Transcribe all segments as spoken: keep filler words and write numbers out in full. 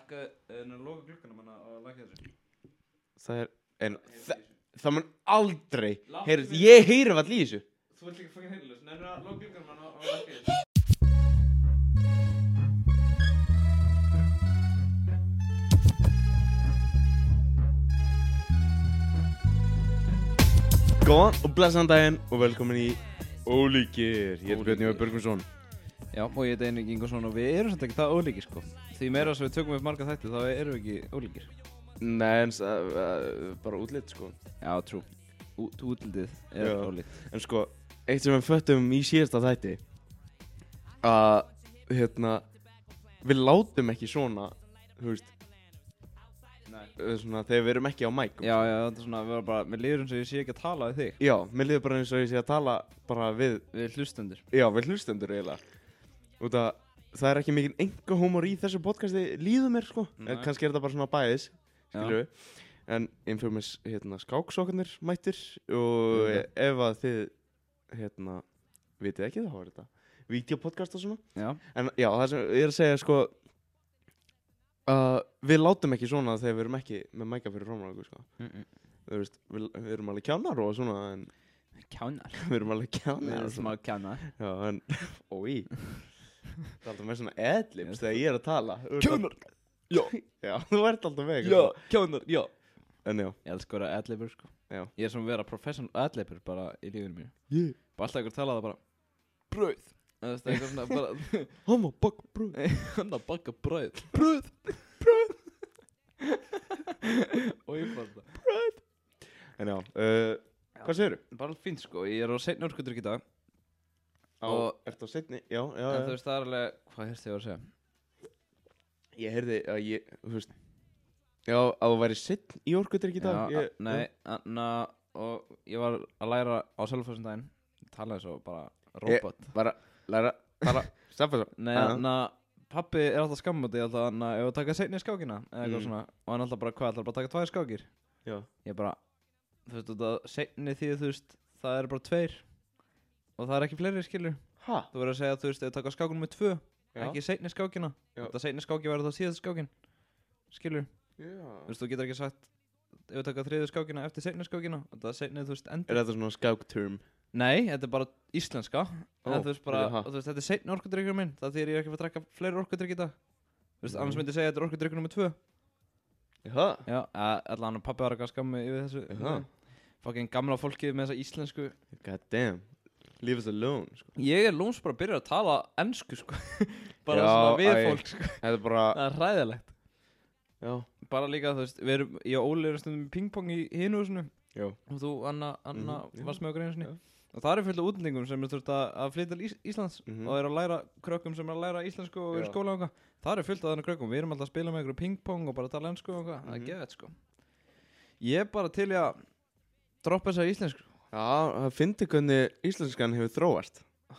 Lakka, en að loka glugganum hann að lakka þessu. Það er, en það, það mun aldrei, heyrðu, ég heyri vall í þessu. Þú ert líka fucking heyrðilegs, nefnir að loka glugganum hann að lakka þessu. Góðan og blessaðan daginn og velkomin í Ólíkir. Ég heiti Björn Jói Björgvinsson. Já, og ég heiti Einar Ingvarsson og við erum samt ekki það ólíkir sko. Því meira sem við tökum upp marga þætti þá erum við ekki ólíkir. Nei, en uh, uh, bara útlit sko. Já, trú. Út, útlitið er Já. ólíkt. En sko, eitt sem við föttum í síðasta þætti að, hérna, við látum ekki svona, þú veist, Nei. svona þegar við erum ekki á mic. Já, já, þetta er svona, við erum bara, mér líður eins og ég sé ekki að tala við þig. Já, mér líður bara eins og ég sé að tala bara við, Við hlustendur. já, við hlustendur eiginlega. Út að það er ekki mikið enga humor í þessu podcasti, líður mér sko. Nei. Kannski er þetta bara svona bæðis, Já. skilur við. En infamous, hérna, skáksokkarnir mættir og Mhm. ef að þið, hérna, vitið ekki þá er þetta vídeopodcast og svona. Já. En já, það sem ég er að segja sko, uh, við látum ekki svona þegar við erum ekki með mæka fyrir framræðu sko. Mm -mm. Þú veist, við, við erum alveg kjánar og svona, en Kjánar. við erum alveg Við kjánar erum og svona. smá kjánar. Já, en, ói, það er alltaf með svona adlibs þegar ég er að tala. Kjánar. Já. Já, þú ert alltaf með Já, kjánar, já. En já. Ég elskar að vera adlibur sko. Já. Ég er sem að vera professional adlibur bara í lífinu mínu. Yeah. Bara alltaf ykkur talaða bara brauð. Þú veist, eitthvað svona bara Hann var baka bröð. hann að baka brauð. Brauð. Brauð. Og ég fann það. Bröð. En já, uh, hvað segirðu? Bara alveg fínt sko. Ég er á seinni orkudrykk í dag. Á, Og- ertu á seinni? Já, já, En já. þú veist, það er alveg, hvað hérst ég að segja? Ég heyrði að ég, þú veist, já, að þú væri seinni í orkudrykk í dag. Já, ég, a- nei, anna, og ég var að læra á Selfossin daginn. Talaði svo bara robot. Bara, læra, bara, staffa svo. Nei, Já. anna, pappi er alltaf skammandi alltaf, anna, ef að taka seinni skákina eða eitthvað Mm. svona. Og hann alltaf bara, hvað, alltaf bara að taka tvær skákir? Já. Ég bara, þú veist, þetta seinni því, þú veist, það er bara tveir. Og það er ekki fleiri, skilur. Ha? Þú verður að segja, þú veist, ef þú taka skákinu með tvö, Já. ekki seinni skákina. Já. Þetta seinni skáki verður þá síðast skákin. Skilur. Já. Þú veist, þú getur ekki sagt, ef þú taka þriðu skákina eftir seinni skákina, þetta seinni, þú veist, Er endur. þetta svona skákterm? Nei, þetta er bara íslenska. Ó, En þú veist bara, bíddu, ha? og þú veist, þetta er seinni orkudrykkur minn. Það þýðir ég er ekki að fara að drekka fleiri orkudrykk í dag. Þú veist, Nei. annars myndi ég segja að þetta er orkudrykkur nummer tvö. Já. Já, að- allan pappi var eitthvað skammi yfir þessu. Jaha. Fucking gamla fólkið með þessa íslensku. God damn. Leave us alone, sko. Ég er lúms bara að byrja að tala ensku, sko. bara Já, svona við æ. fólk, sko. Þetta er bara, Það er hræðilegt. já. Bara líka, þú veist, við erum, ég og Óli erum stundum í pingpong í hinu húsinu. Já. Og þú, Anna, Anna, Mhm, já. varst með okkur einu sinni. Já. Og það er fullt af útlendingum sem er þurft að, að flytja til Ís Íslands Mhm. og er að læra krökkum sem er að læra íslensku og er í Já. skóla og eitthvað. Það er fullt af þannig krökkum. Við erum alltaf að spila með einhverju pingpong og bara tala ensku og eitthvað. Það er Mhm. geðvett, sko. Ég er bara til í að droppa þessa íslensku. Já, það fyndi hvernig íslenskan hefur þróast.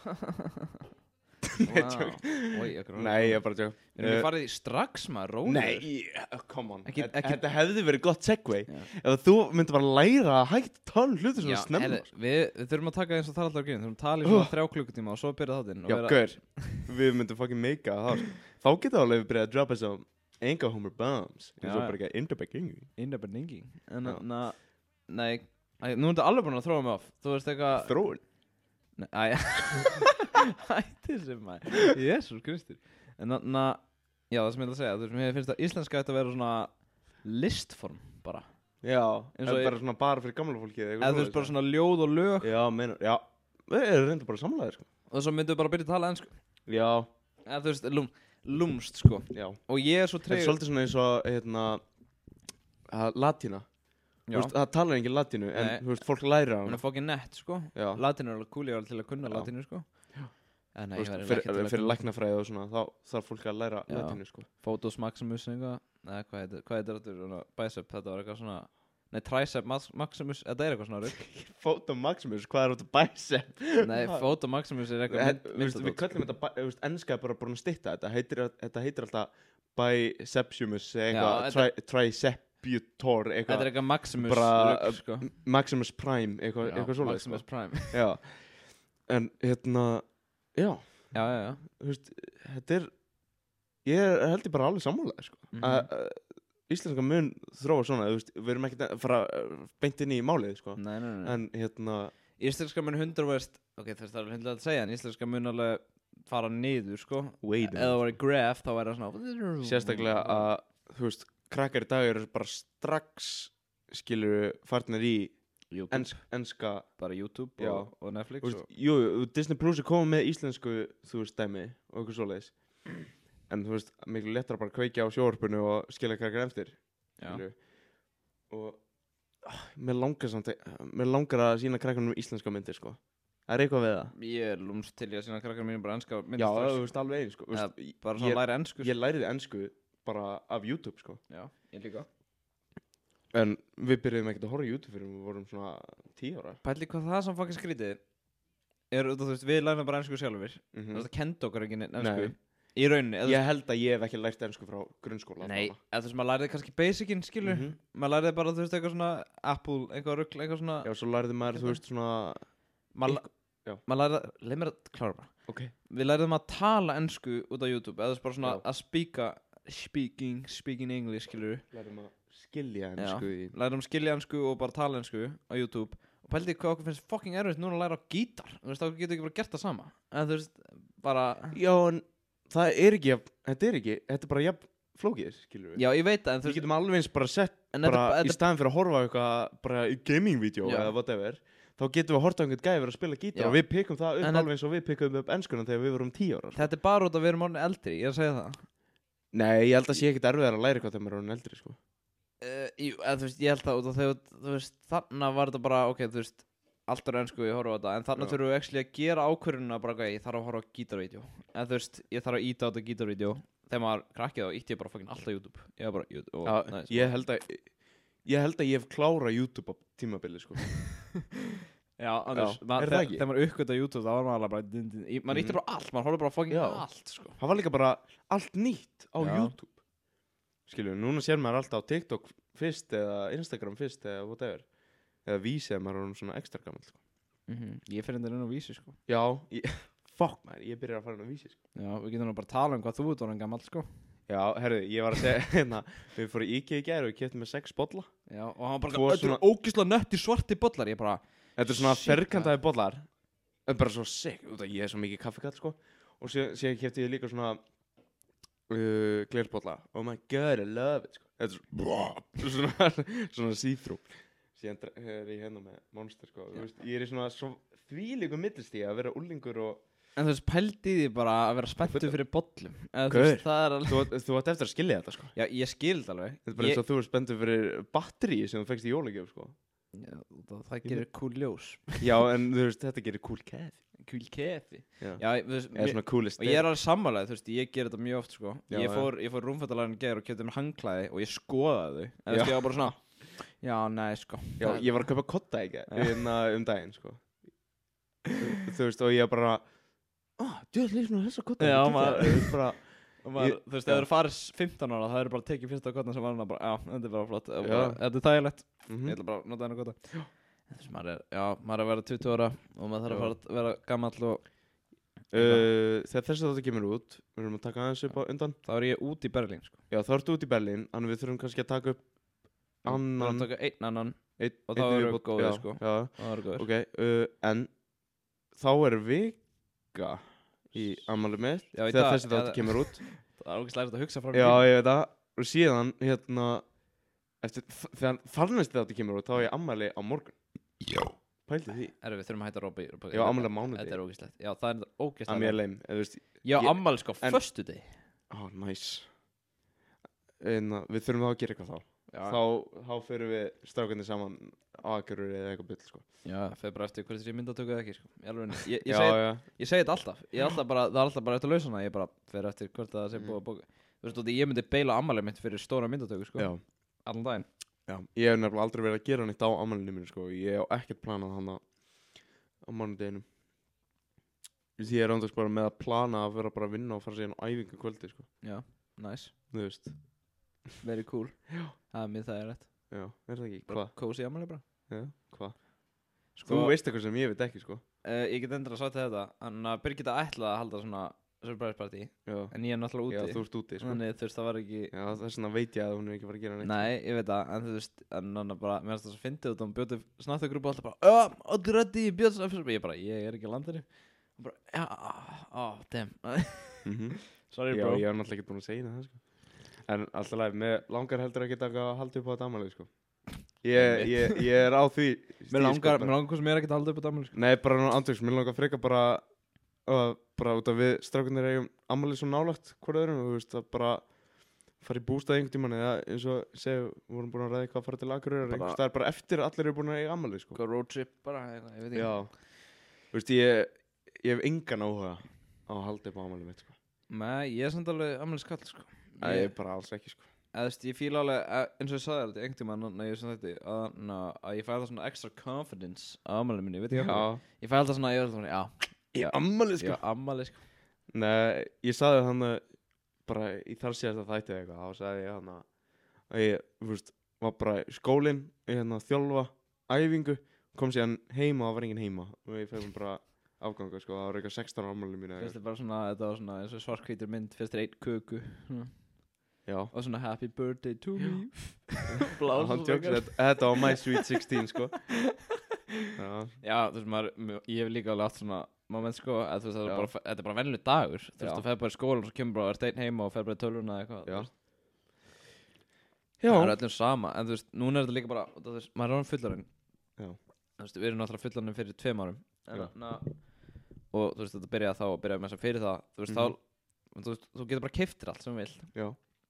Nei, Vá. tjók. Oj, ekkur- Nei, ég er bara tjók. Við erum ekki farið í strax maður, rólegur. Nei, uh, come on. Ekki- Þetta- ekki- Þetta hefði verið gott segway. Já. Ef þú myndir bara læra að hægt tala hluti svona Já, snemma. heyrðu, við, við þurfum að taka eins og það alltaf að gera. Við þurfum að tala í svona Uh. þrjá klukkutíma og svo byrja þáttinn. og Já, vera- gaur. Við myndum fucking meika það. sko. Þá geta alveg við byrjað að droppa þessum enga homer bombs. Já, Eins og já. bara ekki indabækingi. Innabendingi. En Já. na, nei, æ, nú er þetta alveg búin að þróa mig off. Þú veist eitthvað. Þróun. Nei, æ, hætti sem maður. Jésús Kristur. En na, já, það sem ég ætla að segja, þú veist, mér finnst að íslenska ætti að vera svona listform bara. Já, Eins en og ég- bara svona bara fyrir gamla fólki. Eða þú veist, bara svona ljóð og lög. Já, meina, já. Við erum reynda bara samlaðir, sko. Og svo myndum við bara byrja að tala ensku. Já, Eða þú veist, lúm, lúmst, sko. já. Og ég er svo Þetta er treyður. svolítið svona eins og, hérna, að latína. Þú Já, veist, það talar engin latínu, en Nei. þú veist, fólk læra hún hana. er fokkin nett, sko. Já. Latínu er alveg cool, ég var til að kunna Já. latínu, sko. En nei, Þú ég veist, verði fyrir, ekki til að fyrir kunna. læknafræði og svona, þá þarf fólk að læra Já. latínu, sko. Photos Maximus eitthvað. Nei, hvað heitir, hvað heitir þetta? Svona Bicep, þetta var eitthvað svona. Nei, Tricep Mas- Maximus, þetta er eitthvað svona rugg. Photo Maximus, hvað er þetta bicep? Nei, Photo Maximus er eitthvað mynd, Þú veist, við myndadót, kallum þetta, bi- þú veist, ennska er bara búin að stytta þetta. Heitir, þetta heitir alltaf bicepsumus, Já, eitthvað, tri, triceputor, Þetta er eitthvað, eitthvað Maximus bara, rugg, sko. Maximus Prime, eitthvað, Já, eitthvað svoleiðis, Maximus sko. Prime. Já, en hérna, já, Já, já, já. þú veist, þetta er, ég er held ég bara alveg sammálaður sko. Mhm. að uh, íslenska mun þróa svona, þú veist, við erum ekki að fara uh, beint inn í málið sko. Nei, nei, nei. en hérna Íslenska mun hundur veist, ok, þess það er hundlega að segja, en íslenska mun alveg fara niður, sko. Wait a Eða það var í graph, þá væri það svona... sérstaklega að, þú veist, krakkar í dag eru bara strax skilur farnir í YouTube, ens, enska bara YouTube Já. og, og Netflix þú veist, og... jú, jú, Disney Plus er komið með íslensku, þú veist, dæmi og eitthvað svoleiðis en þú veist, miklu lettra bara að kveikja á sjóvarpinu og skilja krakkar eftir Já. skilurðu. og ah, mér langar samt mér langar að sína krakkarnum íslenska myndir sko. það er eitthvað við það Ég er lúms til ég að sína krakkar mínum bara enska myndir já, strax. þú veist, alveg eins sko. Þú Eða veist, bara svona ég, læra ensku. ég læriði ensku bara af YouTube sko. Já, ég líka. en við byrjuðum ekkert að horfa á YouTube fyrir við vorum svona tíu ára Pældi hvað það sem fucking skrítið er, þú veist, við lærum bara ensku sjálfur. mm Þú veist, það kendi okkur ekki ensku. Nei. Í rauninni. eða þú ég held að ég hef ekki lært ensku frá grunnskóla Nei, eða þú veist, maður læriði kannski basicin, skilur Mhm. maður læriði bara, þú veist, eitthvað svona Apple, eitthvað rugl, eitthvað svona já, svo læriði maður, þú veist, svona maður já. maður læriði, leið mér að klára bara ok við læriðum að tala ensku út á YouTube eða þú veist, bara svona Já. að speaka speaking, speaking English, skilur læriðum að skilja ensku í læriðum að skilja ensku og bara tala ensku á YouTube og pældi hvað okkur finnst fucking erfitt núna að læra á gítar þú veist, okkur getur ekki bara gert það sama en þú veist, bara já, en það er ekki jafn- þetta er ekki, þetta er bara jafn flókið, skilur við já, ég veit það, en þú við veist getum alveg eins bara sett en bara þetta, í þetta, staðin fyrir að horfa á eitthvað bara í gaming-vídeó Já. eða whatever þá getum við að horta á einhvern gæði verið að spila gítar Já. og við pikkum það upp En alveg eins og við pikkum upp enskuna þegar við vorum tíu ára sko. þetta er bara út að við erum orðin eldri, ég er að segja það nei, ég held að sé ekkert erfiðar að læra eitthvað þegar maður er orðinn eldri sko. Uh, jú, eða, þú veist, ég held það út af þegar þú veist, þannig var þetta bara, ok, þú veist allt er ennsku, ég horfa á þetta, en þannig Já. þurfum við actually að gera ákvörðunina bara, ok, ég þarf að horfa á gítarvídeó en þú veist, ég þarf að íta á þetta gítarvídeó þegar maður krakkið þá, ítti ég bara fucking alltaf YouTube ég var bara, YouTube, og, já, nice, ég held að ég held að ég hef klárað YouTube á tímabili sko. já, annars, Já, ma- er það þegar ekki? þegar maður uppgötta YouTube, þá var maður alveg bara din, din, í- maður Mhm. ítti bara á allt, maður horfði bara á fucking Já. allt, sko það var líka bara allt nýtt á Já. YouTube skilju, núna sér maður alltaf á TikTok fyrst eða Instagram fyrst eða whatever eða vísi eða maður er orðinn svona ekstra gammal sko. mm ég fyrir þetta inn á vísi, sko já, ég, fuck maður, ég byrjar að fara inn á vísi sko. já, við getum nú bara að tala um hvað þú ert orðin gamall, sko já, herðu, ég var að segja hérna, við fórum í IKEA í gær og við keftum með sex bolla já, og hann bara, Tvo þetta svona- eru ógislega nötti svarti bollar, ég bara þetta er svona Shit, ferkantaði bollar það er bara svo sick, út af ég er svo mikið kaffekall sko. og síðan, síðan kefti ég líka svona uh, glersbolla oh my god, I love it sko. þetta er svo, svona, svona see-through síðan dre- er ég hérna með Monster sko. Þú veist, ég er í svona svo þvílíku millistíð að vera úlingur og En þú veist, pældi í því bara að vera spenntur fyrir bollum Eða, þú Gaur. veist, það er alveg þú, átt- þú átt eftir að skilja þetta sko. Já, ég skildi alveg þetta er bara ég, eins og þú er spenntur fyrir batteri sem þú fegst í jólagjöf sko. já, það, það gerir cool ljós já, en þú veist, þetta gerir cool kefi Cool kefi já. Já, þú veist, eða mér, svona coolest og ég er alveg sammálaðið, þú veist, ég ger þetta mjög oft, sko Já, Ég já. fór, ég fór rúmfattalærin gær og kjöpti mér hangklæði og ég skoðaði þau En þú Já. veist, ég var bara svona Já, nei, sko já, ég var að kaupa kotta ekki hérna, um daginn sko. þú veist, og ég bara ah, djöð, lífnum þessa kotta Já, Ég maður- kíkja, ég bara Og maður, Ég- þú veist, já. ef þú eru farið fimmtán ára Það eru bara tekið fyrsta kotna sem var hana bara Já, þetta er bara flott og Já. bara, Þetta er þægilegt mhm. Ég ætla bara að nota hennar kota Þú veist, maður er, já, maður er að vera tuttugu ára Og maður þarf að Já. fara að vera gamall og Uh, þegar þessi þáttu kemur út við erum að taka aðeins upp á undan Þá er ég út í Berlín, sko já, þá ertu út í Berlín þannig við þurfum kannski að taka upp Bara annan að taka einn annan einn, og þá einn í eru viðbót. góðir, já, sko. já, Það er góður ok, uh, en þá er vika í ammali með Já, í þegar dag- þessi þáttu já, kemur út Það er ógeðslega að hugsa fram í já, tímann. ég veit það og síðan, hérna eftir, þegar þarnæsti þáttu kemur út þá er ég ammali á morgun já pældi því Herru, við þurfum að hætta að rópa í rópa í- Já, afmæli á mánudegi. Þetta er ógeðslegt Já, það er að ógeðslega mér leim eða, þú veist, Já, ég- ammæli sko, en- föstudegi ó, nice en uh, við þurfum þá að gera eitthvað þá Já, þá, þá fyrir við strákarnir saman á Akureyri eða eitthvað byll sko. já, það fer bara eftir hvort þessi myndatöku eða ekki, sko Í alvörunni. Ég, ég, já, segi, já, ég segi þetta alltaf Ég er alltaf bara, það er alltaf bara eftir lausana Ég bara fer eftir hvort það sé Mm. búið að bóka Þú veist, þú veist, ég myndi beila ammæli mitt fyrir stóra myndatöku, sko já, Allan daginn já. Ég hef nefnilega aldrei verið að gera neitt á ammælinu mínu sko. Ég hef ekkert planað hana á mánudeginum því ég er ándaks bara með að plana að vera bara að vinna og fara síðan á æfingu kvöldi sko. Já, nice Þú veist, Very cool Já Það er mér það er rétt já, er það ekki? Bara Hvað? Cozy ammæli bara Já, hvað? Sko, Þú veist eitthvað sem ég veit ekki sko. Uh, ég get endur að sagt þetta Þannig að Birgitta ætlaði að halda svona surprise party Já, en ég er náttúrulega já úti þú ert úti sko. þannig þú veist það var ekki Já, þess vegna veit ég að hún er ekki að fara að gera neitt nei, ég veit það, en þú veist en hann bara, mér finnst það svo fyndið út og hann bjóti snáttugrúpu og alltaf bara, öh, áttu reddi bjóðs ég bara, ég er ekki á landinu og bara, já, oh, damn mm -hmm. sorry Já, bro ég hef náttúrulega ekki búin að segja það sko. En alltaf leið, með langar heldur að geta að halda upp á þetta ammælið sko. Ég, ég, ég er á því mér stíg, langar, sko, mér langar hvað sem ég er ekkert að halda upp á damali sko. Nei, bara nú andjóks, mér langar frekar bara uh, bara út af við strákunir eigum ammælið svo nálagt hvort öðrum og þú veist, að bara fara í bústað einhvern tímann eða eins og segja, við vorum búin að ræða hvað að fara til Akureyrar Bara- einhvers staðar bara eftir að allir eru búin að eiga ammælið sko. Eitthvað road trip bara, eitthvað, ég veit ekki Já, þú veist, ég, ég hef engan áhuga á að halda upp á ammælið mitt sko. nei, ég er samt alveg amali skall sko. Nei, ég, bara alls ekki sko. eða, þú veist, ég fíla alveg, eh, eins og ég sagði þetta einhvern tímann, nei, ég sem þetta að, na, að ég fæ alltaf svona extra confidence á amali minni, veit ekki hvað Já, ég fæ alltaf svona, ég er alltaf svona, já, í ammælið sko. já, amali sko. Nei, ég sagði hann bara í þar síðast að þætti eitthvað þá sagði ég hann að ég, þú veist, var bara í skólinn í hérna þjálfa, æfingu kom síðan heima og það var enginn heima og ég fegum bara afganga sko, það var eitthvað sextán á afmælinu mínu Fyrst er bara svona, þetta var svona eins og svartkvítur mynd, fyrst er einn köku svona. Já, og svona happy birthday to me og hann tjóks þetta, þetta var my sweet sixteen sko. Já, já, þú veist maður, mjö- ég hef líka alveg átt svona moment sko, að þú veist, það Já. er bara, þetta er bara venjuleg dagur, þú Já. veist, þú fer bara í skólan og svo kemur bara, er steinn heima og fer bara í tölvuna eða eitthvað, Já. þú veist. Já, það er öllum sama, en þú veist, núna er þetta líka bara, þú veist, maður er orðinn fullorðinn. Já. Þú veist, við erum náttúrulega fullorðin fyrir tveim árum, en, Já. na, og þú veist, þetta byrjaði þá og byrjaði með þess að fyrir það, þú veist, Mhm. þá, þú veist, þú getur bara keyptir allt sem þú vilt. já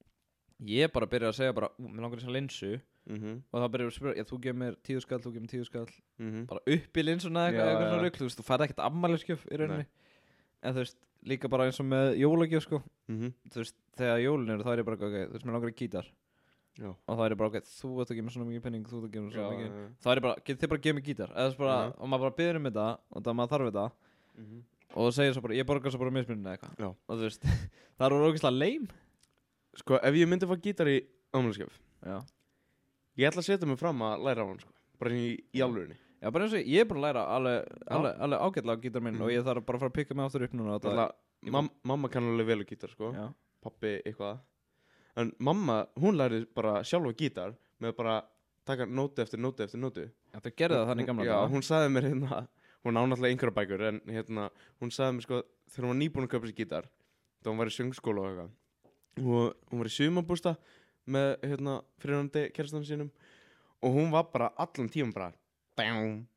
Ég bara byrjaði að segja bara, ú, mér langar þess að linsu, mhm, og þá byrjaði að spyrja, já, þú gefur mér tíu skall, þú gefur mér tíu skall, mhm bara upp í linsuna Já, eitthvað, eitthvað já. svona rugl, þú veist, þú færði ekkert ammælisgjöf í rauninni, Nei. en þú veist, líka bara eins og með jólagjöf, sko, mhm þú veist, þegar jólin eru, þá er ég bara, ok, þú veist, mér langar í gítar, Já, og þá er ég bara, ok, þú ert að gefa mér svona mikið penning, þú ert að gefa mér já, svona mikið, já, þá er ég bara, getið þið bara að gefa mér gítar, eða þú veist bara, Mhm. og maður bara biður um þetta, og það maður þarf þetta, mhm og það segir svo bara, ég borgar svo bara mismuninu eða eitthvað, Já. og þú veist, það eru ógeðslega lame, Sko, ef ég myndi að fá gítar í afmælisgjöf já, ég ætla að setja mig fram að læra á hann sko. bara í, í alvörinni já, bara eins og ég er búin að læra alveg, alveg, alveg ágætlega á gítar minn, Mhm. og ég þarf bara að fara að pikka mig aftur upp núna, og það, Alla, ég- mam, mamma kann alveg vel á gítar sko. já, Pappi eitthvað en mamma, hún lærði bara sjálfa gítar með bara taka nótu eftir nótu eftir nótu já, þau gerðu það þannig í gamla já, daga. hún sagði mér hérna hún á náttúrulega einhverja bækur en hérna hún sagði mér sko þegar hún var nýbúin að kaupa sér gítar þá hún var í söngskóla og eitthvað og hún var í sumarbústa með hérna fyrirhandi kærastanum sínum og hún var bara allan tíum bara bang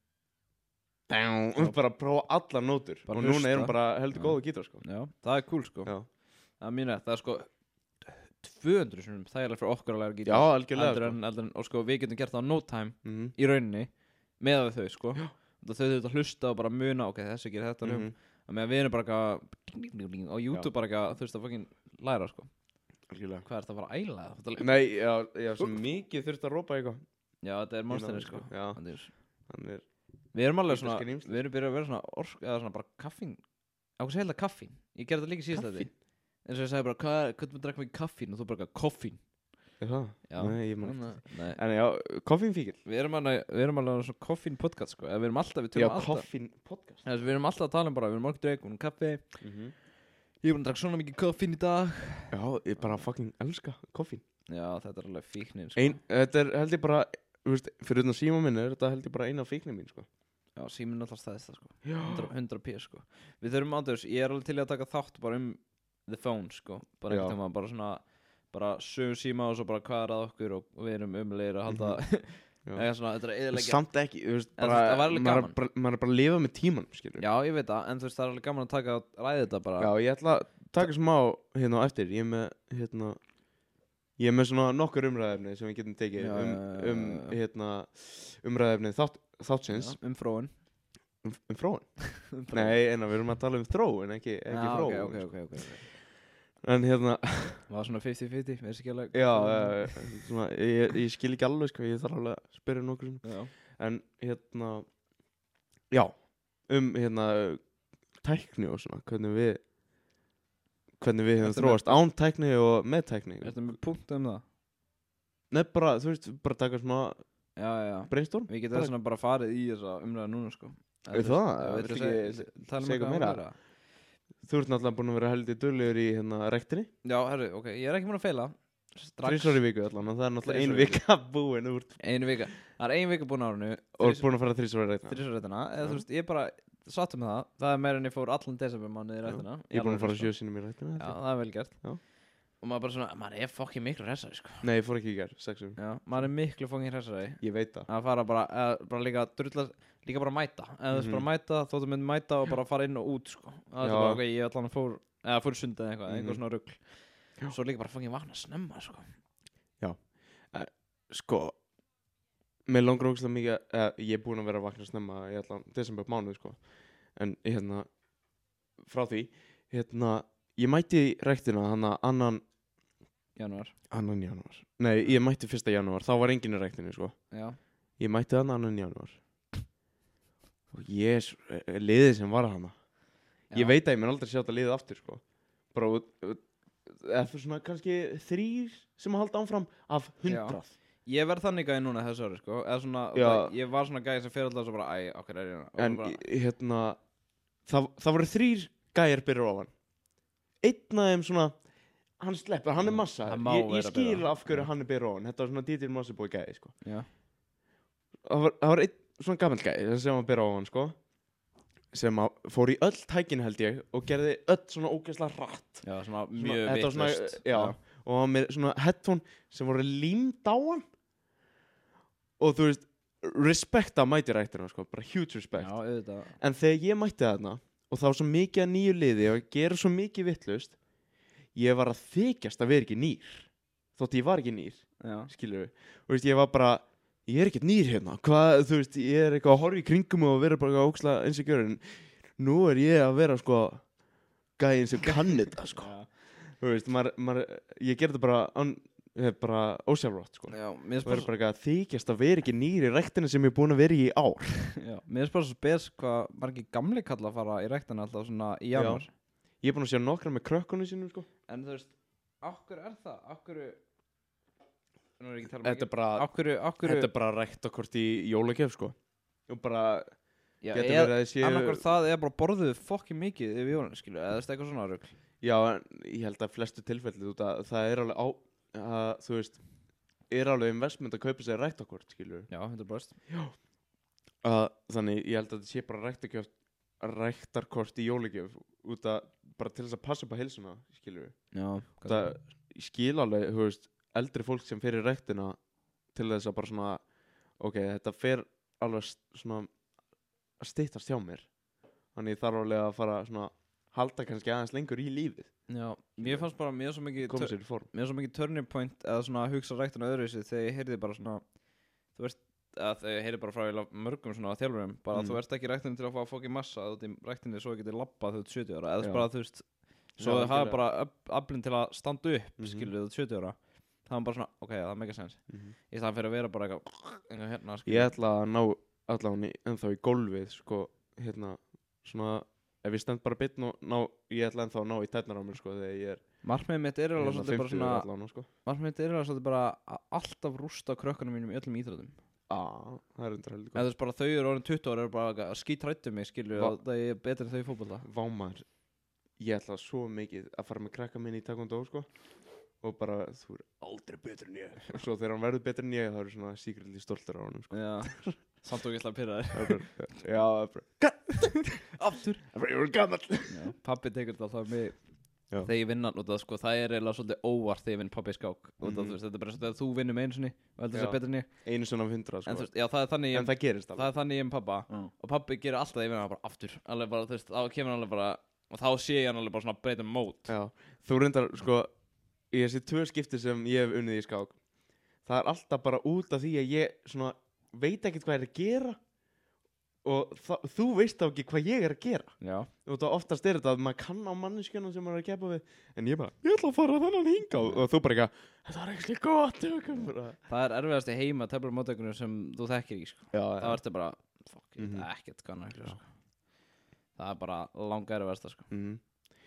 bang og bara að prófa allar nótur Bara og núna hlusta. er hún bara heldur Já. góða gítar sko Já, það er cool sko, já, það er mín rétt, það er sko tvö hundruð sinum þægilega fyrir okkur að læra gítar, já algjörlega eldur sko. en, eldur en, og sko við getum gert það á no time Mhm, í rauninni, með við þau sko, Já. og þau þurft að hlusta og bara muna, ok, þessi gerir þetta mm mhm, -hmm. meðan við erum bara eitthvað á YouTube bara eitthvað, þú veist að fucking læra sko, algjörlega hvað er þetta að fara að æla það? nei, já, já, svo mikið þurft að rópa eitthvað Já, þetta er monsterinn sko, já, Þetta er- hann er við erum alveg svona, Ítalska rýmsli. við erum byrjað að vera svona ork, eða svona bara kaffín, á hvað segir þetta kaffín? Ég gerði þetta líka síðast þetta, Kaffín? eins og ég sagði bara, hvað, hvernig maður drekka mikið kaffín og þú bara, koffín. er það? Já. nei, ég man Nei. en já, koffínfíkil Við erum alveg, við erum alveg svona koffín podcast sko, eða við erum alltaf, við já, tölum alltaf, koffín podcast eða við erum alltaf að tala um bara, við erum morgun dreik, við erum kaffi, mhm ég er búin að drakka svona mikið koffín í dag. já, ég bara fucking elska koffín Já, þetta er alveg fíknin sko. ein, þetta er held ég bara þú veist, fyrir utan síma minn er þetta held ég bara eina fíknin mín sko Já, síminn er alltaf stæðist það sko, já, hundra p sko. Við þurfum ándurs, ég er alveg til í að taka þátt bara um the phone sko, bara Já. einhvern tíma, bara svona, bara sögum síma og svo bara hvað er að okkur og við erum umlegir að halda, Já. eða svona, þetta er eðilegja. samt ekki, þú veist, En bara, þú veist, það var alveg maður, gaman. er bara, maður er bara að lifa með tímanum, skilur Já, ég veit það, en þú veist, það er alveg gaman að taka ræði þetta bara. já, ég ætla að taka smá hérna á eftir, ég er með hérna, ég er með svona nokkur umræðefni sem við getum tekið Já, um, já, já, um já. hérna umræðefni þátt, þáttsins Já, um fróun. um, um fróun, Um þróun. nei, en við erum að tala um þró en ekki, ekki Já, fróun ok, ok, ok, ok, ok. en hérna, Það var svona fifty fifty, veist ekki alveg. já, uh, svona, ég, ég skil ekki alveg sko, ég þarf alveg að spyrja nokkur sem Já. en hérna já, um hérna tækni og svona, hvernig við hvernig við hefum Ertu þróast án tækni og með tækni Ertu með punkt um það? Nei, bara, þú veist, bara taka svona Já, já, já. brainstorm Við getum Bara- þess vegna bara farið í þessa umræða núna, sko. Er það? Viltu Viltu segja, ekki tala um segja eitthvað meira? meira? þú ert náttúrulega búin að vera heldur duglegur í hérna rektinni. Já, herru, ok, ég er ekki múin að feila. Þrísvar í viku allan, og það er náttúrulega ein Þrisvar í vika búin úr. Einu vika. Það er ein vika búin á árinu. Og búin að fara þrísvar í rektina. Þrísvar í rættina. Eða Já. þú veist, ég bara sattum með það. Það er meira en ég fór allan desember mánuði í rættina. Ég er búin að fara sjö sinnum í rektina. Já, það er vel gert. Já. Og maður bara svona, maður er fokkin miklu hressari, sko. Nei, ég fór ekki í gær, sexum. Já, maður er miklu fokkin hressari. Ég veit það. Að fara bara, eða, bara líka drulla, líka bara mæta. Eða þú veist, Mhm. bara mæta, þóttu mynd mæta og bara fara inn og út, sko. Það er Já. bara, ok, ég allan að fór, eða fór í sundið eða eitthvað, Mhm. eitthvað svona rugl. Já. Svo líka bara fokkin vakna snemma, sko. Sko, mér langar ógeðslega mikið, eða ég er búin að vera að vakna snemma í allan desember mánuð, sko. En hérna, frá því, hérna, ég mætti í rektina hana annan, Janúar. annan janúar. Nei, ég mætti fyrsta janúar, þá var enginn í rektinu, sko. Já. Ég mætti hana annan janúar. Og ég er svo- eh, liðið sem var hana. Ég Já. veit að ég mun aldrei sjá þetta liðið aftur, sko. Bara, út- út- eða fyrir svona kannski þrýr sem að halda áfram af hundrað. Ég verð þannig gæði núna þessu ári, sko. Eða svona, Já. það, ég var svona gæði sem fyrir alltaf svo bara, æ, okkur er ég hérna. Og En bara, í- hérna, það, það voru þrýr gæjar byrjar ofan. Einn af þeim svona, hann sleppur, hann er massa. Hann má Ég, ég vera skil byrjar. af hverju Já. hann er byrjar ofan. Þetta var svona dítil massabói gæði, sko. já. Það var, það var einn svona gammal gæði sem var byrjar ofan, sko. Sem að fór í öll tækin held ég og gerði öll svona ógeðslega hratt. Já, svona Svona- mjög þetta var svona- vitlaust. já. Og hann með svona headphone sem voru límd á hann. Og þú veist, respekta mæti rættina, sko. Bara huge respect. Já, auðvitað. En þegar ég mætti þarna og það var svo mikið að nýju liði og gera svo mikið vittlust, ég var að þykjast að vera ekki nýr þótt ég var ekki nýr, Já. skilur við. Og veist, ég var bara, ég er ekkert nýr hérna, hvað, þú veist, ég er eitthvað að horfa í kringum mig og vera bara óksla eins og gjör, en nú er ég að vera, sko, gæinn sem kann þetta, sko. Já. Þú veist, maður, maður, ég ger þetta bara, an, bara ósjálfrátt, sko. Já, mér Það er finnst bara eitthvað að þykjast að vera ekki nýr í rektina sem ég er búin að vera í í ár. Já, mér finnst bara svo spes hvað margir gamli kalla að fara í ræktina alltaf svona í janúar. Ég er búin að sjá nokkra með krökkunum sínum, sko. En þú veist, okkur er það? Okkur, nú er ég ekki að tala um Þetta er bara, okkur, okkur, þetta er bara ræktakort í jólagjöf, sko. Og bara, já, getur er, verið að séu- annarkvort það er bara borðuð fokkin mikið yfir jólun, skilu, eða þú veist eitthvað svona rugl. já, en ég held að flestu tilfelli út að það er alveg á, að, þú veist, er alveg investment að kaupa sér ræktakort, skilur. Já, hundrað prósent. Uh, þannig ég held að þetta sé bara ræktakort, ræktarkort í jólagjöf út að, bara til þess að passa upp á heilsuna, skilur. Já, Það, ég skil alveg, þú veist, eldri fólk sem fer í ræktina til þess að bara svona, ok, þetta fer alveg s- svona að styttast hjá mér. Þannig ég þarf alveg að fara svona, halda kannski aðeins lengur í lífið, Já, mér fannst bara mjög svo mikið koma tör- sér í form. mér er svo mikið turning point eða svona að hugsa ræktina öðruvísi þegar ég heyrði bara svona þú veist, að þegar ég heyrði bara frá eiginlega mörgum svona þjálfurum, bara Mm. þú ert ekki í ræktinu til að fá fokkin massa, þú ert í ræktinu svo getur labbað þú ert sjötíu ára, eða Já. bara þú veist svo Já, þau hafa algjörlega. bara öf- aflinn til að standa upp, mm Mhm. skilur þú ert sjötíu ára það var bara svona, ok, það er mega sens Mm -hmm. í staðan fyrir að vera bara eitthvað eitthvað hérna, Ég skilur ætla að ná allavega ennþá í gólfið, sko, hérna, svona, ef ég stend bara bitn og ná, ég ætla ennþá að ná í tætnar á mér, sko, þegar ég er markmiðið mitt er alveg hérna svolítið bara fimmtíu svona allavega, sko. markmiðið mitt er alveg svolítið bara að alltaf rústa krökkunum mínum í öllum íþrótum. Á, það er undir heldur Eða þú veist bara þau eru orðin tuttugu ára eru bara að skítrættu mig, skilur Va- og það er betur en þau í fótbolta. Vámar, ég ætla svo mikið að fara með krakka minni í taekwondo, sko, og bara, þú er aldrei betur en ég. Svo þegar hann verður betur en ég, þá er svona secretly stoltur á honum, sko. Já, samt og ekki ætla að pyrra þér. Það er bara, já, það er bara, Aftur. það er bara, ég voru gammal. Já, pappi tekur þetta alltaf mig Já. þegar ég vinna út af sko, það er eiginlega svolítið óvart þegar ég vinn pappi í skák. Út af Mhm. þú veist, þetta er bara svolítið að þú vinnur með einu sinni og heldur þess Já. að betur en ég. Einu svona af hundra, sko. En þú veist, já, það er þannig ég, En það gerist það alveg. er þannig ég með pappa Já. og pappi gerir alltaf þegar ég vinna bara aftur. Alveg bara, þú veist, þá kemur hann alveg bara og þá sé ég hann alveg bara svona breyta mót. Já, þú reyndar, sko, í þessi tvö skipti sem ég hef unnið í skák, það er alltaf bara út af því að ég, svona, veit ekkert hvað ég er að gera og þa- þú veist þá ekki hvað ég er að gera. Já. Og það oftast er þetta að maður kann á manneskjana sem maður er að keppa við, en ég bara, ég ætla að fara þennan hingað og þú bara eitthvað, þetta var ekki gott, ég var bara... Það er erfiðast í heima teflur móttökunum sem þú þekkir ekki, sko. Já, Það ertu bara, fuck, ég Mhm. veit ekkert hvað hann sko. Það er bara langa erfiðast, sko. mm.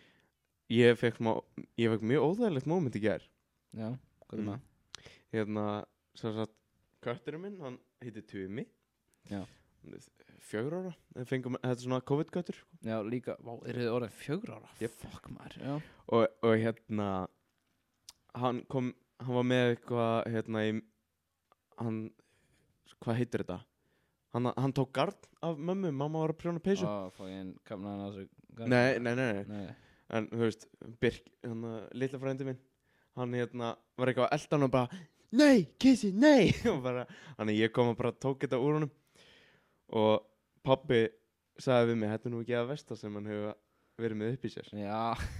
Ég fekk, má, ég fekk mjög óþægilegt moment í gær. Já, hvað er Mm. það? Hérna, sem sagt, kötturinn minn, hann heitir Tumi. Já. fjögur ára, við fengum, þetta er svona COVID-götur sko. Já, líka, vá, eru þið orðin fjögur ára? Yep. Fuck maður, já. og, og hérna hann kom, hann var með eitthvað hérna í hann, hvað heitir þetta hann, hann tók gard af mömmu, mamma var að prjóna peysu. Ó, fá ég einn kamna hann að þessu nei, nei, nei, nei, Nei. en þú veist, Birk, hann litla frændi minn, hann hérna var eitthvað að elda hann og bara nei, kissi, nei og bara, hann ég kom og bara tók þetta úr honum og pabbi sagði við mig, þetta er nú ekki að versta sem hann hefur verið með upp í sér. Já.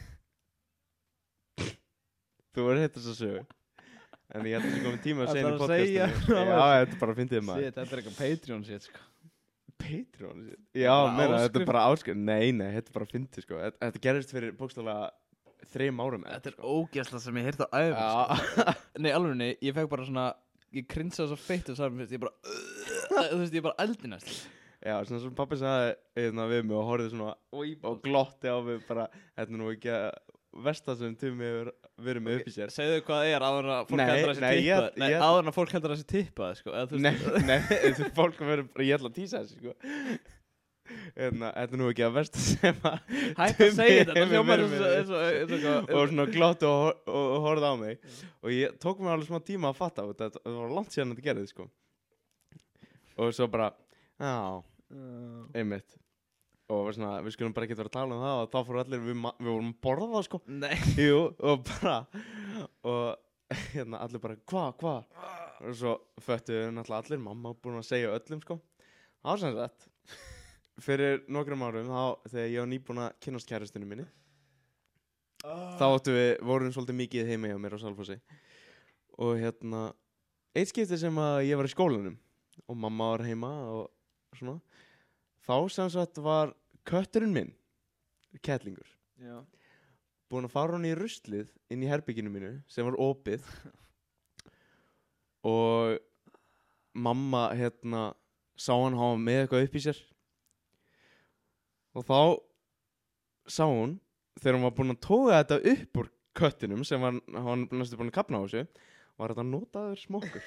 Þú verður hitt þess að sögu. En ég held að það komið tíma að segja í Ætlarðu að segja podcastinu. frá Já, þetta er bara að fyndið maður. Shit, þetta er eitthvað Patreon shit, sko. Patreon shit? Já, bara meina, þetta áskrift. er bara áskrift. Nei, nei, þetta er bara að fyndið, sko. Þetta, þetta gerist fyrir bókstaflega þrem árum. Þetta er ógæsla sem ég heyrði á æfum, sko. Nei, alveg nei, ég fekk bara svona, ég krinsaði svo feitt og sagði mér fyrst, ég bara, þú veist, ég bara eldinast. Já, svona sem pappi sagði hérna við mig og horfði svona og glotti á mig bara, þetta er nú ekki að versta sem Tumi hefur verið með upp í sér. Segðu hvað það er áður en að fólk Nei, heldur að nei, þessi ég- tippað. Nei, ég- áður en að fólk heldur að þessi tippað, sko. Eða, þú Nei, veist, nei, þetta er fólk að vera bara, ég ætla að tísa þessu, sko. Hérna, þetta er nú ekki að versta sem að hætt að segja þetta, Tumi það hljómar hefur eins og, verið eins og, eins og, eitthvað- og svona glotti og, hor- og, og horfði á mig og ég tók mér alveg smá tíma að fatta þetta, þetta var langt síðan þetta gerði sko. Og svo bara já, einmitt og var svona, við skulum bara ekki vera að tala um það og þá fóru allir, við, ma- við vorum að borða sko. Nei. Jú, og bara og hérna allir bara, hva, hva og svo föttuðu náttúrulega allir, mamma búin að segja öllum sko. Það var sem sagt fyrir nokkrum árum þá þegar ég var nýbúin að kynnast kærastinu minni þá áttu við, vorum svolítið mikið heima hjá mér á Selfossi og hérna eitt skipti sem að ég var í skólanum og mamma var heima og svona þá sem sagt var kötturinn minn kettlingur Já. búinn að fara hann í ruslið inn í herbygginu mínu sem var opið og mamma hérna sá hann hafa með eitthvað upp í sér og þá sá hún þegar hún var búinn að toga þetta upp úr köttinum sem var, hann var næstu búinn að kapna á þessu var þetta notaður smokkur.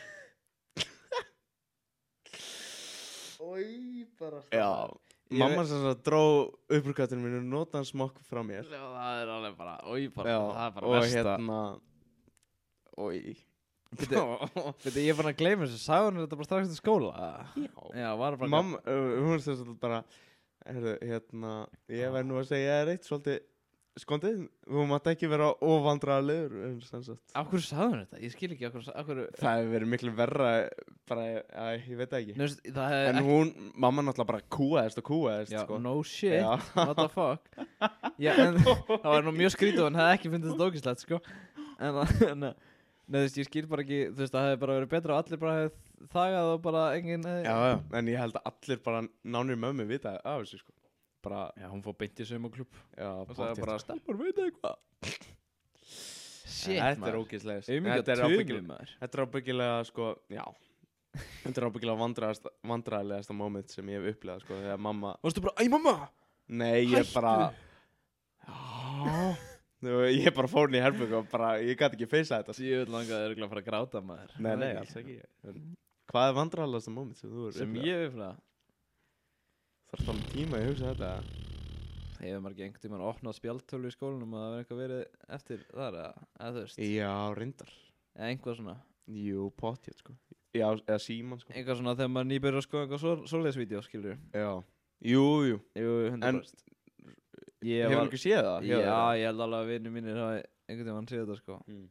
Ói, bara Já, Ég mamma veit- sem sagt dró upp úr köttinu mínu notaðan smokk frá mér. Já, það er alveg bara, ói, bara, Já, það er bara og versta. hérna oi. Veitu, veitu, ég er fann að gleyma þessu, sagði hún þetta bara strax til skóla? Já. Já, var bara Mamma, uh, hún sem sagt bara heyrðu, hérna, ég verð nú að segja þér eitt svolítið skondið, þú mátt ekki vera óvandræðalegur en sem sagt. Af hverju sagði hún þetta? Ég skil ekki af hverju, af hverju Það hefur verið miklu verra bara, æ, ég veit það ekki. Nei, veist, það hefði En ekki hún, mamma náttúrulega bara kúaðist og kúaðist Já, sko. no shit, Já. what the fuck Já, en það var nú mjög skrítið og hann hefði ekki fundið þetta ógislegt, sko En það, en Nei, þú veist, ég skil bara ekki, þú veist, það hefði bara verið betra og allir bara hefði þagað og bara enginn hefði Já, já, en ég held að allir bara nánir mömmu vita af þessu sko. Bara, Já, hún fór beint í saumaklúbb já, og sagði pottþétt, bara, sko. stelpur, veit eitthvað Shit, Þetta er ógeðslegis. Auðmikið Þetta er tumi, ábyggilega, maður þetta er ábyggilega, sko, já Þetta er ábyggilega vandræðilegasta moment sem ég hef upplegað, sko, þegar mamma Varstu bara, æ, mamma Nei, ég Hættu. bara Já Nú, Ég bara fór inn í herbygg og bara, ég gæti ekki feysa þetta sko. Ég vil langaði örugglega að fara að gráta, maður Nei, nei, alls ekki En Hvað er vandræðilegasta moment sem þú er Sem ég vil fyrir Þarf það um tíma að hugsa þetta Hefur maður ekki einhvern tímann opnað spjaldtölu í skólanum og það verið eitthvað verið eftir þar eða, eða þú veist, Já, reyndar eða einhvað svona Jú, pottjétt, sko Já, eða síman, sko einhvað svona þegar maður nýbyrður að skoða eitthvað svoleiðsvídeó, skilur Já Jú, jú Jú, En- hundra prósent Ég Hefur var, ekki séð það? já, ég held alveg að vinnu mínir hafi einhvern tímann séð þetta, sko Mm.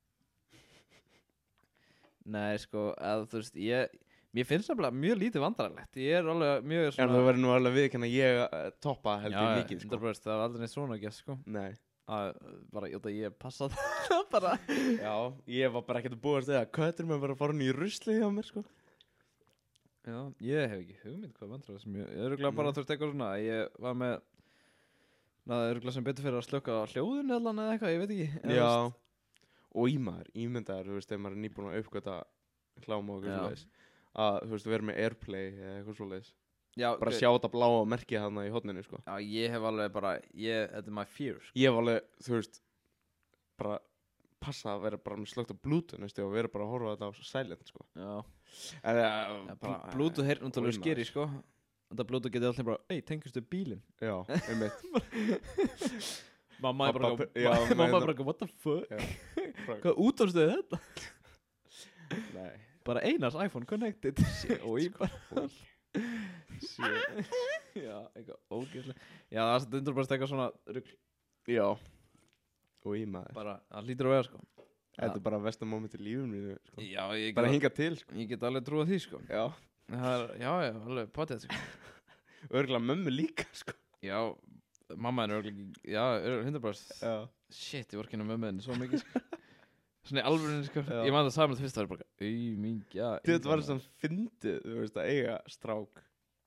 Nei, sko, eða þú veist, ég Mér finnst það mjög lítið vandræðilegt Ég er alveg mjög En svona þú verður nú alveg viðurkenna að ég uh, toppa held ég mikið, sko hundra prósent, það var aldrei neitt svona gæst, sko Nei að, bara, ég, ég passa það bara Já, ég var bara ekkert að búast eða köttur með bara að fara hann í rusli hjá mér, sko Já, ég hef ekki hugmynd hvað vandræði sem ég Ég er örugglega bara, Nei. þú veist, eitthvað svona Ég var með Það er örugglega sem betur fyrir að slöka á hljóðinu eða annað eða eitthvað, ég veit ekki Eða, Já þú veist, Og í maður, ímyndaður, þú veist, ef maður er nýbúin að uppgöta kláma og Já. eitthvað svoleiðis að, þú veist, vera með Airplay eða eitthvað svoleiðis Já, bara ok. sjá þetta bláa merkið þarna í hotninu, sko Já, ég hef alveg bara ég, Þetta er my fear, sko Ég hef alveg, þú veist bara passa að vera bara með slögt á Bluetooth næstu og vera bara að horfa á þetta á silent sko. Já. Eða, Ja, bara, Bluetooth heyrn náttúrulega skeri sko. Þetta Bluetooth getur alltaf bara, ei, tengistu bílinn. Já, einmitt. Mamma er bara, já, mamma er bara, what the fuck? Hvað útvarstuði þetta? Nei. Bara Einars iPhone connected. Og ég bara, shit. Já, eitthvað ógeðslega. Já, það er þetta undur bara að eitthvað svona rugl. Já. Og ég maður. Bara, það lítur að vera sko. Þetta er bara versta moment í lífum mínu sko. Já, ég bara get, hinga til sko. ég get alveg trúið því sko. Já. Það er, já, já, alveg potið sko. Örgulega mömmu líka sko. Já, mamma er örgulega, já, hundra prósent. Já. Shit, ég vorkina mömmu henni svo mikið sko. Svona í alvörunni sko. Já. Ég man það saman það fyrst, það var bara, auð, mín, já. Þetta var svona fyndið, þú veist, að eiga strák.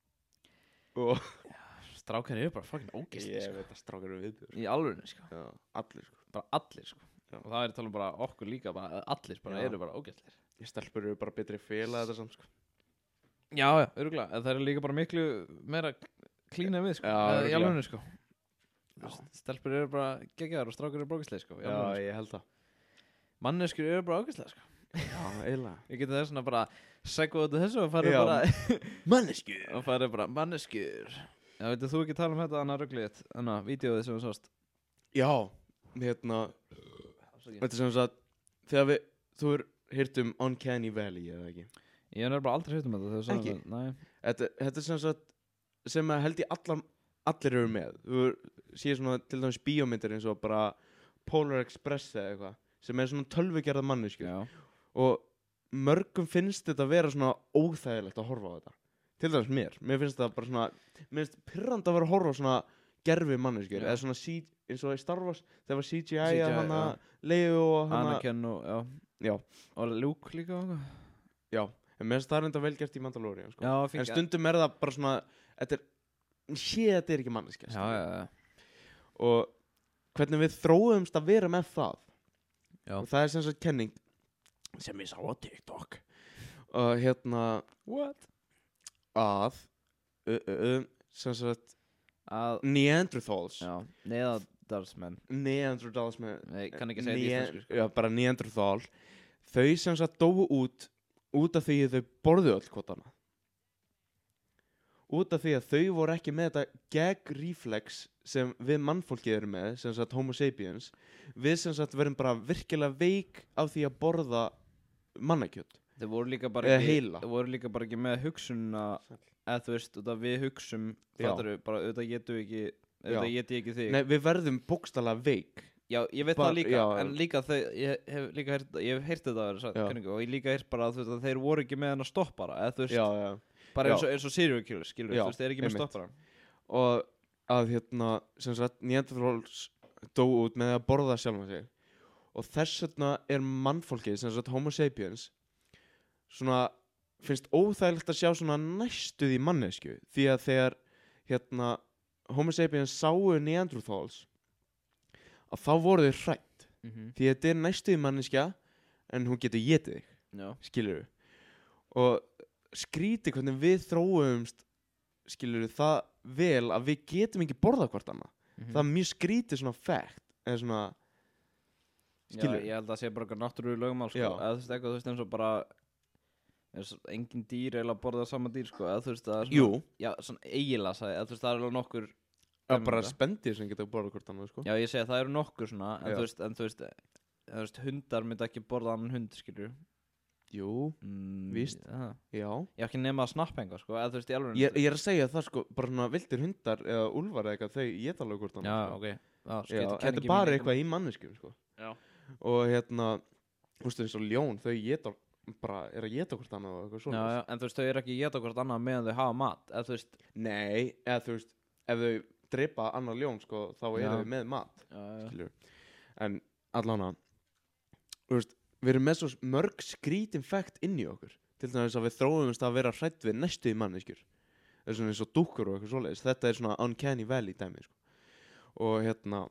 Og Strákar eru bara fucking ógeðslegir ég sko. veit að strákar eru viðbjör. Í alvörunni sko. Já, allir sko. Bara allir sko. Já. Og það er talað bara okkur líka, bara allir bara Já. eru bara ógeðslegir. Ég stelpur eru bara betri félag þetta samt sko. Já, já, örgulega, en það er líka bara miklu meira klína við sko. Já, Eða í örugglega. alvörunni sko. Stelpur eru bara geggjaðar og strákar eru bara ógeðslegir sko. í Já, alvörunni, sko. ég held það. Manneskjur eru bara ógeðslegir sko. Já, eiginlega. Ég geti þess vegna bara segvað út af þessu og farið Já. bara Mannesku. og farið bara manneskjur. Já, veitir þú ekki tala um þetta annað rugglið, annað vídeoðið sem þú sást? Já, hérna, þetta er sem sagt, þegar við, þú er hýrt um Uncanny Valley, eða ekki? Ég hef bara aldrei heyrt um þetta þegar þú sagðir Ekki? þetta. Nei. Þetta, þetta er sem sagt, sem að held ég allar, allir eru með. Þú séð svona til dæmis bíómyndir eins og bara Polar Express eða eitthvað, sem er svona tölvugerða mannesku. Já. Og mörgum finnst þetta vera svona óþægilegt að horfa á þetta. Til dæmis mér, mér finnst það bara svona, mér finnst pirrandi að vera að horfa á svona gerfi manneskjur, Já. eða svona C, eins og í Star Wars, það var C G I C G I, að hana já. Leia og hana, Anakin og, já. já, Og Luke líka og eitthvað. já, en mér finnst það reynda vel gert í Mandalorian, sko. Já, En fínt. stundum er það bara svona, þetta er, sé þetta er ekki manneskja, Já, já, já. og hvernig við þróumst að vera með það, Já. og það er sem sagt kenning sem ég sá á TikTok, og hérna, What? að, uh, uh, uh, sem sagt, Að, Neanderthals, já, neðadarsmenn. Neanderthals með Nei, kann ekki segja þetta í Nea- íslensku, sko. já, bara Neanderthal, þau sem sagt dóu út út af því að þau borðu öll hvort annað, út af því að þau voru ekki með þetta gag reflex sem við mannfólkið erum með, sem sagt homo sapiens, við sem sagt verum bara virkilega veik af því að borða mannakjöt Þau voru líka bara eða ekki, heila. þau voru líka bara ekki með hugsunna, eða þú veist, út af við hugsum, Já. fattar við, bara auðvitað getum við ekki, auðvitað Já. geti ég ekki þig. Nei, við verðum bókstaflega veik. Já, ég veit Bara- það líka, já. en líka þau, ég hef líka heyrt, ég hef heyrt þetta að vera sagt, Já. kenningu, og ég líka heyrt bara að, þú veist, að þeir voru ekki með hann að stoppara, eða þú veist, Já, já. bara Já. eins og, eins og serial killers, skilur við, Já, þú veist, þeir eru ekki með einmitt. stoppara. Og að hérna, sem sagt, Neanderthals dóu út með að borða sjálfan sig. Og þess vegna er mannfólkið, sem sagt homo sapiens, svona, finnst óþægilegt að sjá svona næstuð í mannesku. Því að þegar, hérna, homo sapiens sáu Neanderthals, að þá voru þeir hrætt. Mm -hmm. Því að þetta er næstuð í manneskja, en hún getur getið þig, Já, skilur við. Og skríti hvernig við þróumst, skilur við, það vel að við getum ekki borðað hvort annað. mm Það er mjög skrítið svona fact, eða svona, skilur Já, ég held að það sé bara eitthvað náttúrulega lögumál, sko, Já. eða þú veist, eitthvað, þú veist, eins og bara, eins og engin dýr eiginlega borða sama dýr, sko, eða þú veist, það er svona, Jú, já, svona eiginlega, sagði, eða þú veist, það er alveg nokkur, það er bara þetta. spendir sem geta borðað hvort annað, sko. Já, ég segi að það eru nokkur svona, en Já. þú veist, en þú veist, þú veist, hundar myndi ekki borða annan hund, skilur. Jú, Mm, Víst. ja. já. Ég ekki nema að snappa einhver, sko, eða þú veist, í alveg. Ég, ég er að segja það, sko, bara svona vildir hundar eða úlfar eða eitthvað, þau geta alveg hvort annað, Já, sko. ok. Já, Já, þetta er bara eitthvað í manneskjum, sko. Já. Og hérna, þú veist, eins og ljón, þau geta bara, er að geta hvort annað og eitthvað Já, svona. já, en þú veist, þau eru ekki að geta hvort annað meðan þau hafa mat, eða þú veist. Nei, eða þú veist, ef þau drepa annar ljón, sko, þá Já. eru þau með mat. Já, já. Skilur. En allána, þú veist, við erum með svo mörg skrítin fakt inn í okkur. Til dæmis að við þróumst að vera hrætt við næstu í manneskjur. Það er svona eins og dúkkur og eitthvað svoleiðis. Þetta er svona Uncanny Valley dæmi, sko. Og hérna,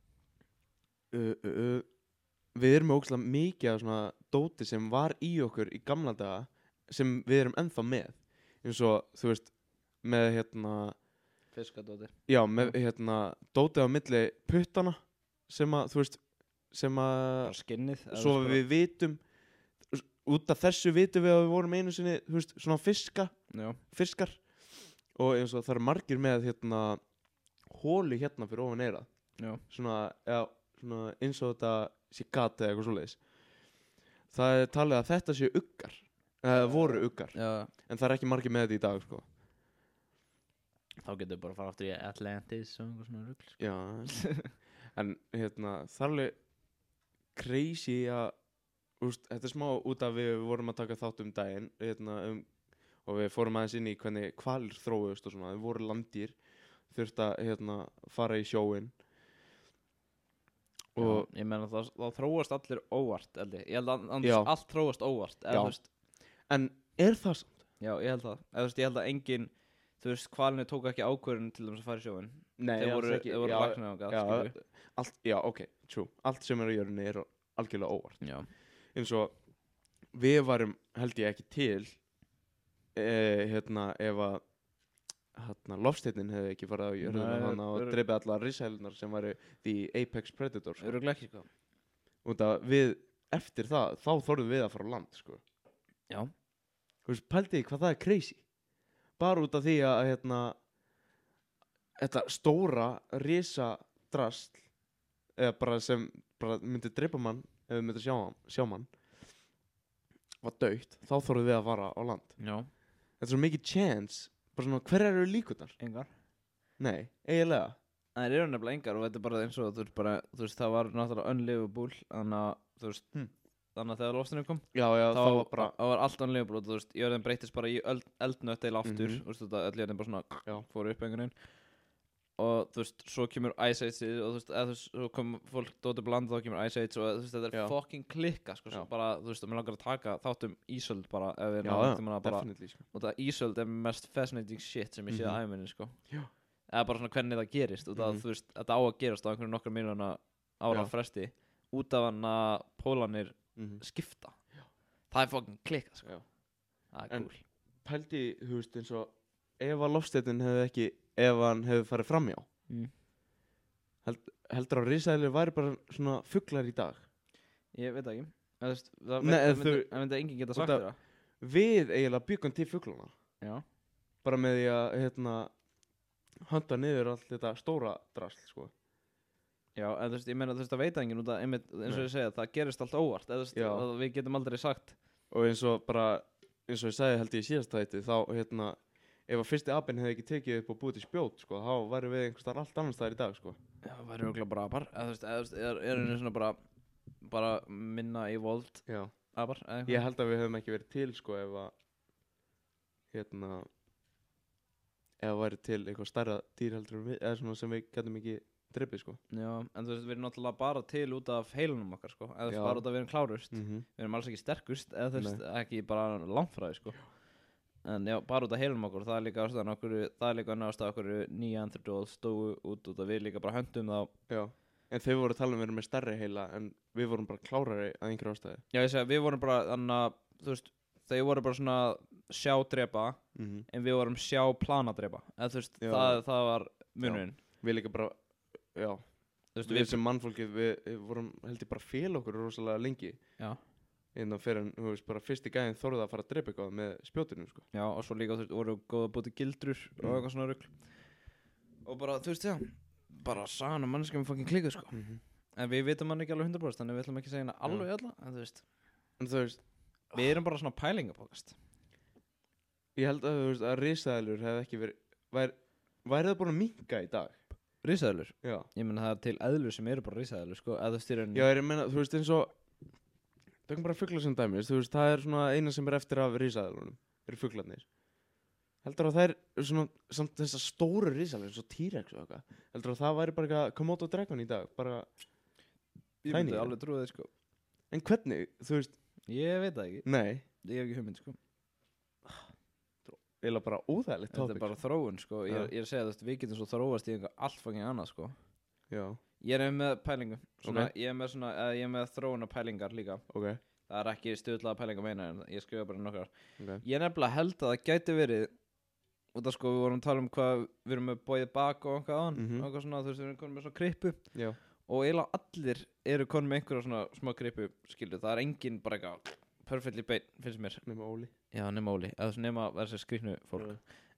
uh, uh, uh, við erum með ógeðslega mikið af svona dóti sem var í okkur í gamla daga sem við erum ennþá með. Eins og, þú veist, með hérna, Fiskadóti. já, með hérna dótið á milli puttana sem að, þú veist, sem að bara skinnið eða svo þú veist við vitum út af þessu vitum við að við vorum einu sinni þú veist, svona fiska, bara, já, fiskar og eins og það eru margir með hérna hólu hérna fyrir ofan eyrað já, svona, eða, svona eins og þetta sé gat eða eitthvað svoleiðis það er talið að þetta séu uggar eða voru uggar já, en það er ekki margir með þetta í dag sko. þá getur við bara að fara aftur í Atlantis og einhver svona rugl sko. Já, en hérna það er alveg crazy að úst, þetta er smá út af við vorum að taka þátt um daginn hérna, um, og við fórum aðeins inn í hvernig hvalir þróuðust og svona, við voru landýr þurft að hérna, fara í sjóinn og já, ég meina það, það þróast allir óvart held ég, ég held að Já. annars allt þróast óvart eða, Já. þú veist, en er það samt? já, ég held það eða, þú veist, ég held að engin þú veist, hvalinni tók ekki ákvörðun til þess að fara í sjóinn Nei, þeir alls voru, ekki. þeir voru Já, lagnaði á já, gæð allt, já, ok, true allt sem er á jörðinni er algjörlega óvart já, eins og við varum held ég ekki til eh, hérna ef að hérna, lofsteinin hefði ekki farið á jörðina Nei, hana og örugglega. dreipið allar risælunar sem væri the apex predator sko. örugglega ekki sko út að við eftir það þá þorðum við að fara á land sko. já, þú veist, pældi hvað það er crazy bara út af því að hérna þetta stóra risa drasl eða bara sem bara myndi dreipa mann ef við myndum sjá, sjá mann var dautt þá þorðum við að fara á land já, þetta er svo mikið chance bara svona hver eru líkurnar engar nei, eiginlega það eru nefnilega engar og þetta er bara eins og þú veist, bara, þú veist það var náttúrulega unlivable þannig að þú veist Hmm. þannig að þegar lofstinu kom já, já, þá það var bara það var allt unlivable og þú veist jörðin breytist bara í eld, eldnött eða aftur Mhm. þú veist þetta öll jörðin bara svona Já. fór upp einhvern veginn og þú veist svo kemur Ice Age og þú veist eða þú veist svo kom fólk dótið bland þá kemur Ice Age og þú veist þetta er Já. fucking klikka sko Já. svo bara þú veist og mér langar að taka þáttum Ísöld bara ef við já, náum já, tímann að bara definitely sko. og það Ísöld er mest fascinating shit sem ég séð Mhm. á æminni sko Já. eða bara svona hvernig það gerist og það Mhm. þú veist þetta á að gerast á einhverjum nokkur miljóna ára Já. fresti út af hann að pólanir Mhm. skipta það er fucking klikka sko Já. það er En- cool pældi, þú veist, eins og ef að lofsteinin hefði ekki ef hann hefði farið framjá mm. held, heldur að risælir væri bara svona fuglar í dag ég veit það ekki Eða, þú veist, það Nei, veit- en það myndi, þú- það myndi enginn geta út sagt af- þér það við eiginlega byggum til fuglana já bara með því að hérna handa niður allt þetta stóra drasl sko. Já, en þú veist, ég meina þú veist, það veit enginn út að einmitt, eins og Nei. ég segja, það gerist allt óvart eða þú veist, Já. að við getum aldrei sagt og eins og bara eins og ég sagði held ég í síðast þætti þá hérna ef að fyrsti apinn hefði ekki tekið upp og búið til spjót sko, þá væri við einhvers staðar allt annars staðar í dag sko. já, það væri örugglega bara apar eða þú veist, eða, þú veist, er, er henni svona bara bara minna í vold Já. apar, eða Ég held að við höfum ekki verið til sko ef að hérna ef að væri til eitthvað stærra dýr heldur en við, eða svona sem við getum ekki dreipið sko. já, en þú veist, við erum náttúrulega bara til út af heilunum okkar, sko eða þú veist, Já. bara út af við erum klárust Mm -hmm. við erum alls ekki sterkust, eða þú veist, ekki bara langfræði, sko en já, bara út af heilunum okkur, það er líka ástæðan okkur það er líka náttúrulega okkur Neanderthals stóðu út út af við líka bara höndum þá Já, en þau voru að tala um að vera með stærri heila en við vorum bara klárari að einhverju ástæði. já, ég segja, við vorum bara, þannig að þú veist, þau voru bara svona sjá drepa Mm -hmm. en við vorum sjá plana drepa eða þú veist, Já. það, það var munurinn Við líka bara, já, þú veist, við, við sem mannfólkið, við, við vorum held ég bara fél okkur rosalega lengi já, innan fyrir en, þú veist, bara fyrsti gæðin þorði að fara að dreipa eitthvað með spjótinu, sko. já, og svo líka, þú veist, voru góða að búti gildrur og Mm. eitthvað svona rugl og bara, þú veist, já bara sagan og mannskjum fucking klíku, sko Mm -hmm. en við vitum hann ekki alveg hundra prósent þannig við ætlum ekki að segja hana alveg alla en þú veist, En þú veist, við erum bara svona pælingapókast ég held að, þú veist, að risaðilur hefði ekki verið, væri, væri það búin að minka í dag? risaðalur, Já. ég menna það er til eðlur sem eru bara risaðalur, sko, eða þú veist, í rauninni Já, ég meina, þú veist, eins og, tökum bara fuglar sem dæmis, þú veist, það er svona eina sem er eftir af risaðilunum, eru fuglarnir. Heldur að það er svona, samt þessar stóru risaðilur, eins og T-Rex og eitthvað, heldur að það væri bara eitthvað Komodo Dragon í dag, bara, ég tiny, myndi ja. alveg trúið þið, sko en hvernig, þú veist, ég veit það ekki, nei, ég hef ekki hugmynd, sko eiginlega bara óþægilegt þetta topic. er bara þróun, sko ég, Já. er- ég er að segja, þú veist, við getum svo þróast í einhver allt fucking annað, sko Já, ég er með pælingu svona, Ok. ég er með svona, eða ég er með þróuna pælingar líka ok, það er ekki stuðlaða pælingar meina en ég skrifa bara nokkar ok, ég nefnilega held að það gæti verið út af sko við vorum að tala um hvað við erum með bóið bak og eitthvað aðan Mhm. og eitthvað svona, þú veist, við erum komin með svona krippu já, og eiginlega allir eru konum með einhverja svona smá gripu skilju, það er engin bara eitthvað perfectly bein, finnst mér. Nema Óli. Já, nema Óli, eða þess nema þessi skrýtnu fólk.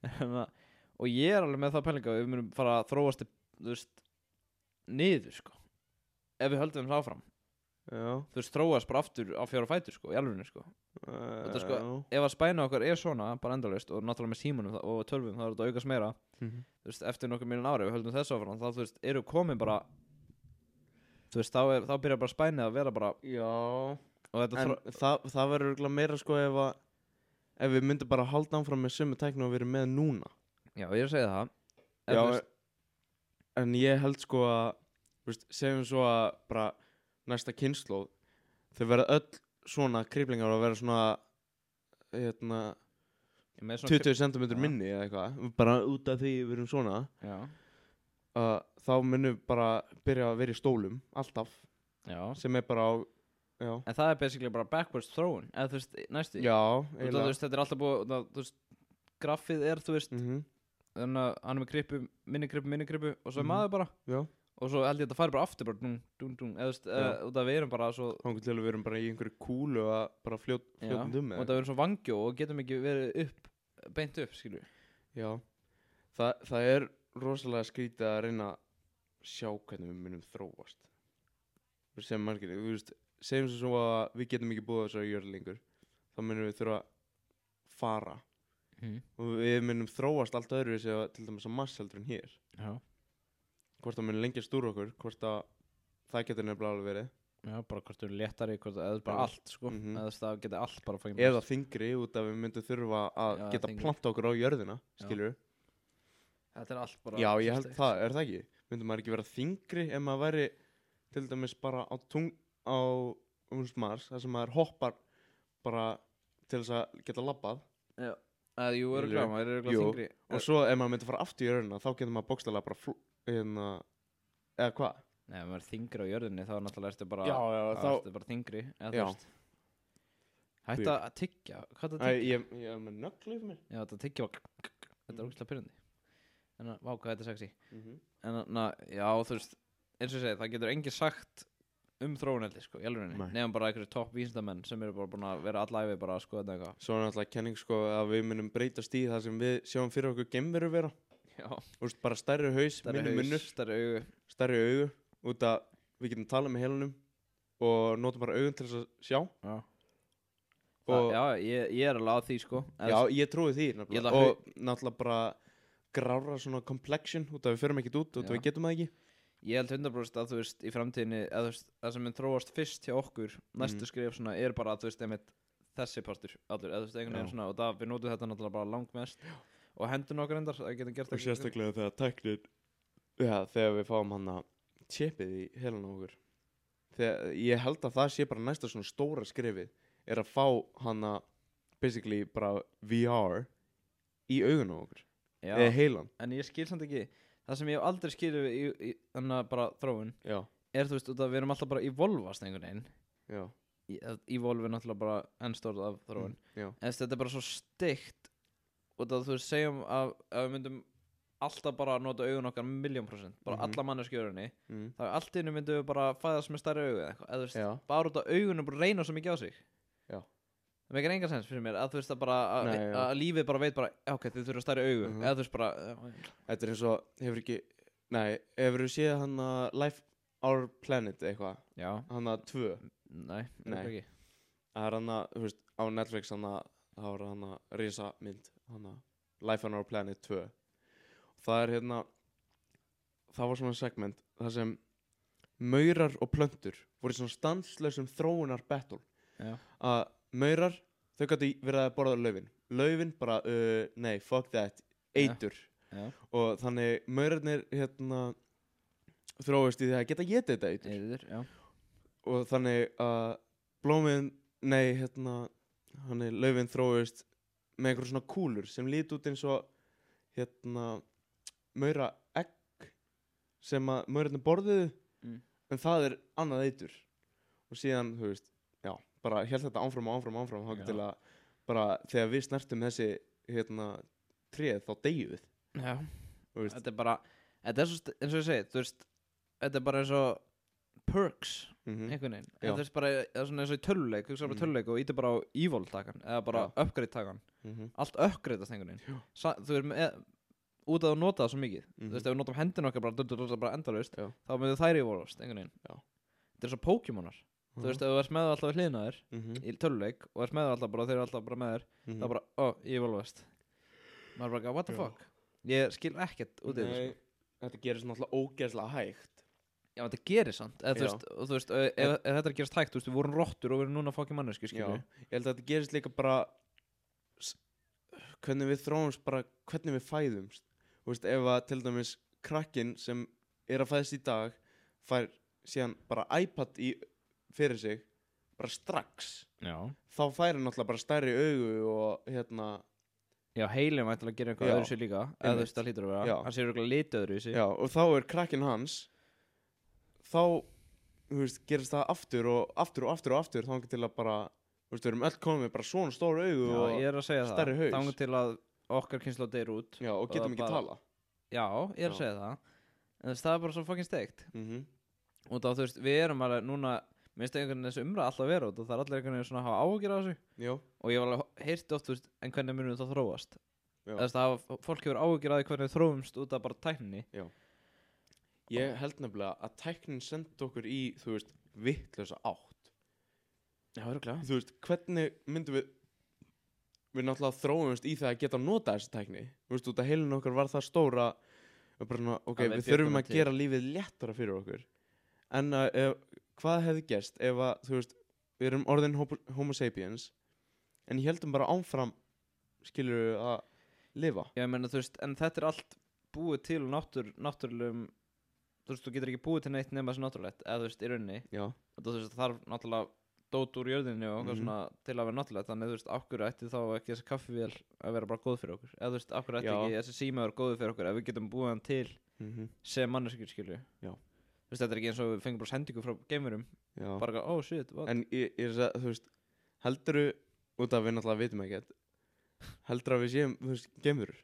Og ég er alveg með það pælinga að við munum fara að þróast, þú veist, niður, sko. Ef við höldum það áfram. Já. Þú veist, þróast bara aftur á fjóra fætur, sko, í alvegni, sko. Uh, Þetta, sko, ef að spæna okkar er svona, bara endalaust, og náttúrulega með símanum og tölvum, þá er þetta aukast meira. mm-hmm. Þú veist, eftir nokkur miljón ári, við höldum þessu áfram, þá, þú veist, eru komin bara, þú veist, þá, er, þá byrjar bara spænið að vera bara, Já. og þetta En þró... það, það verður örugglega meira sko ef að ef við myndum bara halda áfram með sömu tækni og við erum með núna. Já, ég er að segja það. Já, veist, en ég held sko að, veist, segjum svo að bara næsta kynslóð, þau verða öll svona krýplingar og verða svona, hérna, svona tuttugu sentimeter ja. minni eða eitthvað, bara út af því við erum svona, Já. Uh, þá munum við bara byrja að vera í stólum, alltaf, Já. sem er bara á, já. En það er basically bara backwards þróun, eða þú veist, næstu. Já, eiginlega. Þú veist, þetta er alltaf búið, það, þú veist, graffið er, þú veist, mm-hmm. þannig að hann er með gripu, minni gripu, minni gripu, og svo er Mhm. maður bara, Já. og svo held ég að þetta fari bara aftur, bara dung, dung, dung, eða þú veist, Já. uh, út af við erum bara svo, Þannig til að við erum bara í einhverju kúlu að bara fljót, já, fljótum um og það verður svo vangjó og getum ekki verið upp, beint upp, skilju. Já, Þa, það er rosalega skrítið að reyna að sjá hvernig við munum þróast. Við sem margir, þú veist, segjum sem svo að við getum ekki búið þess að gjöra lengur, þá munum við þurfa að fara Mm. og við munum þróast allt öðru sem til dæmis að Mars heldur en hér. Já. Hvort það munum lengjast úr okkur, hvort að það getur nefnilega alveg verið. Já, bara hvort þú eru léttari, hvort það er bara Já. allt, sko, Mhm. eða það geti allt bara fækjum. Eða þingri út af við myndum þurfa að Já, geta þyngri. planta okkur á jörðina, Já. skilur við. Þetta er allt bara. Já, ég held steikt. það, er það ekki? Myndum maður ekki vera þingri ef maður væri til dæmis bara á tung á um Mars, þar sem maður hoppar bara til þess að geta labbað. Já. Eða, jú, eru Jú. gláma, eru Jú. gláma þingri. Og svo ef maður myndi fara aftur í jörðina, þá getur maður bókstæðlega bara flú, hérna, eða hvað? Nei, ef maður er þingri á jörðinni, þá er náttúrulega ertu bara, Já, já, þá þá- ertu bara þingri, eða þú Já. veist. Hætta að tyggja, hvað er Æ, það að tyggja? ég, ég er með nögglu yfir mér. Já, þetta tyggja var, þetta er ógeðslega pyrrandi. En að, vá, hvað þetta er sexy. Mm -hmm. En að, na, já, þú veist, eins og ég segi, það getur engin sagt um þróuneldi, sko, í alvörinni. Nei. Nefnum bara einhverju topp vísindamenn sem eru bara búin að vera allæfi bara að skoða þetta eitthvað. Svo er náttúrulega kenning sko að við munum breytast í það sem við sjáum fyrir okkur geimveru vera. Já, Þú veist, bara stærri haus, stærri minni munnur, haus, stærri augu. stærri augu, út að við getum talað með heilunum og notum bara augun til þess að sjá. Já. Og- Það, já, ég, ég er alveg á því, sko. Eða Já, þú ég trúi því Ég held nefnilega. að Og náttúrulega bara grára svona complexion út af við förum ekkert út, út af Já. við getum það ekki. Ég held hundra prósent að þú veist í framtíðinni að þú veist það sem mun þróast fyrst hjá okkur næstu Mhm. skref svona er bara að þú veist einmitt þessi partur allur eða þú veist einhvern veginn Já. svona og það við notum þetta náttúrulega bara langmest og hendur okkar endar að geta gert Og sérstaklega þegar tæknir, já, þegar við fáum hann að chipið í heilun á okkur. Þegar, ég held að það sé bara næsta svona stóra skrefið er að fá hann að basically bara V R í augun á okkur. Já, Eða heilan. en ég skil samt ekki það sem ég hef aldrei skilið í, í þannig að bara þróun Já, er þú veist út að við erum alltaf bara evolvast einhvern veginn já, Í- að evolve er náttúrulega bara ennstórt af þróun já. en þetta er bara svo steikt og það þú veist segjum að, að við myndum alltaf bara nota augun okkar miljón prósent bara Mhm. alla manneskjörunni Mm. þá allt í einu myndum við bara fæðast með stærri augu eða eitthvað eða þú veist Já. bara út af augunum bara reyna svo mikið á sig Já. það meikir engan sens fyrir mér að þú veist að bara að, Nei, já. að lífið bara veit bara já, ok þið þurfa stærri augu Mhm. eða þú veist bara já, Þetta er eins og, hefur ekki, nei, hefur þú séð hann að Life Our Planet eitthvað, já hann að tvö. nei, Nei. nei. Ekki. Það er hann að, þú veist, á Netflix hann að, það var hann að risa mynd, hann að Life on Our Planet tvö. Og það er hérna, það var svona segment, það sem maurar og plöntur voru í svona stanslausum þróunar battle. Já. Að maurar, þau gæti verið að borða laufin. Laufin bara, uh, nei, fuck that, eitur. Já. Og þannig maurarnir hérna þróist í því að geta getið þetta eitur. Eyður, já. Og þannig að blóminn, nei, hérna, hann er laufin þróist með einhverjum svona kúlur sem líti út eins og hérna maura egg sem að maurarnir borðuðu Mm. en það er annað eitur og síðan, þú veist, já, bara hélt þetta áfram og áfram og áfram þá Já. til að bara þegar við snertum þessi hérna tréð þá deyjum við, Já. þú veist. Þetta er bara þetta er svo st- eins og ég segi þú veist þetta er bara eins og perks Mhm. einhvern veginn, Já. en þú veist bara eða svona eins og í töluleik, hugsa bara Mhm. töluleik og íti bara á evil takan eða bara Já. upgrade takan, Mhm. allt upgradeast einhvern veginn. Sa, þú veist með út að þú nota það svo mikið, Mhm. þú veist ef við notum hendina okkar bara, dutt, dutt, bara endalaust, Já. þá myndi þær evolvast einhvern veginn. Já. Þetta er svo Pokémonar, þú veist ef þú ert með það alltaf við hliðina þér Mhm. í töluleik og ert með það alltaf bara þeir eru alltaf bara með þér, Mhm. þá bara, ó, evolvast. Maður bara, what the Já. fuck? Ég skil ekkert út í þessu, Nei, sko. þetta gerist náttúrulega ógeðslega hægt. Já, þetta gerir samt, eða þú Já. veist, og þú veist, ef, ef, ef þetta er að gerast hægt, þú veist, við vorum rottur og við erum núna fokkin manneski, Já, skilur. ég held að þetta gerist líka bara s- hvernig við þróumst, bara hvernig við fæðumst. Þú veist, ef að til dæmis krakkinn sem er að fæðast í dag fær síðan bara iPad í, fyrir sig, bara strax, Já. þá fær hann náttúrulega bara stærri augu og hérna, Já, heilin vænt til að gera eitthvað Já. öðru sér líka, eða þú Einmitt. veist, það hlýtur að vera. Já. Hann sér eitthvað litið öðru sér. já, og þá er krakkinn hans, þá, þú veist, gerist það aftur og aftur og aftur og aftur, þá til að bara, þú veist, við erum öll komið með bara svona stóru augu Já, og, ég er að segja það. stærri haus. Þannig til að okkar kynslu deyr út. já, og getum Og ekki bara- tala. Já, ég er að Já. segja það. En þess, það er bara svo fokkin steikt. Mhm. Og þá, þú veist, við erum alveg núna, minnst einhvern veginn þessu umræð alltaf vera út og það er allir einhvern veginn svona að hafa áhyggjur af þessu. Já, Og ég var alveg heyrti oft, þú veist, en hvernig munum það þróast? Já. Eða þú veist, það hafa, fólk hefur áhyggjur af því hvernig við þróumst út af bara tækninni. ég held nefnilega að tæknin sendi okkur í, þú veist, vittlausa átt. Já, örgulega. Þú veist, hvernig myndum við, við náttúrulega þróumst í það að geta nota þessa tækni. Þú veist, út að heilin okkar var það stóra, og bara svona, ok, Að við við bjuggum þurfum það að til. gera lífið léttara fyrir okkur. En uh, ef, hvað hefði gerst ef að, þú veist, við erum orðin homo, homo sapiens, en ég heldum bara áfram, skilur að lifa. Já, ég meina, þú veist, en þetta er allt búið til úr náttúr, náttúrulegum, þú veist, þú getur ekki búið til neitt nema þessu náttúrulegt, eða þú veist, í rauninni. Já, Og þú veist, það þarf náttúrulega dót úr jörðinni og eitthvað Mhm. svona til að vera náttúrulegt, þannig þú veist, okkur ætti þá ekki þessi kaffivél að vera bara góð fyrir okkur, eða þú veist, okkur ætti Já. ekki þessi síma að vera góð fyrir okkur ef við getum búið hann til mhm, sem manneskjur, skilju. Já. Þú veist, þetta er ekki eins og við fengum bara sendingu frá geimurum, já. bara eitthvað, oh shit, what? En ég, ég er að, segja, þú veist, heldurðu, út af við náttúrulega vitum ekkert, heldurðu að við séum, þú veist, gemurur?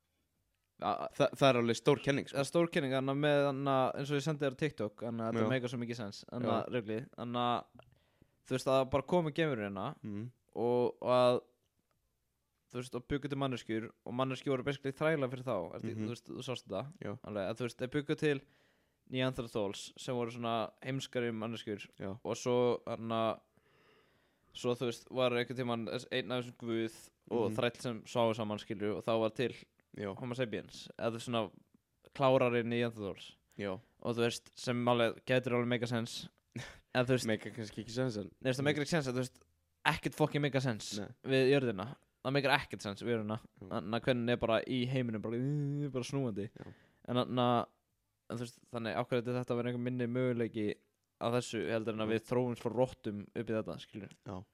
A- Þa, það er alveg stór kenning, sko. Það er stór kynning, þannig að með þannig að, eins og ég sendi þér á TikTok, þannig að Já. þetta meikar svo mikið sens, þannig Já. að, regli, þannig að, þú veist, að bara komi geimurinn hérna Mm. og, og að, þú veist, og byggu til manneskjur og manneskjur voru basically þræla fyrir þá, mm Mhm. þú veist, þú sást þetta, Já. alveg, að þú veist, þeir byggu til Neanderthals sem voru svona heimskari manneskjur Já. og svo, þannig að, svo þú veist, var einhvern tímann þess- einn af þessum guð og Mhm. þræll sem sváðu saman, skilju, og þá var til Já, Homo sapiens, eða þú veist, svona klárari Neanderthals. já. Og þú veist, sem alveg getur alveg mega sens eða þú veist, Meika kannski ekki sens en. neðast það megar ekki sens, eða þú veist ekkert fokkin mega sens Nei. við jörðina, það megar ekkert sens við jörðina, Já. þannig að hvernig er bara í heiminum bara, uh, bara snúandi Já. en þannig að, en þú veist, þannig ákveður þetta að vera einhver minni möguleiki að þessu heldur en að Já. við þróumst frá rottum upp í þetta, skilur.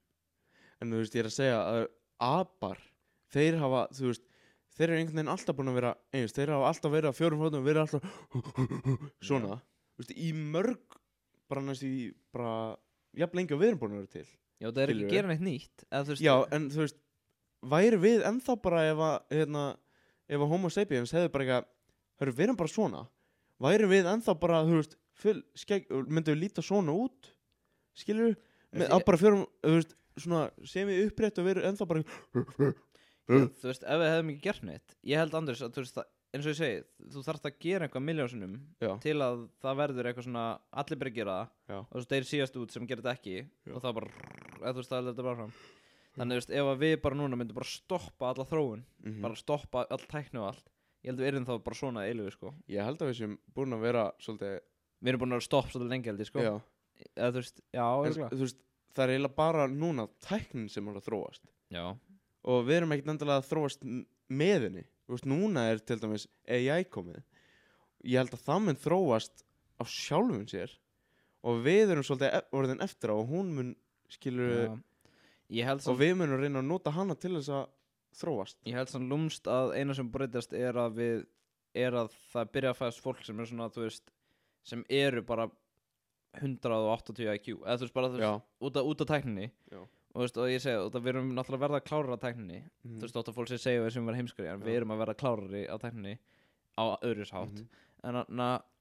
En þú veist, ég er að segja að apar, þeir hafa, þú veist, þeir eru einhvern veginn alltaf búin að vera eins, þeir hafa alltaf verið á fjórum fótum og verið alltaf svona, þú veist, í mörg, bara næst í, bara, jafn lengi og við erum búin að vera til. Já, það er ekki Skilurðu? að gera neitt nýtt eða þú veist, Já, en þú veist, væri við ennþá bara ef að, hérna, ef að Homo sapiens hefði bara eitthvað, hörru, við erum bara svona, væri við ennþá bara, þú veist, full, skegg, myndum við líta svona út, skilur við, með, á Ég- bara fjórum, þú veist, svona, sem við upprétt og við erum ennþá bara, þú veist, ef við hefðum ekki gert neitt ég held Andris að, þú veist, það, eins og ég segi þú þarft að gera eitthvað miljónsinnum já, til að það verður eitthvað svona allir bara að gera það já, og svo þeir síðast út sem gerir þetta ekki Já. og það bara, eða þú veist, það er þetta bara fram þannig, þú veist, ef að við bara núna myndum bara stoppa alla þróun, mhm. bara stoppa all tækni og allt, ég held við erum þá bara svona eilífi, sko, Ég held að við séum búin að vera svolítið, við erum búin að vera stopp svolítið lengi held ég, sko, já, eða þú veist, já, en, eiginlega. þú veist, það er eiginlega bara núna tæknin sem er að þróast já, og við erum ekkert endilega að þróast m- með henni, þú veist, núna er til dæmis A I komið, ég held að það mun þróast á sjálfum sér og við erum svolítið e orðin eftir á og hún mun, skilur, já. ég held og samt við munum reyna að nota hana til þess að þróast. Ég held samt lúmst að eina sem breytast er að við er að það byrja að fæðast fólk sem er svona, þú veist, sem eru bara hundrað og áttatíu I Q eða þú veist bara, þú veist, Já, út af, út af tækninni já, og, þú veist, og ég segi, og það við erum náttúrulega að verða klárar á tækninni mhm, þú veist, ótt að fólk sem segja við sem verða heimskari en Já. við erum að verða klárari á tækninni á öðru sátt mhm, en þannig að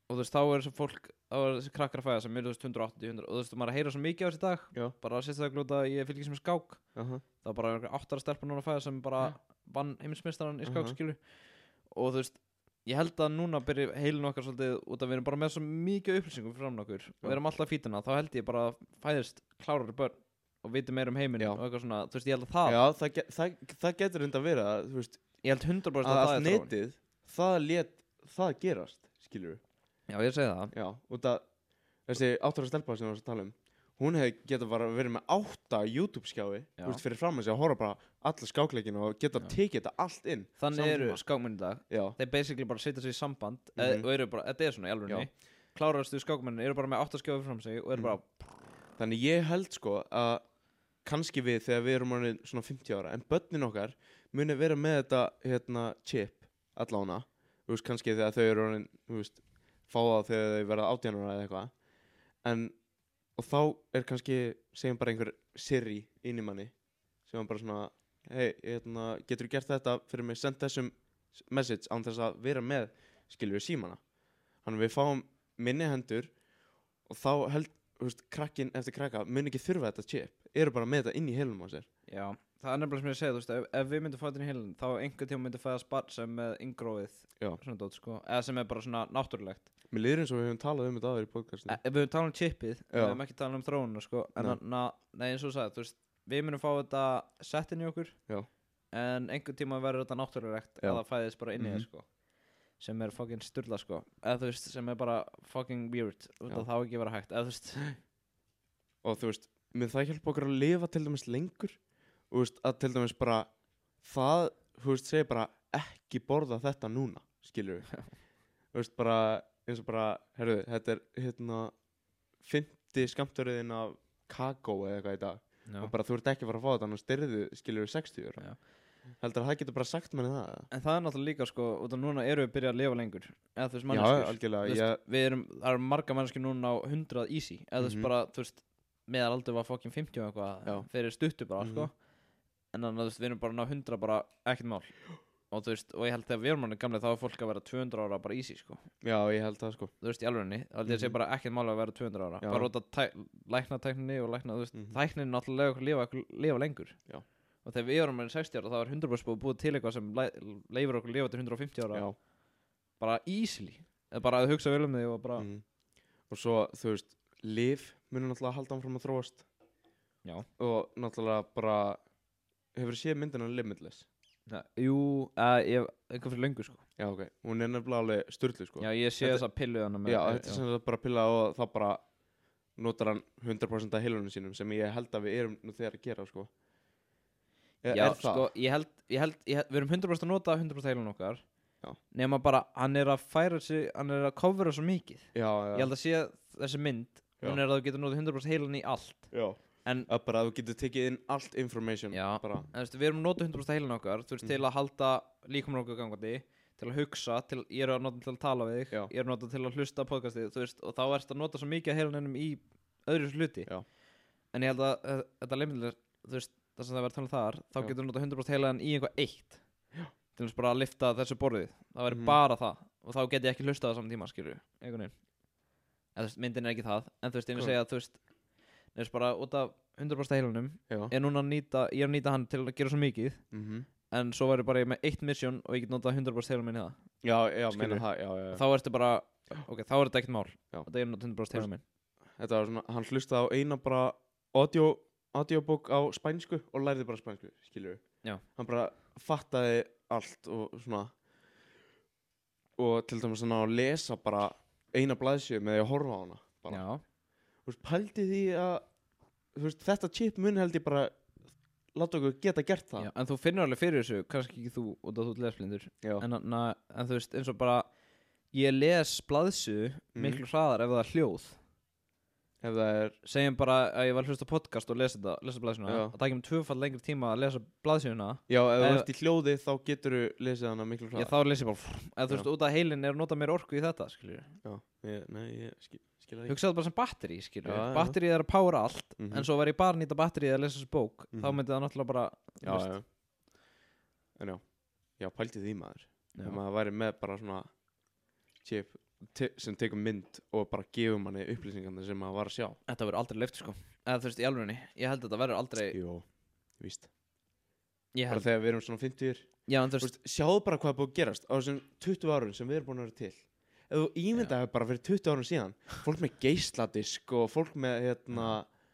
og þú veist, þá er þessi fólk þá er þessi krakkar að fæða sem er þú veist hundrað og áttatíu, hundrað og þú veist, maður er að heyra svo mikið á þessi dag Já. bara sérstaklega út að ég fylgist með skák Aha. það var bara einhver áttara stelpa núna að fæða sem bara vann heimsmeistarann í skák Aha. skilur og þú veist, ég held að núna byrja heilin okkar svolítið út að við erum bara með svo mikið upplýsingum fyrir framan okkur og við erum alltaf fítina, þá held ég bara að fæðist klárari börn og viti meira um heiminn Já. og eitthvað svona, þú veist, ég held að það Já, það, get, það, það getur enda verið að, þú veist, ég held hundrað prósent að að það allt er þróun. netið, það let, það gerast, skilur Já, ég segi það Já, út að þessi áttara stelpa sem við varum að tala um, hún hefði getað bara verið með átta YouTube-skjái, Já. þú veist, fyrir fram að sig að horfa bara alla skákleikina og geta Já. tekið þetta allt inn. Þannig eru Samtíma. skákmenn í dag Já, þeir basically bara setja sig í samband mm Mhm. og eru bara, þetta er svona í alvörunni klárastu skákmenn eru bara með átta skjáfi fram sig og eru Mhm. bara þannig ég held sko að kannski við þegar við erum orðin svona fimmtíu ára, en börnin okkar muni vera með þetta hérna chip allána, þú veist, kannski þegar þau eru orðin, þú veist, fá það þegar þau verða átján ára eða eitthvað, en og þá er kannski, segjum bara einhver Siri inn í manni sem er bara svona, hei, hérna, getur þú gert þetta fyrir mig, send þessum message án þess að vera með, skilur við símana, þannig að við fáum minni hendur og þá held, þú veist, krakkin eftir krakka mun ekki þurfa þetta chip, eru bara með þetta inn í heilunum á sér. já, það er nefnilega sem ég segi, þú veist, ef, ef við myndum fá þetta inn í heilin þá einhver tíma myndi fæðast barn sem með inngróið Já. svona dót, sko, eða sem er bara svona náttúrulegt Mér líður eins og við höfum talað um þetta aður í podcastinu. e, ef við höfum talað um chipið, við Já. höfum ekki talað um þróunina, sko en Nei. na, nei, eins og þú sagði, þú veist, við myndum fá þetta sett inn í okkur Já. en einhver tíma verður þetta náttúrulegt Já. eða fæðist bara inn í Mhm. þér, sko sem er fucking sturla, sko eða þú veist, sem er bara fucking weird út Já. að það á ekki að vera hægt, eða þú veist Og þú veist, mun það hjálpa okkur að lifa til dæmis lengur? Og þú veist, að til dæmis bara það, þú veist, segir bara ekki borða þetta núna, skilur við. Þú veist, bara eins og bara, herru, þetta er hérna fimmti skammturinn af kakó eða eitthvað í dag Já. og bara þú ert ekki að fara að fá þetta, annars styrðu, skilur við sextíu ára. Já. Heldur að það getur bara sagt manni það? eða? En það er náttúrulega líka, sko, út af núna erum við byrjað að lifa lengur eða þú veist, Já, manneskjur algjörlega. Þú veist, Ég, við erum, það eru marga manneskjur núna á hundrað easy eða þú veist Mhm. bara, þú veist meðalaldur var fucking fimmtíu og Já. eitthvað fyrir stuttu bara, Mhm. sko en þannig að þú veist, við erum bara ná hundrað bara ekkert mál og þú veist, og ég held þegar við erum manni gamlega þá er fólk að vera tvö hundruð ára bara easy, sko já, ég held það sko. þú veist, í alvegni, þá held ég að sé Mhm. bara ekkert mál að vera tvö hundruð ára Já. bara út af læknatækninni og lækna, þú veist, Mhm. tæknin náttúrulega okkur lifa, lifa lengur Já. og þegar við erum manni sextíu ára þá er hundrað prósent búið til eitthvað sem leifir okkur lifa til hundrað og fimmtíu ára Já. bara easily eða bara að hugsa vel um þig og bara Mm. Og svo, þú veist, lyf munur náttúrulega halda áfram að þróast. Já. Og náttúrulega bara, hefur séð myndina Limitless? ja, jú, uh, ég eitthvað fyrir löngu, sko Já, ok. Hún er nefnilega alveg sturlu, sko. já, ég sé Þetta- þessa pillu þannig með Já, þetta er sem sagt bara pilla og þá bara notar hann hundrað prósent af heilunum sínum sem ég held að við erum nú þegar að gera, sko. Er, já, er það? sko, ég held, ég held, ég held við erum hundrað prósent að nota hundrað prósent heilun okkar Já. nema bara, hann er að færa sig hann er að covera svo mikið Já, já. ég held að sé þessi mynd Já. hún er að þú getur notið hundrað prósent heilun í allt Já. en, Að bara að þú getur tekið inn allt information. já, Bara, en þú veist, við erum að nota hundrað prósent heilun okkar þú veist, Mhm. til að halda líkamann okkar gangandi til að hugsa, til, ég er að nota til að tala við þig Já. ég er að nota til að hlusta á podcastið þú veist, og þá erst að nota svo mikið af heilunum í öðru hluti Já. en ég held að uh, þetta limitilega, þú veist, það sem það verður að tala um þar þá Já. getur þú nota hundrað prósent heilan í eitthvað eitt Já. til þess bara að lifta þessu borðið það verður Mhm. bara það og þá get ég ekki hlustað á saman tíma, skilju einhvern veginn en þú veist, myndin er ekki það en þú veist, ég er að Hvað? segja að þú veist neðast bara út af hundrað prósent heilanum já. er núna að nýta, ég er að nýta hann til að gera svo mikið Mm en svo verður bara ég með eitt mission og ég get notað hundrað prósent heilanum minn í það Já, já, Skilur. meina það, já, já. já. þá ertu bara, ok, þá er þetta ekkert mál Já. þetta er notað hundrað prósent heilanum minn Þetta var svona, hann hlustaði á eina bara audio, audiobók á spænsku og lærði bara spænsku, skilur við. Já. Hann bara fattaði allt og svona og til dæmis svona að lesa bara eina blaðsjöðu með því að horfa á hana bara. já, Þú veist, pældi því að þú veist, þetta chip mun held ég bara láta okkur geta gert það. já, en þú finnur alveg fyrir þessu kannski ekki þú, út af þú ert lesblindur Já. en, na, en þú veist, eins og bara ég les blaðsu miklu hraðar ef það er hljóð Ef það er, segjum bara að ég var að hlusta á podcast og lesa þetta, lesa blaðsuna Já. það takir mér tvöfald lengri tíma að lesa blaðsuna já, ef þú Ef- ert í hljóði þá getur þú lesið hana miklu ég hraðar. þá les ég bara eða þú veist, út af heilin er að nota meir orku í þetta, skiljur Já, ég, nei, ég skil, skil það ekki. hugsaðu bara sem batteri, skiljur Já, já. batterið er að powera allt Mhm. en svo væri ég bara að nýta batterið að lesa þessu bók þá Mhm. myndi það náttúrulega bara þú Já, veist, já. En já, já, pældi því maður. já. Ef maður væri með bara svona chip te sem tekur mynd og bara gefur manni upplýsingarna sem maður var að sjá. Þetta verður aldrei leyft sko. Eða þú veist, í alvörunni, ég held að þetta verður aldrei. Jú, víst. Ég Bara held, þegar við erum svona fimmtíu. já, en þú Þú veist, veist, sjáðu bara hvað er búið að gerast á þessum tuttugu árum sem við erum búin að vera til. Ef þú ímyndaði bara fyrir tuttugu árum síðan, fólk með geisladisk og fólk með, hérna,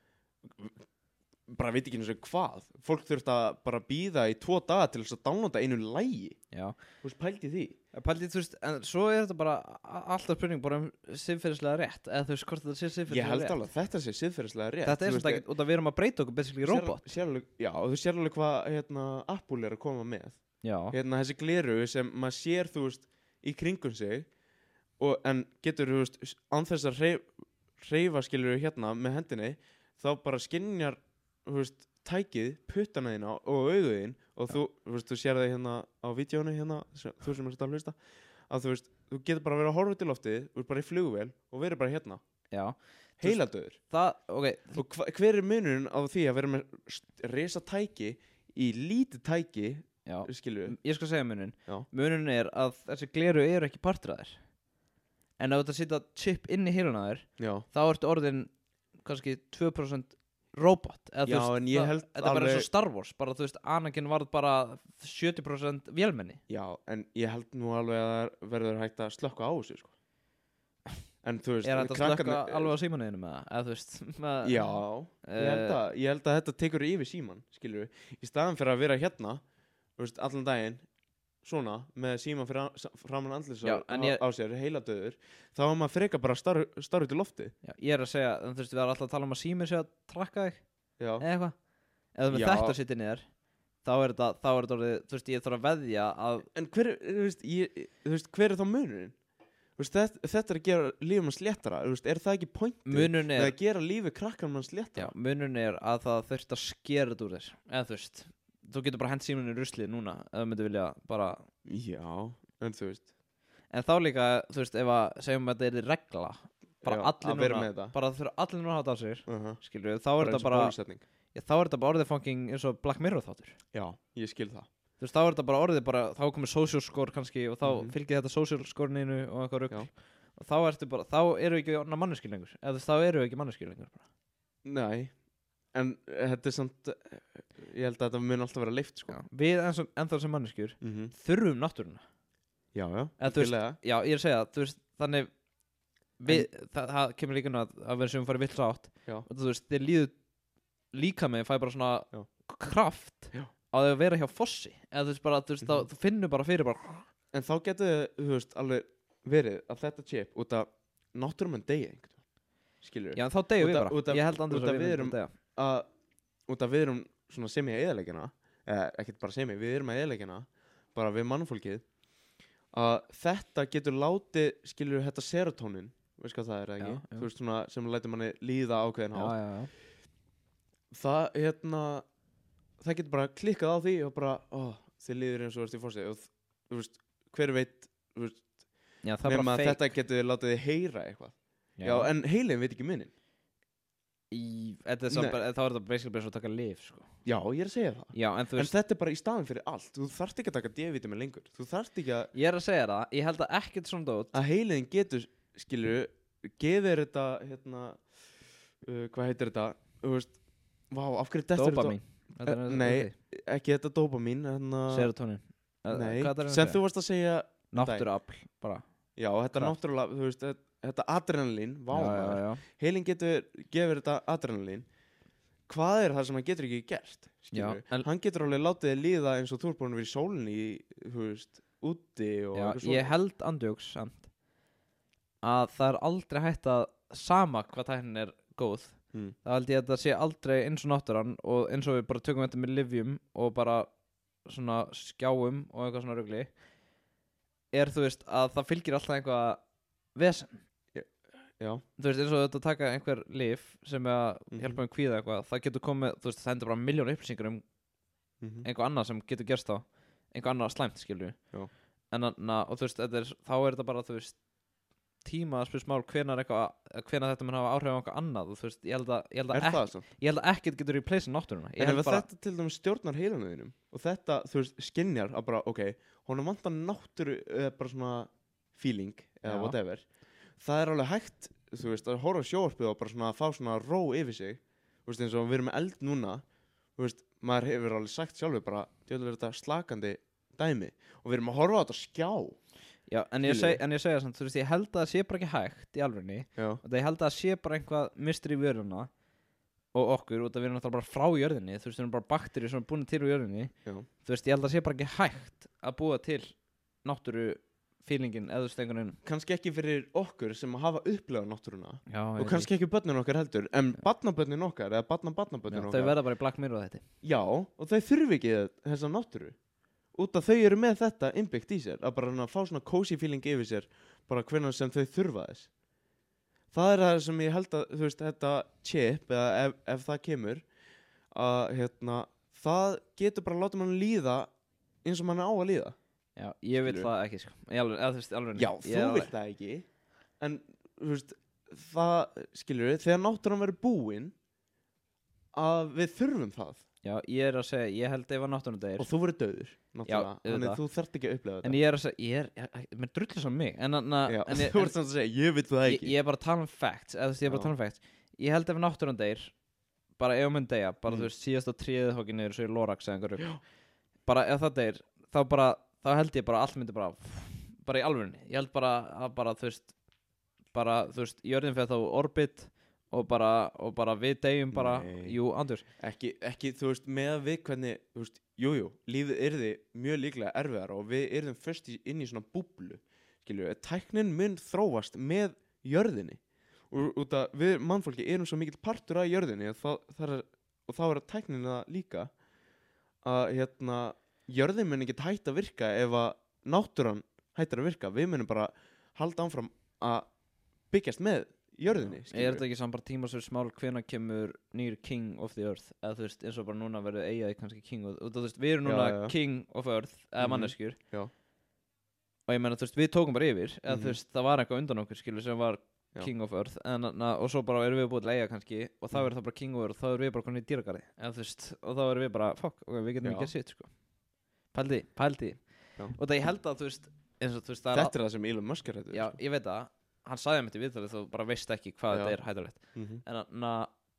bara veit ekki eins og hvað. Fólk þurft að bara bíða í tvo daga til þess að downloada einu lagi. já. Þú veist, pældi því. Pældi, þú veist, en svo er þetta bara a- alltaf spurning bara um siðferðislega rétt. Eða þú veist, hvort þetta sé Ég siðferðislega held rétt. alveg að þetta sé siðferðislega rétt. Þetta er Þú svona veist, ekkert, út af við erum að breyta okkur basically í sér- robot. séralveg- Já, og þú sér alveg hvað, hérna, Apple er að koma með. Já, Hérna, þessi gleru sem maður sér, þú veist, í kringum sig og, en getur, þú veist, án þess að hreyf, hreyfa skilur hérna með hendinni, þá bara skynjar, þú veist, tækið, puttana þína og auguðin og þú, þú veist, þú sér það hérna á vídeónu hérna, sem, þú sem er að hlusta, að þú veist, þú getur bara verið að horfa til loftið, þú ert bara í flugvél og verið bara hérna, já. heiladöður. Það, ok, Og hva, hver er munurinn á því að vera með risa tæki í lítið tæki, já. skilur við? Ég skal segja munin. Já. Munin er að þessi gleru eru ekki partur af þér. En ef þetta setja chip inn í heiluna þér, Já. þá ertu orðin kannski tvö prósent robot. Eða, þú Já, veist, en ég það- held þetta er bara eins alveg- og Star Wars. Bara, þú veist, Anakin varð bara sjötíu prósent vélmenni. Já, en ég held nú alveg að það verður hægt að slökka á þessu, sko. En þú veist, Er þetta að krakkarnir- slökka alveg á símanuðinu með það? Eða þú veist, með, Já, ég held, Eh, að, ég held að þetta tekur yfir síman, skilur við. Í staðan fyrir að vera hérna, þú veist, allan daginn, svona, með síman fyrir a- framan andlis Já, á, en á, ég- á sér, heiladöður, þá var maður frekar bara starf, starf út í lofti. já, ég er að segja, en þú veist, við erum alltaf að tala um að símið sé að trakka þig, Já, eða eitthvað. Ef þú með Já. þetta sitt inn í þér, þá er þetta, þá er þetta orðið, þú veist, ég þarf að veðja að, en hver, þú veist, ég, þú veist, hver er þá munurinn? Þú veist, þetta, þetta er að gera lífum hans léttara, þú veist, er það ekki pointið? munun Það er, að gera lífi krakkan hans já, léttara? munun er að það þurft að skera þetta úr þér, eða þú veist, þú getur bara hent síminu í ruslið núna, ef þú myndir vilja bara, Já, en þú veist, en þá líka, þú veist, ef að segjum að þetta er regla, bara Já, allir að vera núna, með þetta. bara þurfa allir núna að hafa þetta á sig, uh -huh. skilur við, þá er þetta bara, bólusetning. já, þá er þetta bara orðið fucking eins og Black Mirror þáttur. Já, ég skil það. Þú veist, þá er þetta bara orðið bara, þá er komið social score kannski og þá Mhm. fylgir þetta social score-ninu og eitthvað rugl. Já. Og þá ertu bara, þá eru ekki manneskil lengur. Eða þú veist, þá eru ekki manneskil lengur bara. Nei, en þetta er samt, ég held að þetta mun alltaf vera leift, sko. Já. Við eins og ennþá sem manneskjur Mm -hmm. þurfum náttúruna. Já, já, Eða þú veist, algjörlega. já, ég er að segja, þú veist, þannig við, það, það kemur líka nú að, að vera sem farið vill sátt. Já. Og þú veist, þér líður líka með, fæ bara svona Já. kraft Já. á því að vera hjá fossi. Eða þú veist bara, þú veist, Mhm. þá, þú finnur bara fyrir bara, En þá getur, þú veist, alveg verið að þetta chip út af náttúrumenn degi einhvern veginn, skilur já, en þá deyjum Út við af- bara. út af- Ég held andurs út af að við við erum- myndum deyja. að út af við erum svona semi að eðalegina, eða ekkert bara semi, við erum að eðalegina, bara við mannfólkið, að þetta getur látið, skilur þetta serotonin, veist hvað það er, eða ekki? Já, já. Þú veist svona, sem lætur manni líða ákveðin Já, hátt. já, já. Það, hérna, það getur bara klikkað á því og bara, ó, þið líður eins og þú ert í fórsið og þú veist, hver veit, þú veist, Já, það er nema bara að fake. þetta getur látið þið heyra eitthvað. Já, en heilin veit ekki munin. Í, þetta er samt Nei. bara, þá er þetta basically bara svo að taka lyf, sko. Já, ég er að segja það. Já, en þú En veist, þetta er bara í staðin fyrir allt. Þú þarft ekki að taka D-vitamin lengur. Þú þarft ekki að, ég er að segja það, ég held að ekkert svona dót, að heilin getur, skilur, gefið þetta, hérna, uh, hvað heitir þetta, þú veist, vá, af hverju dettur dopamín. Þetta er- Eh, nei, ekki þetta dopamín, hérna, Serotonin. Eh, nei, hvað er það að sem segja? þú varst að segja, Náttúruafl, bara. já, þetta Kraft. náttúrulega, þú veist, þetta- þetta adrenalín, vá, Já, maður. já, já. Heilin getur, gefur þetta adrenalín. Hvað er það sem hann getur ekki gert, skilur? Já, en- Hann getur alveg látið þið líða eins og þú er búin að vera í sólinni, í, þú veist, úti og Já, eitthvað ég svona. held andjóks samt að það er aldrei hægt að sama hvað tæknin er góð. Mm. Það held ég að þetta sé aldrei eins og náttúran og eins og við bara tökum þetta með lyfjum og bara svona skjáum og eitthvað svona rugli er þú veist að það fylgir alltaf einhvað vesen. Já, Þú veist eins og þetta taka einhver lyf sem er að Mhm. hjálpa um kvíða eitthvað, það getur komið, þú veist það endur bara miljón upplýsingar um mm einhvað annað sem getur gerst þá, einhvað annað slæmt skilju. Já. En na, og þú veist þetta er, þá er þetta bara þú veist tíma að spyrst mál hvenar eitthvað, hvenar þetta mun hafa áhrif á eitthvað annað og þú veist ég held að, ég held að, er ek, það svo? ég held að ekkert getur replace náttúruna. Ég En held ef bara, þetta til dæmis stjórnar heilanöðinum og þetta, þú veist, skinjar að bara, ok, honum vantar náttúru eða bara svona feeling eða Já. whatever það er alveg hægt, þú veist, að horfa á sjónvarpið og bara svona að fá svona ró yfir sig, þú veist, eins og við erum með eld núna, þú veist, maður hefur alveg sagt sjálfur bara, djöfull er þetta slakandi dæmi og við erum að horfa á þetta skjá. Já, en ég, seg, en ég segja samt, þú veist, ég held að það sé bara ekki hægt í alvörinni og það ég held að það sé bara einhvað mistur í vöruna og okkur, út að við erum náttúrulega bara frá jörðinni, þú veist, við erum bara bakteríur sem er búin til úr jörðinni. Já. Þú veist, ég held að það sé bara ekki hægt að búa til náttúru feelingin eða þú veist einhvern veginn. Kannski ekki fyrir okkur sem hafa upplifað náttúruna. Já, og kannski ekki börnin okkar heldur, en barnabörnin okkar eða barnabarnabörnin okkar. Þau verða bara í Black Mirror þetta. Já, og þau þurfi ekki þessa náttúru. Út að þau eru með þetta innbyggt í sér, að bara fá svona cozy feeling yfir sér, bara hvernig sem þau þurfa þess. Það er það sem ég held að, þú veist, þetta chip, eða ef, ef það kemur, að, hérna, það getur bara að láta mann líða eins og mann er á að líða. Já, ég vil það ekki, sko. Ég alveg, eða þú veist, alveg. Já, þú vil það ekki, en, þú veist, það, skilur við, þegar náttúran verður búin, að við þurfum það. Já, ég er að segja, ég held ef að náttúran deyr. Og þú verður dauður, náttúrulega, þannig þú þarft ekki að upplega þetta. En ég er að segja, ég er, ég, mér drullir svo mig, en þannig að... Já, en þú ert samt að segja, ég vil það ekki. Ég, ég er bara að tala um facts, eða þú veist, ég er bara að tala um facts. Ég held ef að náttúran deyr, bara ef að mun deyja, bara mm. þú veist, síðast á tríðið hókið niður, svo í Lorax eða einhverju. Bara ef það deyr, þá bara, þá held ég bara, allt myndi bara, bara í alvörunni. Ég held bara að bara, þú veist, bara, þú veist, jörðin fer þá orbit, og bara, og bara við deyjum bara, Nei. jú, andur. Ekki, ekki, þú veist, með við hvernig, þú veist, jú, jú, lífið yrði mjög líklega erfiðar og við yrðum fyrst í, inn í svona búblu, skilju, tæknin mun þróast með jörðinni. Og út að við mannfólki erum svo mikill partur af jörðinni og, það, það er, og þá er tæknin það líka að, hérna, jörðin mun ekki hætta að virka ef að náttúran hættir að virka. Við munum bara halda áfram að byggjast með jörðinni. Er þetta ekki samt bara tímasverð smál hvenær kemur nýr king of the earth eða þú veist eins og bara núna verður eigaði kannski king of, og þú veist við erum núna já, já. king of earth eða mm-hmm. manneskjur já. Og ég meina þú veist við tókum bara yfir eða mm-hmm. þú veist það var eitthvað undan okkur skilur sem var já. King of earth en, na, og svo bara erum við búið til eiga kannski og þá er það bara king of earth og þá erum við bara konið í dýragarði eða þú veist og þá erum við bara fuck ok við getum ekki að sitt sko pældi pældi og það ég held að þú veist eins og þú veist þetta er það sem Elon Musk er hættur já ég veit það hann sagði mér til viðtalið þú bara veist ekki hvað já. Þetta er hættulegt mm-hmm. en na,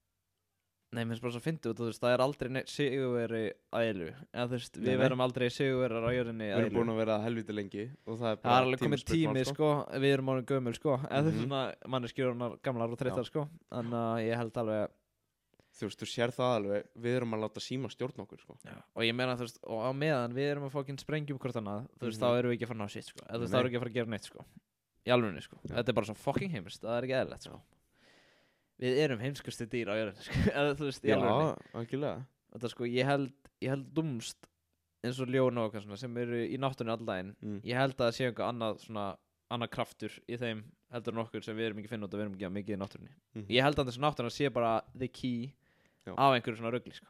nei mér finnst bara svo fyndið út þú veist það er aldrei sigurveri ælu eða þú veist við verðum aldrei sigurverar á jörðinni við erum búin að vera helviti lengi og það er bara það er alveg komið tími sko við erum ánum gömul sko eða mm-hmm. þú veist svona manneskjörnar gamlar og þreyttar sko þannig að ég held alveg þú veist þú sér það alveg við erum að láta síma stjórn okkur sko já. Og ég meina þú veist og á meðan við erum að fokkin sprengjum hvort annað þú veist mm-hmm. þá erum við ekki að fara að ná sitt sko eða þú veist þá erum við ekki að fara að gera neitt sko í alvörunni sko, já. Þetta er bara svo fucking heimist það er ekki eðlilegt sko við erum heimskustu dýr á jörðinni sko eða þú veist í alvörunni já, algjörlega þetta sko, ég held, ég held dumst eins og ljón og eitthvað svona sem eru í náttúrunni alldaginn mm. ég held að það sé einhver annað svona annað kraftur í þeim heldur en okkur sem við erum ekki finna út og við erum ekki mikið í náttúrunni mm. ég held að þessu náttúrunni sé bara the key já. Af einhverju svona rugli sko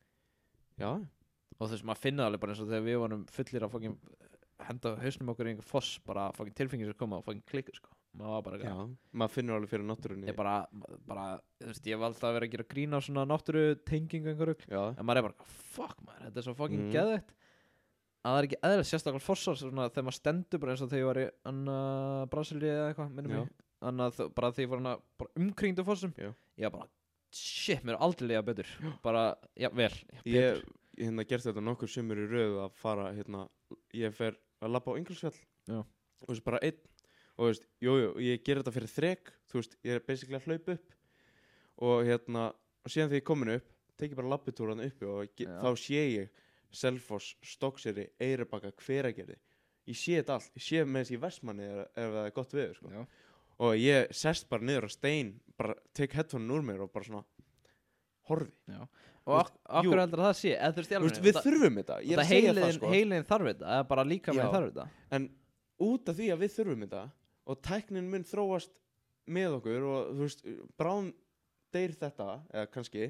já og þú veist, maður finna alveg bara eins og þegar við varum fullir af fucking henda hausnum okkur í einhver foss bara fucking tilfengið sem koma og fucking klikku sko maður var bara já, maður finnur alveg fyrir náttúrunni ég bara, bara, þú veist, ég hef alltaf verið að gera grína á svona náttúru tengingu einhverjum en maður er bara, fuck maður, þetta er svo fucking mm. geðveikt að það er ekki eðlilega sérstaklega fossar svona þegar maður stendur bara eins og þegar ég var í anna Brasilíu eða eitthvað, minnum mig anna bara þegar ég var hana bara umkringdu fossum já. Ég var bara, shit, mér er aldrei liða betur bara, já, vel ég, ég hérna gert þetta nokkur sumur í röðu að fara, hérna, ég fer að labba á Ingolsfjall og þú veist bara einn og þú veist, jújú, jú, ég ger þetta fyrir þrek þú veist, ég er basically að hlaupa upp og hérna, og síðan þegar ég komin upp tek ég bara labbitúran uppi og ge- þá sé ég Selfoss, Stokkseyri, Eyrarbakka, Hveragerði ég sé þetta allt, ég sé með þessi í Vestmanni ef, ef það er gott veður sko. Já. Og ég sest bara niður á stein bara tek headphone úr mér og bara svona horfi Já. Og ak- akkur heldur að það sé eða þú veist, í Þú veist, alvöru, við það- þurfum þetta, ég er að segja það heilin, sko heilin þarf þetta eða bara líka með Já. þarf þetta En út af því að við þurfum þetta og tæknin mun þróast með okkur og þú veist, bráðum deyr þetta, eða kannski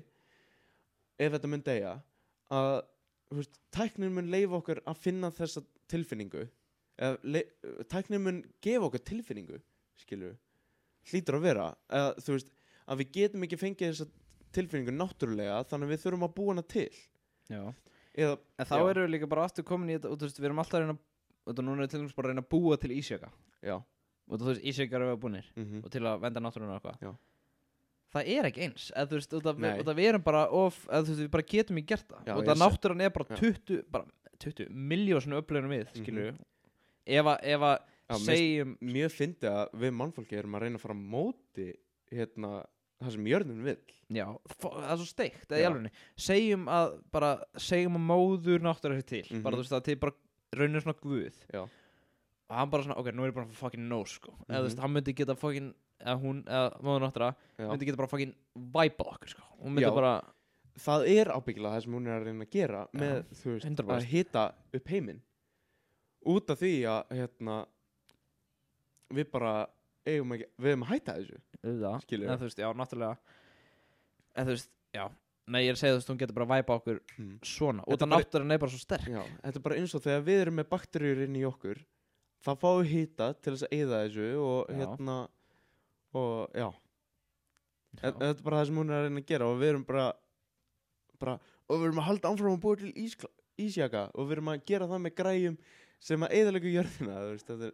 ef þetta mun deyja að þú veist, tæknin mun leyfa okkur að finna þessa tilfinningu eða le- tæknin mun gefa okkur tilfinningu skilur hlýtur að vera eða þú veist, að við getum ekki fengið þessa tilfinningu náttúrulega þannig að við þurfum að búa hana til Já. eða, En þá já, erum við líka bara aftur komin í þetta og þú veist, við erum alltaf að reyna og þetta núna er til dæmis bara að reyna að búa til ísjaka já, og þú veist, ísjökar eru búnir Mhm. og til að venda náttúruna og eitthvað Já. það er ekki eins eða þú veist, út af, Nei. út af við erum bara of, eða þú veist, við bara getum ekki gert það Já, út ég af sé- náttúran er bara Já. tuttugu bara tuttugu miljón svona upplöðunum við, Mhm. skilur ef að, ef að Já, mér- segjum Mjög fyndi að við mannfólki erum að reyna að fara á móti hérna, það sem jörðin vill. já, fó- það er svo steikt, eða í Já. alvegni segjum að, bara, segjum að móður náttúra sér til, Mhm. bara þú veist, að til bara raunir svona guð Já. og hann bara svona, ok, nú er ég bara fucking no, sko eða þú veist, Mhm. hann myndi geta fucking eða hún, eða móður náttúra Já. myndi geta bara fucking væpað okkur, sko hún myndi Já. bara, Það er ábyggilega það sem hún er að reyna að gera með, þú veist, hundrað að prósent. hita upp heiminn. Út af því að, hérna, við bara eigum ekki, við eigum að hætta þessu. auðvitað, Skilurðu? eða þú veist, já, náttúrulega eða þú veist, já nei, ég er að segja þú veist, hún getur bara væpað okkur Mm. svona, Þetta út af bara- náttúran er bara svo sterk Já, þetta er bara eins og þegar við erum með bakteríur inn í okkur, þá fáum við hita til þess að eyða þessu og Já. hérna, og já, Já. Þetta þetta er bara það sem hún er að reyna að gera og við erum bara, bara og við erum að halda áfram að búa til ískla, ísjaka og við erum að gera það með græjum sem að eyðalega jörðina, þú veist, þetta er,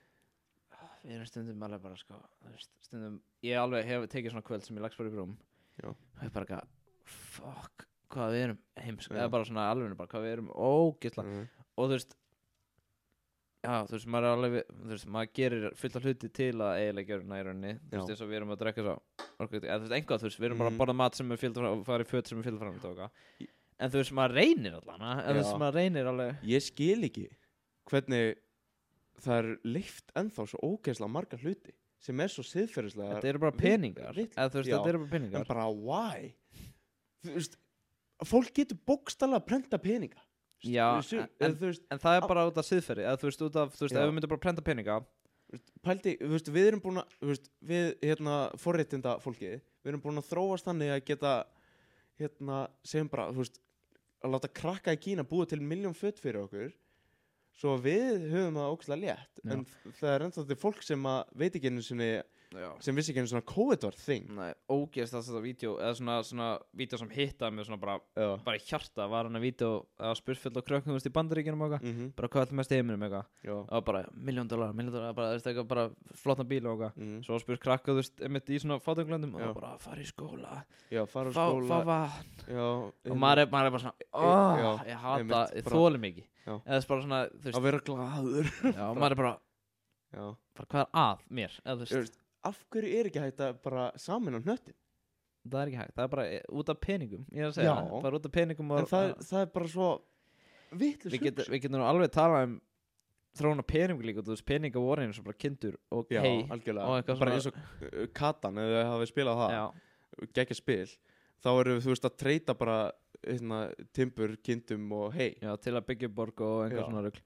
Við erum stundum alveg bara sko þú veist, stundum, ég alveg hef tekið svona kvöld sem ég lagst bara í rúm Já. og ég bara eitthvað, fuck hvað við erum heimsk, Já. eða bara svona alveg bara hvað við erum ógisla Mhm. og þú veist já, þú veist, maður er alveg þú veist, maður gerir fullt af hluti til að eiginlega gera í rauninni, þú Já. veist, eins og við erum að drekka svo orkut, eða þú veist, einhvað, þú veist, við erum bara Mhm. að borða mat sem er fylgd og fara í föt sem er fylgd fram og eitthvað. Í- En þú veist, maður reynir allan eða þú veist, Já. maður reynir alveg Ég skil ekki hvernig það er leift ennþá svo ógeðslega marga hluti sem er svo siðferðislega þetta eru bara vill- peningar, vill- eða þú veist, Já. þetta eru bara peningar en bara why? Þú veist, fólk getur bókstaflega að prenta peninga. Já, Þú veist, en- eða þú veist, En það er bara út af siðferði, eða þú veist, út af, þú veist, Já. ef við myndum bara prenta peninga þú veist, pældi, þú veist, við erum búin að, þú veist, við, hérna, forréttinda fólkið, við erum búin að þróast þannig að geta, hérna, segjum bara, þú veist, að láta krakka í Kína búa til miljón föt fyrir okkur, svo að við höfum það ógeðslega létt, Já. en það er ennþá til fólk sem að veit ekki einu sinni, Já. sem vissi ekki einu svona COVID var þing. Nei, ógeðst það þetta vídeo, eða svona, svona vídeo sem hittaði mig svona bara, Já. bara í hjarta, var hann að vídeo eða spurfull og krökkum, þú veist, í Bandaríkjunum og eitthvað Mhm. bara hvað er mest í heiminum eitthvað Já. og bara miljón dólar, miljón dólar, bara, þú veist, eitthvað bara flottan bíl og eitthvað Mhm. svo spurt krakka, þú veist, einmitt í svona fátönglandum og Já. það bara, fara í skóla Já, fara á fá, skóla. fá vatn Já. og maður er, maður er bara svona, oh, Já, ég hata, einmitt, ég bara- þóli mikið Já. eða þess bara svona, þú veist, Að vera glaður. já, og maður er bara, Já. bara hvað er að mér, eða þú Þú veist, veist, af hverju er ekki hægt að bara samin á hnöttin? það er ekki hægt, það er bara eh, út af peningum, ég er að segja, Já. það, bara út af peningum og En það, er- það er bara svo vitlaus við getum, hugsun. við getum nú alveg talað um þróun á peningum líka, þú veist, peninga voru eins og bara kindur og Já, hei algjörlega. og eitthvað Bara svona- eins og uh, Katan, ef þið hafið spilað það, já, geggja spil, þá eru þú veist að treyta bara hérna, timbur, kindum og hei. já, til að byggja upp borg og einhver Já. svona rugl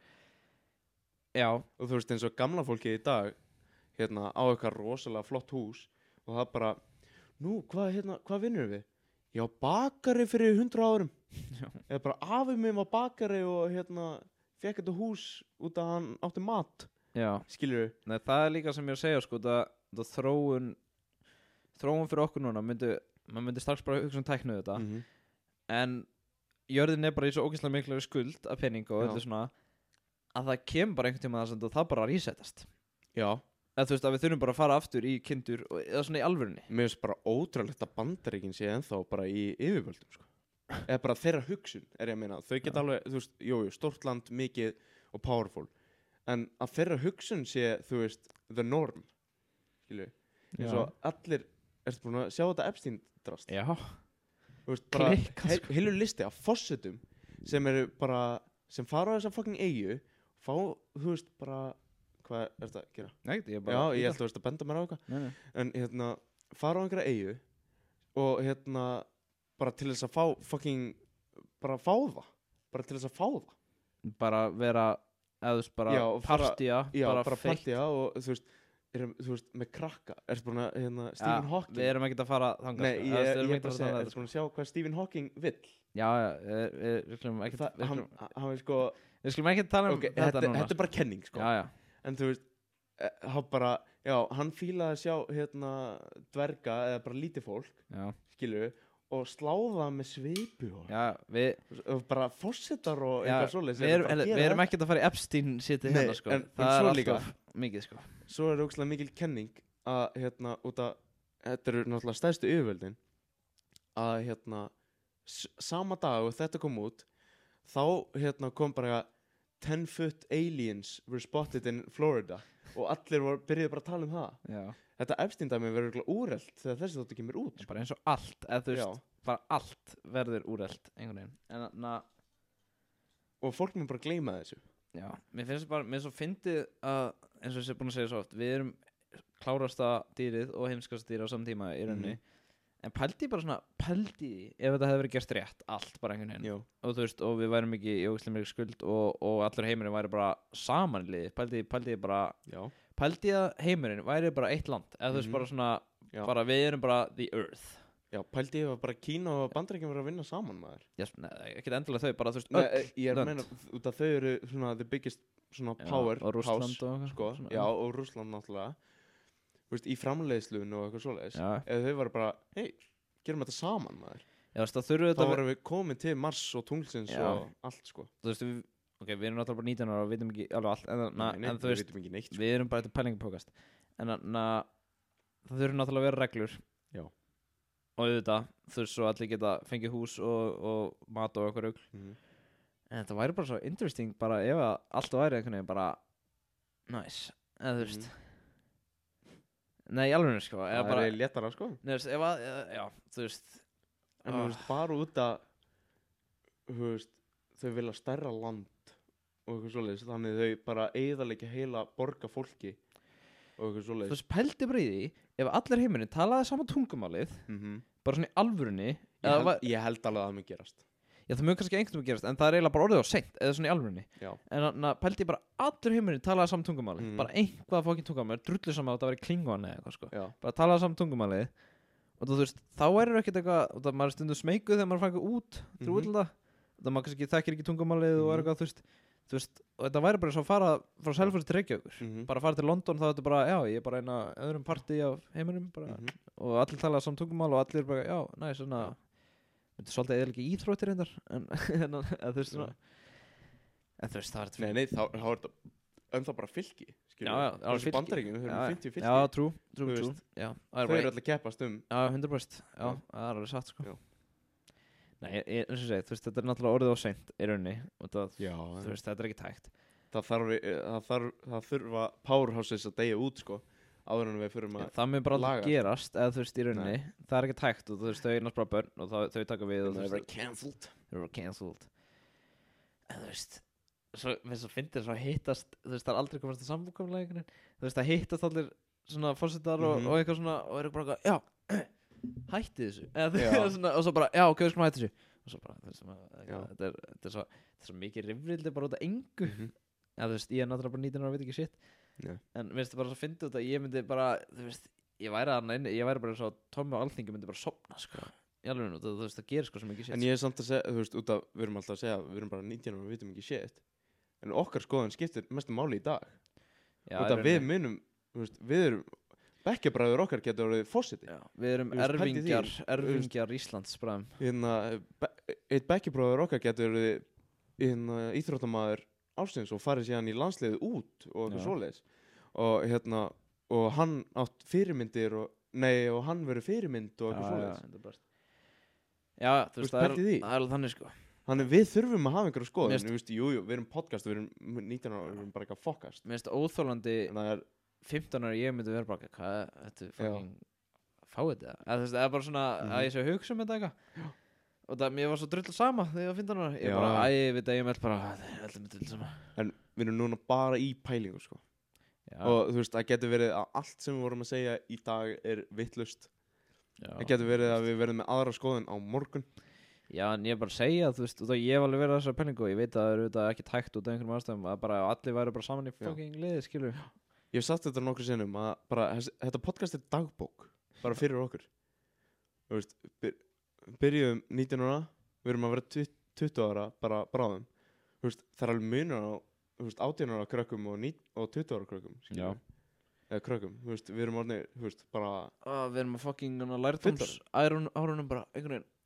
já, Og þú veist eins og gamla fólkið í dag, hérna, á eitthvað rosalega flott hús og það bara, nú, hvað, hérna, hvað vinnur við? Já, bakari fyrir hundra árum. Já. Eða bara afið minn var bakari og hérna, fekk þetta hús út að hann átti mat, já, skilur við? nei, það er líka sem ég er að segja sko, það, það þróun þróun fyrir okkur núna myndi, maður myndi strax bara hugsa um tæknu þetta Mhm. en jörðin er bara í svo ógeðslega miklu skuld af pening og Já. öllu svona að það kemur bara einhvern tíma þess að það bara resetast Já, eða þú veist að við þurfum bara að fara aftur í kindur og, eða svona í alvörunni mér finnst bara ótrúlegt að Bandaríkin sé ennþá bara í yfirvöldum, sko. Eða bara þeirra hugsun, er ég að meina. Þau geta Já. alveg, þú veist, jú, jú, stórt land, mikið og powerful. En að þeirra hugsun sé, þú veist, the norm, skilju. Eins og allir, ertu búin að sjá þetta Epstein-drast? já, Þú veist, bara Klikkað, he sko. heilu listi af fossetum sem eru bara, sem fara á þessa fucking eyju, fá, þú veist, bara, hvað er þetta að gera? nei, ég er bara Já, ég held að þú veist að benda mér á eitthvað. nei, nei. En hérna, fara á einhverja eyju og hérna, bara til þess að fá fucking, bara fá það. Bara til þess að fá það. bara vera eða þú veist bara Já, og fara- partía Já, bara, bara feitt. partía og þú veist, erum, þú veist, með krakka. Ertu búin að, hérna, Stephen Já, Hawking? við erum ekkert að fara þangað Nei, sko. ég, Eða, ég, við erum ég er ekkert bara að fara segja, þangað, ertu búin að sjá hvað Stephen Hawking vill? já, já, við, við, við skulum ekkert Það, við, hann, skulum, hann er sko, við skulum ekkert tala um ok, þetta þetta, núna þetta er bara kenning, sko. já, já, En þú veist, eh, hann bara, já, hann fílaði að sjá, hérna, dverga eða bara lítið fólk, já, skilur og sláða með svipu og, Já, við og bara fórsetar og Já, eitthvað svoleiðis við eru erum, bara að við gera erum þetta. ekkert að fara í Epstein sitið Nei, hérna sko en- en Það svo er líka- alltaf mikið sko Svo er ógeðslega mikil kenning að hérna út að þetta eru náttúrulega stærstu yfirvöldin að hérna s- sama dag og þetta kom út þá hérna kom bara ten foot aliens were spotted in Florida og allir var, byrjuði bara að tala um það Já, þetta Epstein-dæmi verður örugglega úrelt þegar þessi þáttu kemur út sko. bara eins og allt eða þú Já. veist, bara allt verður úrelt einhvern veginn En na, og fólk mér bara gleyma þessu já, mér finnst bara, mér er svo fyndið að eins og þessi er búin að segja svo oft við erum klárasta dýrið og heimskasta dýrið á saman tíma í rauninni en pældi bara svona, pældi því ef þetta hefði verið gert rétt, allt bara einhvern veginn Já. og þú veist, og við værum ekki í ógeðslega mikið skuld og, og allur heimurinn væri bara samanlið, pældi, pældi bara Já. pældi að heimurinn væri bara eitt land eða þú veist Mhm. bara svona, Já. bara við erum bara the earth Já, pældi ég að bara Kína og Bandaríkjum verður að vinna saman maður yes, ne, ekki endilega þau, bara þú veist Nei, öll ég er að lönd. meina út að þau eru svona the biggest svona Já, power og Rússland house, og eitthvað sko, svona, já, og Rússland náttúrulega Þú veist, í framleiðslun og eitthvað svoleiðis já, eða þau var bara, hei, gerum þetta saman maður já, þú veist, það þurfu þá þetta varum við komin til Mars og tunglsins Já. og allt sko þú veist, við, ok, við erum náttúrulega bara nítján ára og vitum ekki alveg allt en, na, Nei, nei, en þú við veist, vitum ekki neitt sko. við erum bara þetta pælingapókast en na, það þurfu náttúrulega að vera reglur Já. og auðvitað, þú veist, svo allir geta fengið hús og, og mat og eitthvað rugl Mhm. en þetta væri bara svo interesting bara ef að allt væri einhvern veginn bara nice, eða þú veist nei, alveg sko eða Það bara, er léttara sko nei, þú veist, ef að, eða, já, þú veist En þú Ah. veist, bara út að þú veist, þau vilja stærra land og eitthvað svoleiðis þannig þau bara eyðalegja heila borga fólki og eitthvað þú svoleiðis veist, pældi bara í því ef allir heimurinn talaði sama tungumálið mm bara svona í alvörunni ég, eða held, va- ég held alveg að það mun gerast já, það mjög kannski einhvern veginn gerast en það er eiginlega bara orðið á seint eða svona í alvörunni Já, en þannig að pældi bara allir heimurinn talaði sama tungumálið Mhm. bara einhvað fókin tungumálið drullu saman að það væri klingon eða eitthvað sko já, bara talaði sama tungumálið og þú veist, þá er ekkert eitthvað og það maður er stundum smeykuð þegar maður fær eitthvað út til Mhm. útlanda það maður kannski þekkir ekki tungumálið og er Mhm. eitthvað, þú veist, þú veist og þetta væri bara svo að fara frá Selfoss til Reykjavíkur Mhm. bara fara til London þá er þetta bara, já, ég er bara eina öðrum partí af heiminum bara, Mhm. og allir tala saman tungumál og allir bara, já, næ, svona þetta er svolítið eða ekki íþróttir reyndar en, en, en þú veist svona en þú veist, það er þetta Nei, nei, þá, þá er þetta ennþá bara fylki já, já, það er Þessi fylki. Bandaríkjum, þau Já, eru fimmtíu fylki já, trú, trú, Þú trú veist. já, það Þau er bara eru allir keppast um já, hundra prósent, já, Já. það er alveg satt sko Já. nei, ég- ég- eins og segi, þú veist, þetta er náttúrulega orðið á seint í rauninni og það, Já, þú veist, þetta er ekki tækt það þarf, það þarf, það þurfa powerhouses að deyja út sko áður en við fyrir Já, að það mun bara laga. aldrei gerast eða þú veist í rauninni það er ekki tækt og þú veist þau eignast bara börn og það, þau taka við og þú það veist er cancelled þau eru cancelled en þú veist svo, við svo fyndir svo að hittast þú veist það er aldrei komast að samfókamlega þú veist það hittast allir svona fórsetar og, Mhm. og eitthvað svona og eru bara eitthvað já hætti þessu eða þú Já. veist svona og svo bara já ok við skulum hætti þessu og svo bara þú veist svona, Já. þetta er þetta er svo þetta er svo mikið rifrildi bara út af engu Mhm. eða þú veist ég er náttúrulega bara nítján ára og veit ekki shit Nei. en mér finnst það bara svo fyndið út að ég myndi bara þú veist ég væri að neina ég væri bara svo Tommi á alþingi myndi bara sopna sko í alveg nú þú veist það gerir sko sem ekki shit En ég er samt að segja, þú veist, út af, við erum alltaf að segja við erum bara nítján og við vitum ekki shit en okkar skoðan skiptir mestu máli í dag Já, út í af við rauninni. munum, þú veist, við erum bekkjabræður okkar getur orðið fósiti Já, við erum Þú veist, pældi því, erfingjar, þú veist. erfingjar Íslands bræðum. hérna, be eitt bekkjabræður okkar getur orðið hérna, íþróttamaður ástins og farið síðan í landsliðið út og eitthvað Já. svoleiðis og hérna, og hann átt fyrirmyndir og, nei, og hann verið fyrirmynd og eitthvað svoleiðis þetta er bara Já, þú Þú veist, veist, það er, pældi því. það er alveg þannig sko Þannig við þurfum að hafa einhverja skoðun, Mér finnst- þú veist, jú, jú, við erum podcast, við erum nítján ára, við erum bara eitthvað fokast Mér finnst óþólandi En það er, fimmtán ára ég myndi vera bara hvað, þetta er Já. fucking fáið þetta eða þú veist, það er bara svona Mhm. að ég sé að hugsa um þetta eitthvað og það, mér var svo drull sama þegar ég var fimmtán ára ég Já. bara, æ, við dægjum öll bara það er alltaf með drull sama en við erum núna bara í pælingu, sko Já, Og þú veist, það getur verið að allt sem við vorum að segja í dag er vittlust já. Það getur verið að við verðum með aðra skoðun á morgun Já, en ég er bara að segja, þú veist, og það ég hef alveg verið að þessari penningu og ég veit að það eru þetta ekki tækt út af einhverjum ástæðum að bara allir væri bara saman í Já. fucking liði, skilur Ég hef sagt þetta nokkru sinnum að bara, þess, þetta podcast er dagbók bara fyrir okkur Þú veist, byr, byrjuðum nítján ára við erum að vera tut- tuttugu ára bara bráðum Þú veist, það er alveg munur á þú veist, átján ára krökkum og, ní- og tuttugu ára krökkum skilurðu. Já. eða krökkum, þú veist, við erum orðinir þú veist, bara að við erum að fucking lærdóms árunum bara, einhvern veginn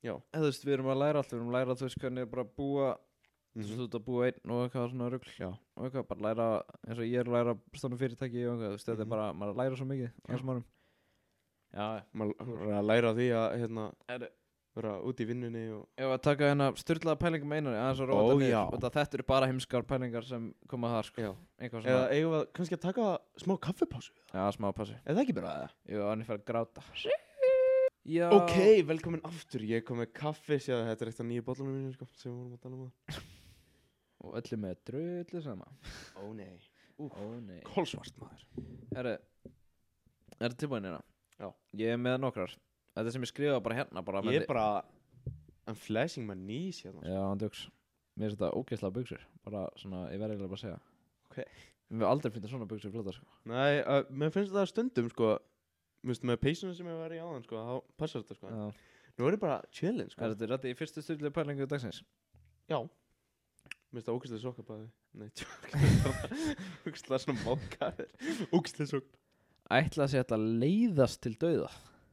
veist, við erum að læra allt, við erum að læra, þú veist, hvernig er bara að búa, þú veist, þú ert að búa einn og eitthvað svona rugl, Já. og eitthvað, bara læra, eins og ég er að læra stofnum fyrirtæki og eitthvað, þú veist, þetta er Mhm. bara, maður er að læra svo mikið, á þessum árum. Já, Maður er að læra á því að hérna, er, vera út í vinnunni og ef að taka hérna styrlaða pælingu með einari, aðeins að róa Ó, þetta niður, já. og það þetta eru bara heimskar pælingar sem koma þar, sko, Já. eitthvað Eða svona, eigum við kannski að taka smá kaffipásu? já, smá passi, Er það ekki bara það? ég var annir fyrir að gráta. Já. Ok, velkomin aftur. Ég kom með kaffi, séð að þetta er eitt af nýju bollunum mínu, sko, sem við vorum að tala um það. Og öllu með drullu sama. Ó nei. Ó nei. Kolsvart maður. Herri, er þetta tilbúin hérna? Já. Ég er með nokkrar. Þetta sem ég skrifaði bara hérna bara með Ég er bara, I'm flashing my knees hérna. Já, hann djóks. Mér finnst þetta ógeðslega buxur. Bara svona, ég verði eiginlega bara að segja. Ok. Við hef aldrei finnst svona buxur flottar, sko. Nei, uh, mér finnst það stundum, sko, Þú veist, með peysuna sem ég var í áðan, sko, þá passar þetta, sko. Já. Nú er ég bara chillin, sko. Er þetta rætti í fyrstu styrlu pælingu dagsins? Já. Mér finnst það ógæslega sokkabæði. Nei, tjók. Ógæslega svona mókaður. Ógæslega sokk. Ætla að sé þetta leiðast til dauða.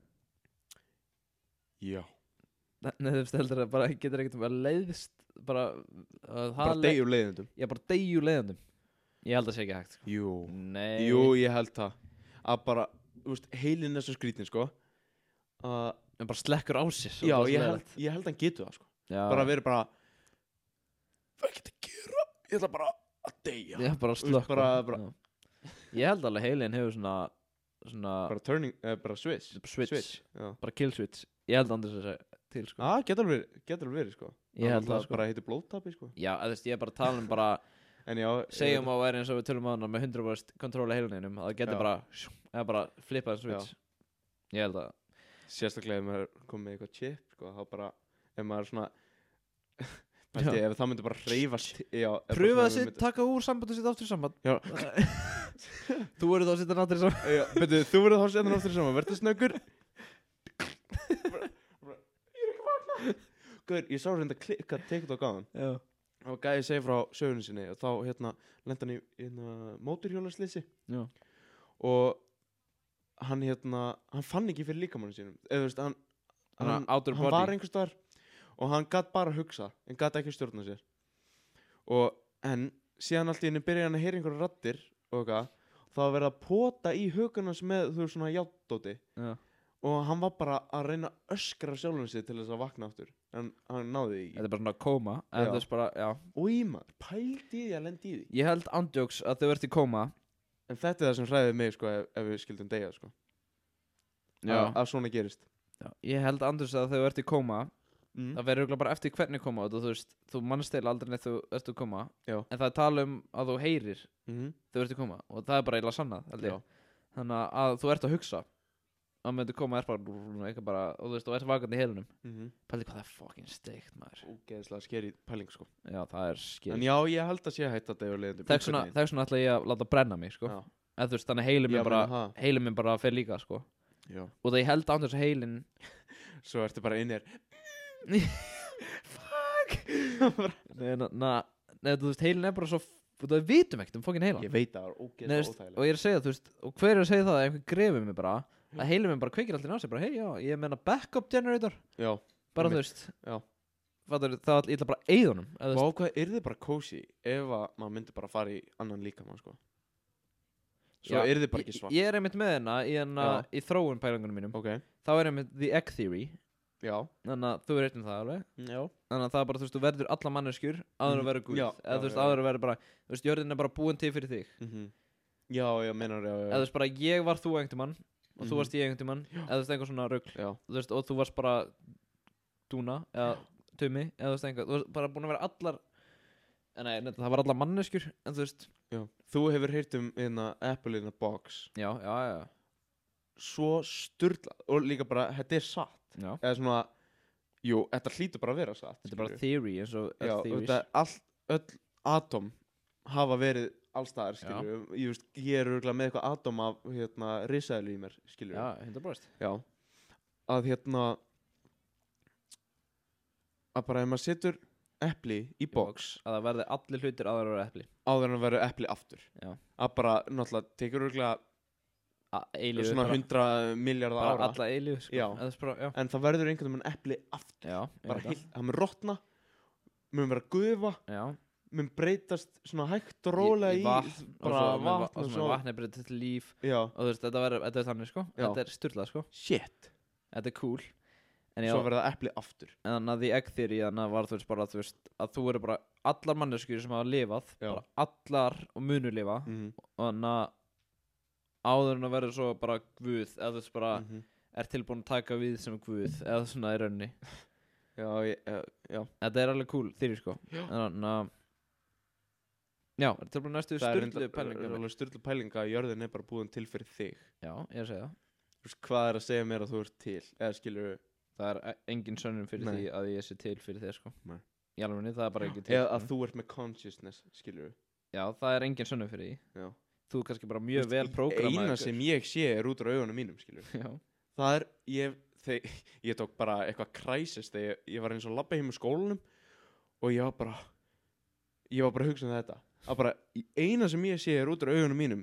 Já. Nei, þú veist, heldur að bara getur ekkert um að leiðst bara uh, Bara deyjur leiðindum. Já, bara deyju leiðandum. Ég held að sé ekki hægt, sko. Jú. Nei. Jú, ég held það. Að bara, þú veist, heilin er svo skrítin, sko. Uh, En bara slekkur á sér. og já, bara svo ég held, leiðilegt. ég held hann getur það, sko. Já. Bara verið bara, hvað er ekki að gera? Ég ætla bara að deyja. Já, bara slökk. bara- bara- Já. Ég held alveg heilin hefur svona svona Bara turning, eh, bara switch. switch, Já. bara kill switch. Ég held andis að segja til, sko. Já, getur alveg verið, getur alveg verið, sko. Ég held það, sko. Bara heitir blóðtapi, sko. Já, þú veist, ég er bara að tala um bara En já, segjum að væri eins og við tölum á hana með hundra prósent kontról að heiluninum, að það getur Já. bara eða bara flippað switch. Ég held að sérstaklega ef maður kom með eitthvað chip, sko, þá bara, ef maður er svona, bætti, ef það myndi bara hreyfast, já. ef bara pröfa svona að ef sitt, myndi- taka úr samband og sitt aftur í samband. Já. Þú verður þá að sitta náttúrulega í samband. Já, betur, þú verður þá setjan aftur saman, verður snöggur. Bara- bara, Ég er ekki vakna. Guður, ég sá reynda klikka TikTok á hann. Já. Og gæði segi frá sögunni sinni og þá hérna lenti hann í hérna, mótorhjólaslýsi Já. og hann hérna, hann fann ekki fyrir líkamannu sínum. Eða þú veist, hann, Hann hann, outer hann body. var einhvers staðar og hann gat bara að hugsa, en gat ekki að stjórna sér. Og en síðan allt í henni byrjaði hann að heyra einhverja raddir og eitthvað, þá var verið að pota í hugunans með þú veist svona játdóti. Já. Og hann var bara að reyna að öskra sjálfum sig til þess að vakna aftur. En hann náði því Þetta ekki. er bara svona kóma, en Já. þú veist bara, já. Új maður, pældi í því að lendi í því. Ég held andjóks að þau ert í kóma. En þetta er það sem hræðið mig sko ef, ef við skildum deyja sko. Já. Að- Að svona gerist. Já. Ég held andjóks að þau ert í kóma. Mm. Það verður örugglega bara eftir hvernig koma og þú veist, þú mannst eða aldrei neitt þú ert í koma. Já. En það er tala um að þú heyrir Mm. þau ert í koma og það er bara eiginlega sannað, held ég. Já. Þannig að þú ert að hugsa að með þetta koma er bara, eitthvað bara og þú veist, þú ert vakandi í heilunum. Mm. Pældi hvað það er fucking steikt, maður. Ógeðslega skeri pæling sko. Já, það er skil. En já, ég held að sé hægt að deyja leiðandi. Þess vegna þess vegna ætla ég að láta brenna mig, sko. Já. Eða þú veist, þannig heilin Já, minn bara, meina það. heilin minn bara fer líka, sko. Já. Og það ég held án þess að heilin Svo ertu bara inn hér. Nei, na, na, nei, þú veist, heilin er bara svo þú veist, við vitum ekkert um fokkin heilan. Ég veit það var Nei, þú ógeðslega veist, óþægilegt. og ég er að segja, þú veist, og hver er að segja það að einhver grefur mig bara, að heilin minn bara kveikir allir á sig, bara, hei, já, ég meina backup generator, Já. bara, þú Einmitt. veist, Já. fattar, það er, ég ætla bara að eyða honum, eða, þú Vá veist, hvað yrði bara cozy ef að maður myndi bara fara í annan líkamann sko. Svo Já, yrði bara ekki ég, svart. ég er einmitt með hérna í, hérna, Já. í þróun pælingunum mínum, Ok. þá er einmitt the egg theory, Já. þannig að þú er eitthvað það alveg, Já. þannig að það er bara, þú veist, þú verður alla manneskjur áður Mhm. að vera guð, Já, eða já, þú veist, já, áður að vera bara, þú veist, jörðin er bara búin til fyrir þig, Mhm. Já, já, meinar, já, já. eða þú veist, bara ég var þú einhvern mann og þú Mhm. varst ég einhvern mann, eða þú veist, einhver svona rugl, Já. þú veist, og þú varst bara Dúna, eða Tumi, eða þú veist, einhver, þú varst bara búin að vera allar, en nei, nei, það var allar manneskjur, en þú veist, Já. Þú hefur heyrt um hérna Apple in a box. já, já, já, Svo sturla og líka bara, þetta er satt. já, Eða svona, jú, þetta hlýtur bara að vera satt. þetta er bara skilurðu. theory eins og Já, öll og theories. þetta er allt, öll atóm hafa verið allstaðar, Já. skilju. Ég veist, ég er örgulega með eitthvað atóm af, hérna, risaðilu í mér, skilju. Já, hundra prósent. Já. Að hérna, að bara ef maður setur epli í box, Að það verði allir hlutir aðra að vera epli. áður en að vera epli aftur. Já. Að bara, náttúrulega, tekur örgulega eilífu svona bara, hundra milljarða bara ára alla eilífu sko. Já. Eða þess bara, já, en það verður einhvern veginn epli aftur já, ég bara veit heilt, það mun rotna mun vera gufa, það. Já, mun breytast svona hægt og rólega í, í vatn bara og svo, með, vatn og svo með vatn er breytið til líf já, og þú veist, þetta verður, þetta er þannig sko Já. þetta er styrlað sko, shit þetta er cool en já, svo verður það epli aftur en þannig að því egg theory þannig að var þú veist bara, þú veist, að þú eru bara allar manneskjur sem hafa lifað, Já. bara allar og munu lifa mm og þannig að áður en að verður svo bara guð, eða þú veist bara -hmm. er tilbúin að taka við sem guð eða svona í rauninni, já, ég, já, já þetta er alveg cool þeirri sko, Já. en þannig að já, er tilbúin næstu það er styrlu reyndar- pælingu alveg styrlu pælinga að jörðin er bara búin til fyrir þig já, ég er að segja það Þú veist, hvað er að segja mér að þú ert til eða skilur það er e- engin sönnum fyrir Nei. því að ég sé til fyrir þér sko Nei. í alveg það er bara ekki til eða að sko. þú ert með consciousness skilur já, það er engin sönnum fyrir því já þú er kannski bara mjög vel prógramaður eina sem ég sé er út úr augunum mínum skilur já, það er ég, þegar, ég tók bara eitthvað crisis þegar ég, ég var eins og labba heim í skólanum og ég var bara ég var bara að hugsa um þetta að bara eina sem ég sé er út úr augunum mínum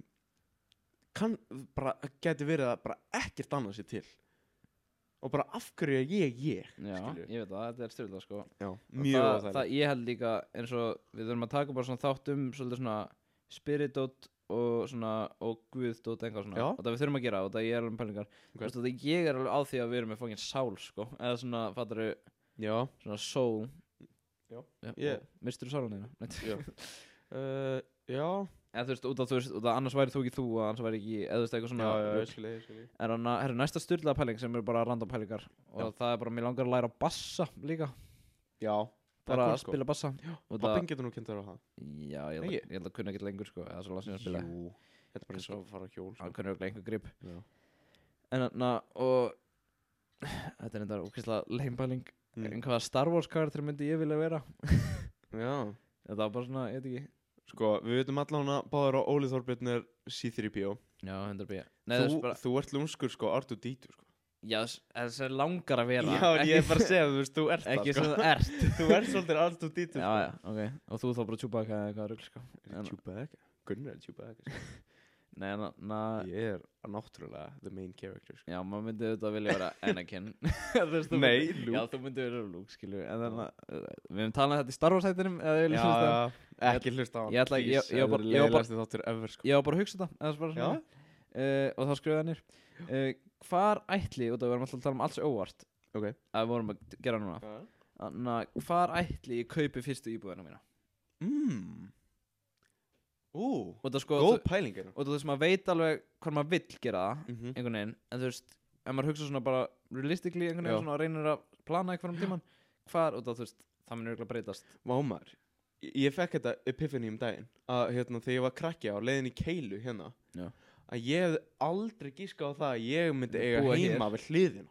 kann bara geti verið að bara ekkert annað sé til og bara af hverju er ég ég já skilurðu? ég veit það, þetta er styrla sko já, Og mjög það, óþægilegt. það ég held líka eins og við þurfum að taka bara svona þátt um svolítið svona spiritdót og svona og guðdót eitthvað svona Já. og það við þurfum að gera og það ég er alveg með pælingar Ok. okay. það ég er alveg á því að við erum með fókin sál sko eða svona fattaru já, svona soul Já. já Ég- mistur þú sálunina já uh, já eða þú veist út af þú veist út af annars væri þú ekki þú og annars væri ekki eða þú veist eitthvað já, svona já, ég rugl. skil ég skil ég er hann að herru næsta styrlaða pæling sem eru bara random pælingar og Já. það er bara mér langar að læra bassa líka já, bara cool, að sko. spila bassa og pappin getur nú kynnt þér á það já ég held, að, Ekki? ég held að kunna ekki lengur sko eða svo langt sem ég spila jú, þetta er bara eins og að fara á hjól sko. hann kunna örugglega einhver grip já. en þannig að og þetta er enda ókvæslega leimpæling Mm. en hvaða Star Wars karakter myndi ég vilja vera já þetta var bara svona ég veit ekki sko, við veitum allan að báður á Óli Þorbjörn er C þrjú P O já hundrað bí nei þú, það er bara þú ert lúmskur sko, R two D two sko. já þess er langar að vera já, ég er bara að segja, þú veist, þú ert ekki það sem sko. þú ert þú ert svolítið R two D two já já ok og þú þá bara Chewbacca eða eitthvað rugl sko en- Chewbacca, Gunnar er Chewbacca sko. nei en þannig ég er náttúrulega the main character sko. já maður myndi auðvitað vilja vera Anakin Þú veist, þú Nei, myndi- Luke. já þú myndi vera Luke skilju en þannig að við hefum talað um þetta í Star Wars hættinum eða við já, viljum hlusta á- já, ekki hlusta á hann Ég ætla- ég- please, ég var það bara- er ég var bara- leiðilegasti þáttur ever sko. ég var bara að hugsa þetta eða bara Já. svona uh, og þá skrifaði nýr uh, hvar ætli og það verðum alltaf að tala um alls óvart ok að við vorum að gera núna þannig að hvar ætli ég kaupi fyrstu íbúðina mína mm. ú, og það sko góð þú- pæling er og þú veist maður veit alveg hvað maður vill gera það mm -hmm. einhvern veginn en þú veist ef maður hugsa svona bara realistically einhvern Já. veginn svona og reynir að plana eitthvað um tíman hvar og það þú veist það mun örgulega breytast Vámar, ég, ég fekk þetta epiphany um daginn að hérna, þegar ég var krakki á leiðin í Keilu hérna Já. að ég hefði aldrei gíska á það að ég myndi eiga Búa heima hér. við hliðina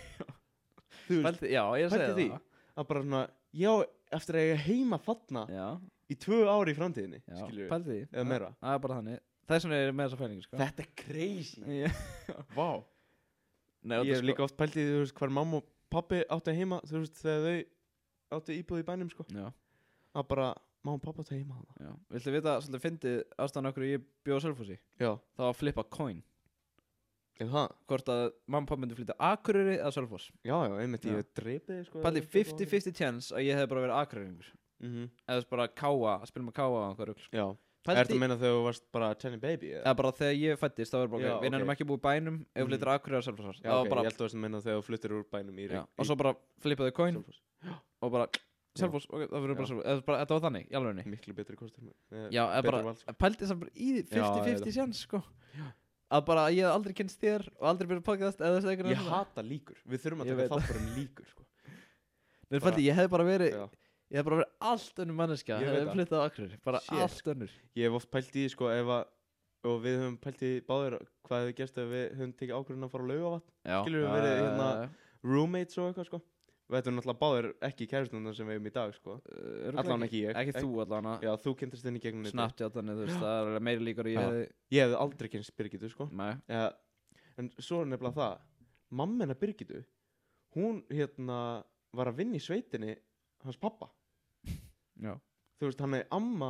þú veist, Pældi, já ég er að pældi segja því að bara svona, já, eftir að eiga heima þarna það já, í tvö ári í framtíðinni já skilurðu, pældi því eða meira. það er bara þannig þess vegna er ég með þessa fælingu sko þetta er crazy Já. vá, Nei, og ég það hef líka oft pælt í því, þú veist, hvar mamma og pappi áttu heima, þú veist, þegar þau áttu íbúð í bænum, sko, já, að bara mamma og pappa áttu heima þarna. já viltu vita svolítið fyndið ástæðan okkur ég bjóð á Selfossi já, það var að flippa coin er það? hvort að mamma og pappa myndi flytja Akureyri eða Selfoss já, já, einmitt, Já. ég dreipið þig, sko pældi fifty fifty chance að ég hefði bara verið Akureyringur mhm eða þess bara káa að spila með káa og einhver rugl Já, er pældi þetta að meina þegar þú varst bara tiny baby? eða? eða bara þegar ég fættist þá var bara Já, ok, við nefnum ok. ekki búið í bænum ef Mhm. við flyttir Akureyri eða Selfoss Já, það ok, var bara ég held að þú varst að meina þegar þú fluttir úr bænum í, já, í og svo bara flippaði coin Selfoss. og bara Selfoss ok, það verður bara Já. Selfoss eða bara þetta var þannig í alvegni Miklu betri kostur eh, já eða betri bara val, sko. pældi þess að bara í Já, fifty ég fifty veit chance sko að bara ég hef aldrei kynst þér og aldrei byrjað podcast eða þess að Ég hata líkur, við þurfum að Ég taka veit þáttur um líkur sko. Nei, pældi, ég hef bara verið Já. ég hef bara verið allt önnur manneskja Ég ég veit hef það. flyttað á Akureyri bara Shit. allt önnur Ég hef oft pælt í því, sko, ef að og við höfum pælt í því báðir hvað hefði gerst ef við höfum tekið ákvörðun að fara á Laugavatn já Skilurðu, já, verið já, hérna já, já. roommates og eitthvað, sko Við ættum náttúrulega báðir ekki kæristundar sem við hefum í dag, sko Uh, örugglega Allan ekki ég ekki þú allan Já, þú kynntist henni gegnum netið. Snapchat þannig þú veist það er alveg meiri líkur og ég Já. hefði Ég hefði aldrei kynst Birgitu, sko nei ja, En svo er nefnilega það Mamma hennar Birgitu Hún, hérna, var að vinna í sveitinni hans pappa já Þú veist, hann er amma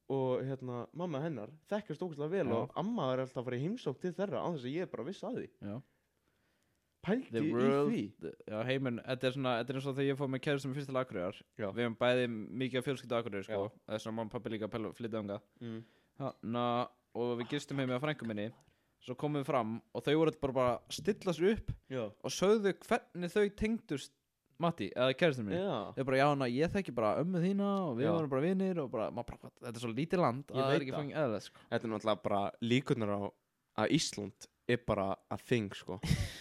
og hérna, mamma hennar þekkjast ógeðslega vel Já. og amma er alltaf að fara í heimsókn til þeirra án þess að ég bara vissi að því Já. pældi The í world, því já, heiminn, þetta er svona, þetta er eins og þegar ég fór með kæristum fyrst til Akureyrar. Já. Við hefum bæði mikið af fjölskyldu á Akureyri, sko. Já. Þess að mamma og pappi líka að flytja þangað. mm. Hanna, og við gistum heim með frænku minni. Svo komum við fram og þau voru bara bara að stilla sér upp Já, og sögðu hvernig þau tengdust Matti, eða kæristum minni. já, Þau bara, já, hana, ég þekki bara ömmu þína og við Já. vorum bara vinir og bara, maður bara, þetta er svo lítið land Ég að það veit er ekki það. fengið eðlega, sko. þetta er náttúrulega bara líkurnar á að Ísland er bara að þing sko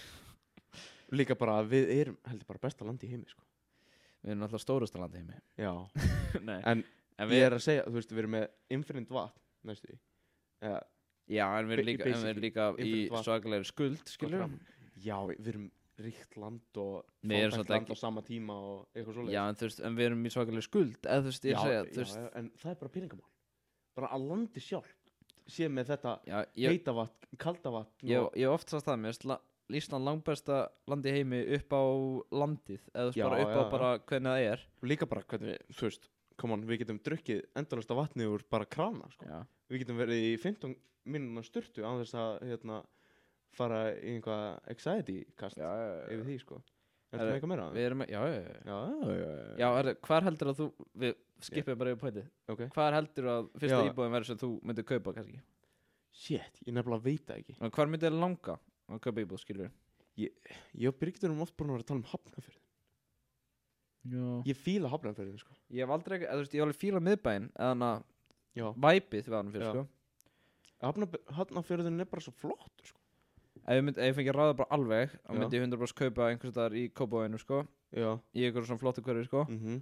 líka bara að við erum heldur bara besta land í heimi sko Við erum alltaf stórusta landi heimi. já, Nei. en En ég er að segja, þú veist, við erum með infinite vatn næstu því eða, Já, en við erum Ba- líka, en við erum líka í Infinite vatn. svakalegri skuld, skilur. já, við erum ríkt land og Við erum fátækt samt land ekki- á sama tíma og eitthvað svoleiðis Já, en þú veist, en við erum í svakalegri skuld, eða þú veist, ég er já, að segja, já, þú veist, já, en það er bara peningamál bara að landi sjálf sé með þetta já, ég, heita vatn, kalda vatn ég, og, ég hef oft sagt það, mér finnst la- Ísland langbesta landi í heimi upp á landið, eða þú veist, Já, bara upp á já, já. bara hvernig það er. líka bara hvernig, þú veist come on, við getum drukkið endalasta vatni úr bara krana sko. Já, við getum verið í fimmtán mínúna sturtu á þess að hérna, fara í einhvað anxiety kast já, já, já. yfir því sko Er- Ertu með eitthvað meira? Við erum, já, já, já. Já, já, já, já. Já, er, hvar heldur að þú, við skipum bara yfir pointið, Ok. hvar heldur að fyrsta Já. íbúðin verður sem þú myndir kaupa kannski? Shit, ég nefnilega veit það ekki. Og hvar myndir langa að kaupa íbúð, skilur? Ég og Birgit erum oft búin að vera að tala um Hafnarfjörðin. Já. Ég fíla Hafnarfjörðin, sko. Ég hef aldrei, eða þú veist, ég hef alveg fílað miðbæinn, eða hana Já. væpið við hann fyrir, Já. sko. Hafnar, Hafnarfjörðin er bara svo flott, sko. Ef ég, mynd, ef ég fengi að ráða bara alveg, þá Já. myndi ég hundrað prósent kaupa einhvers staðar í Kópavoginum, sko. Já. Í einhverjum svona flottu hverju, sko. Mhm.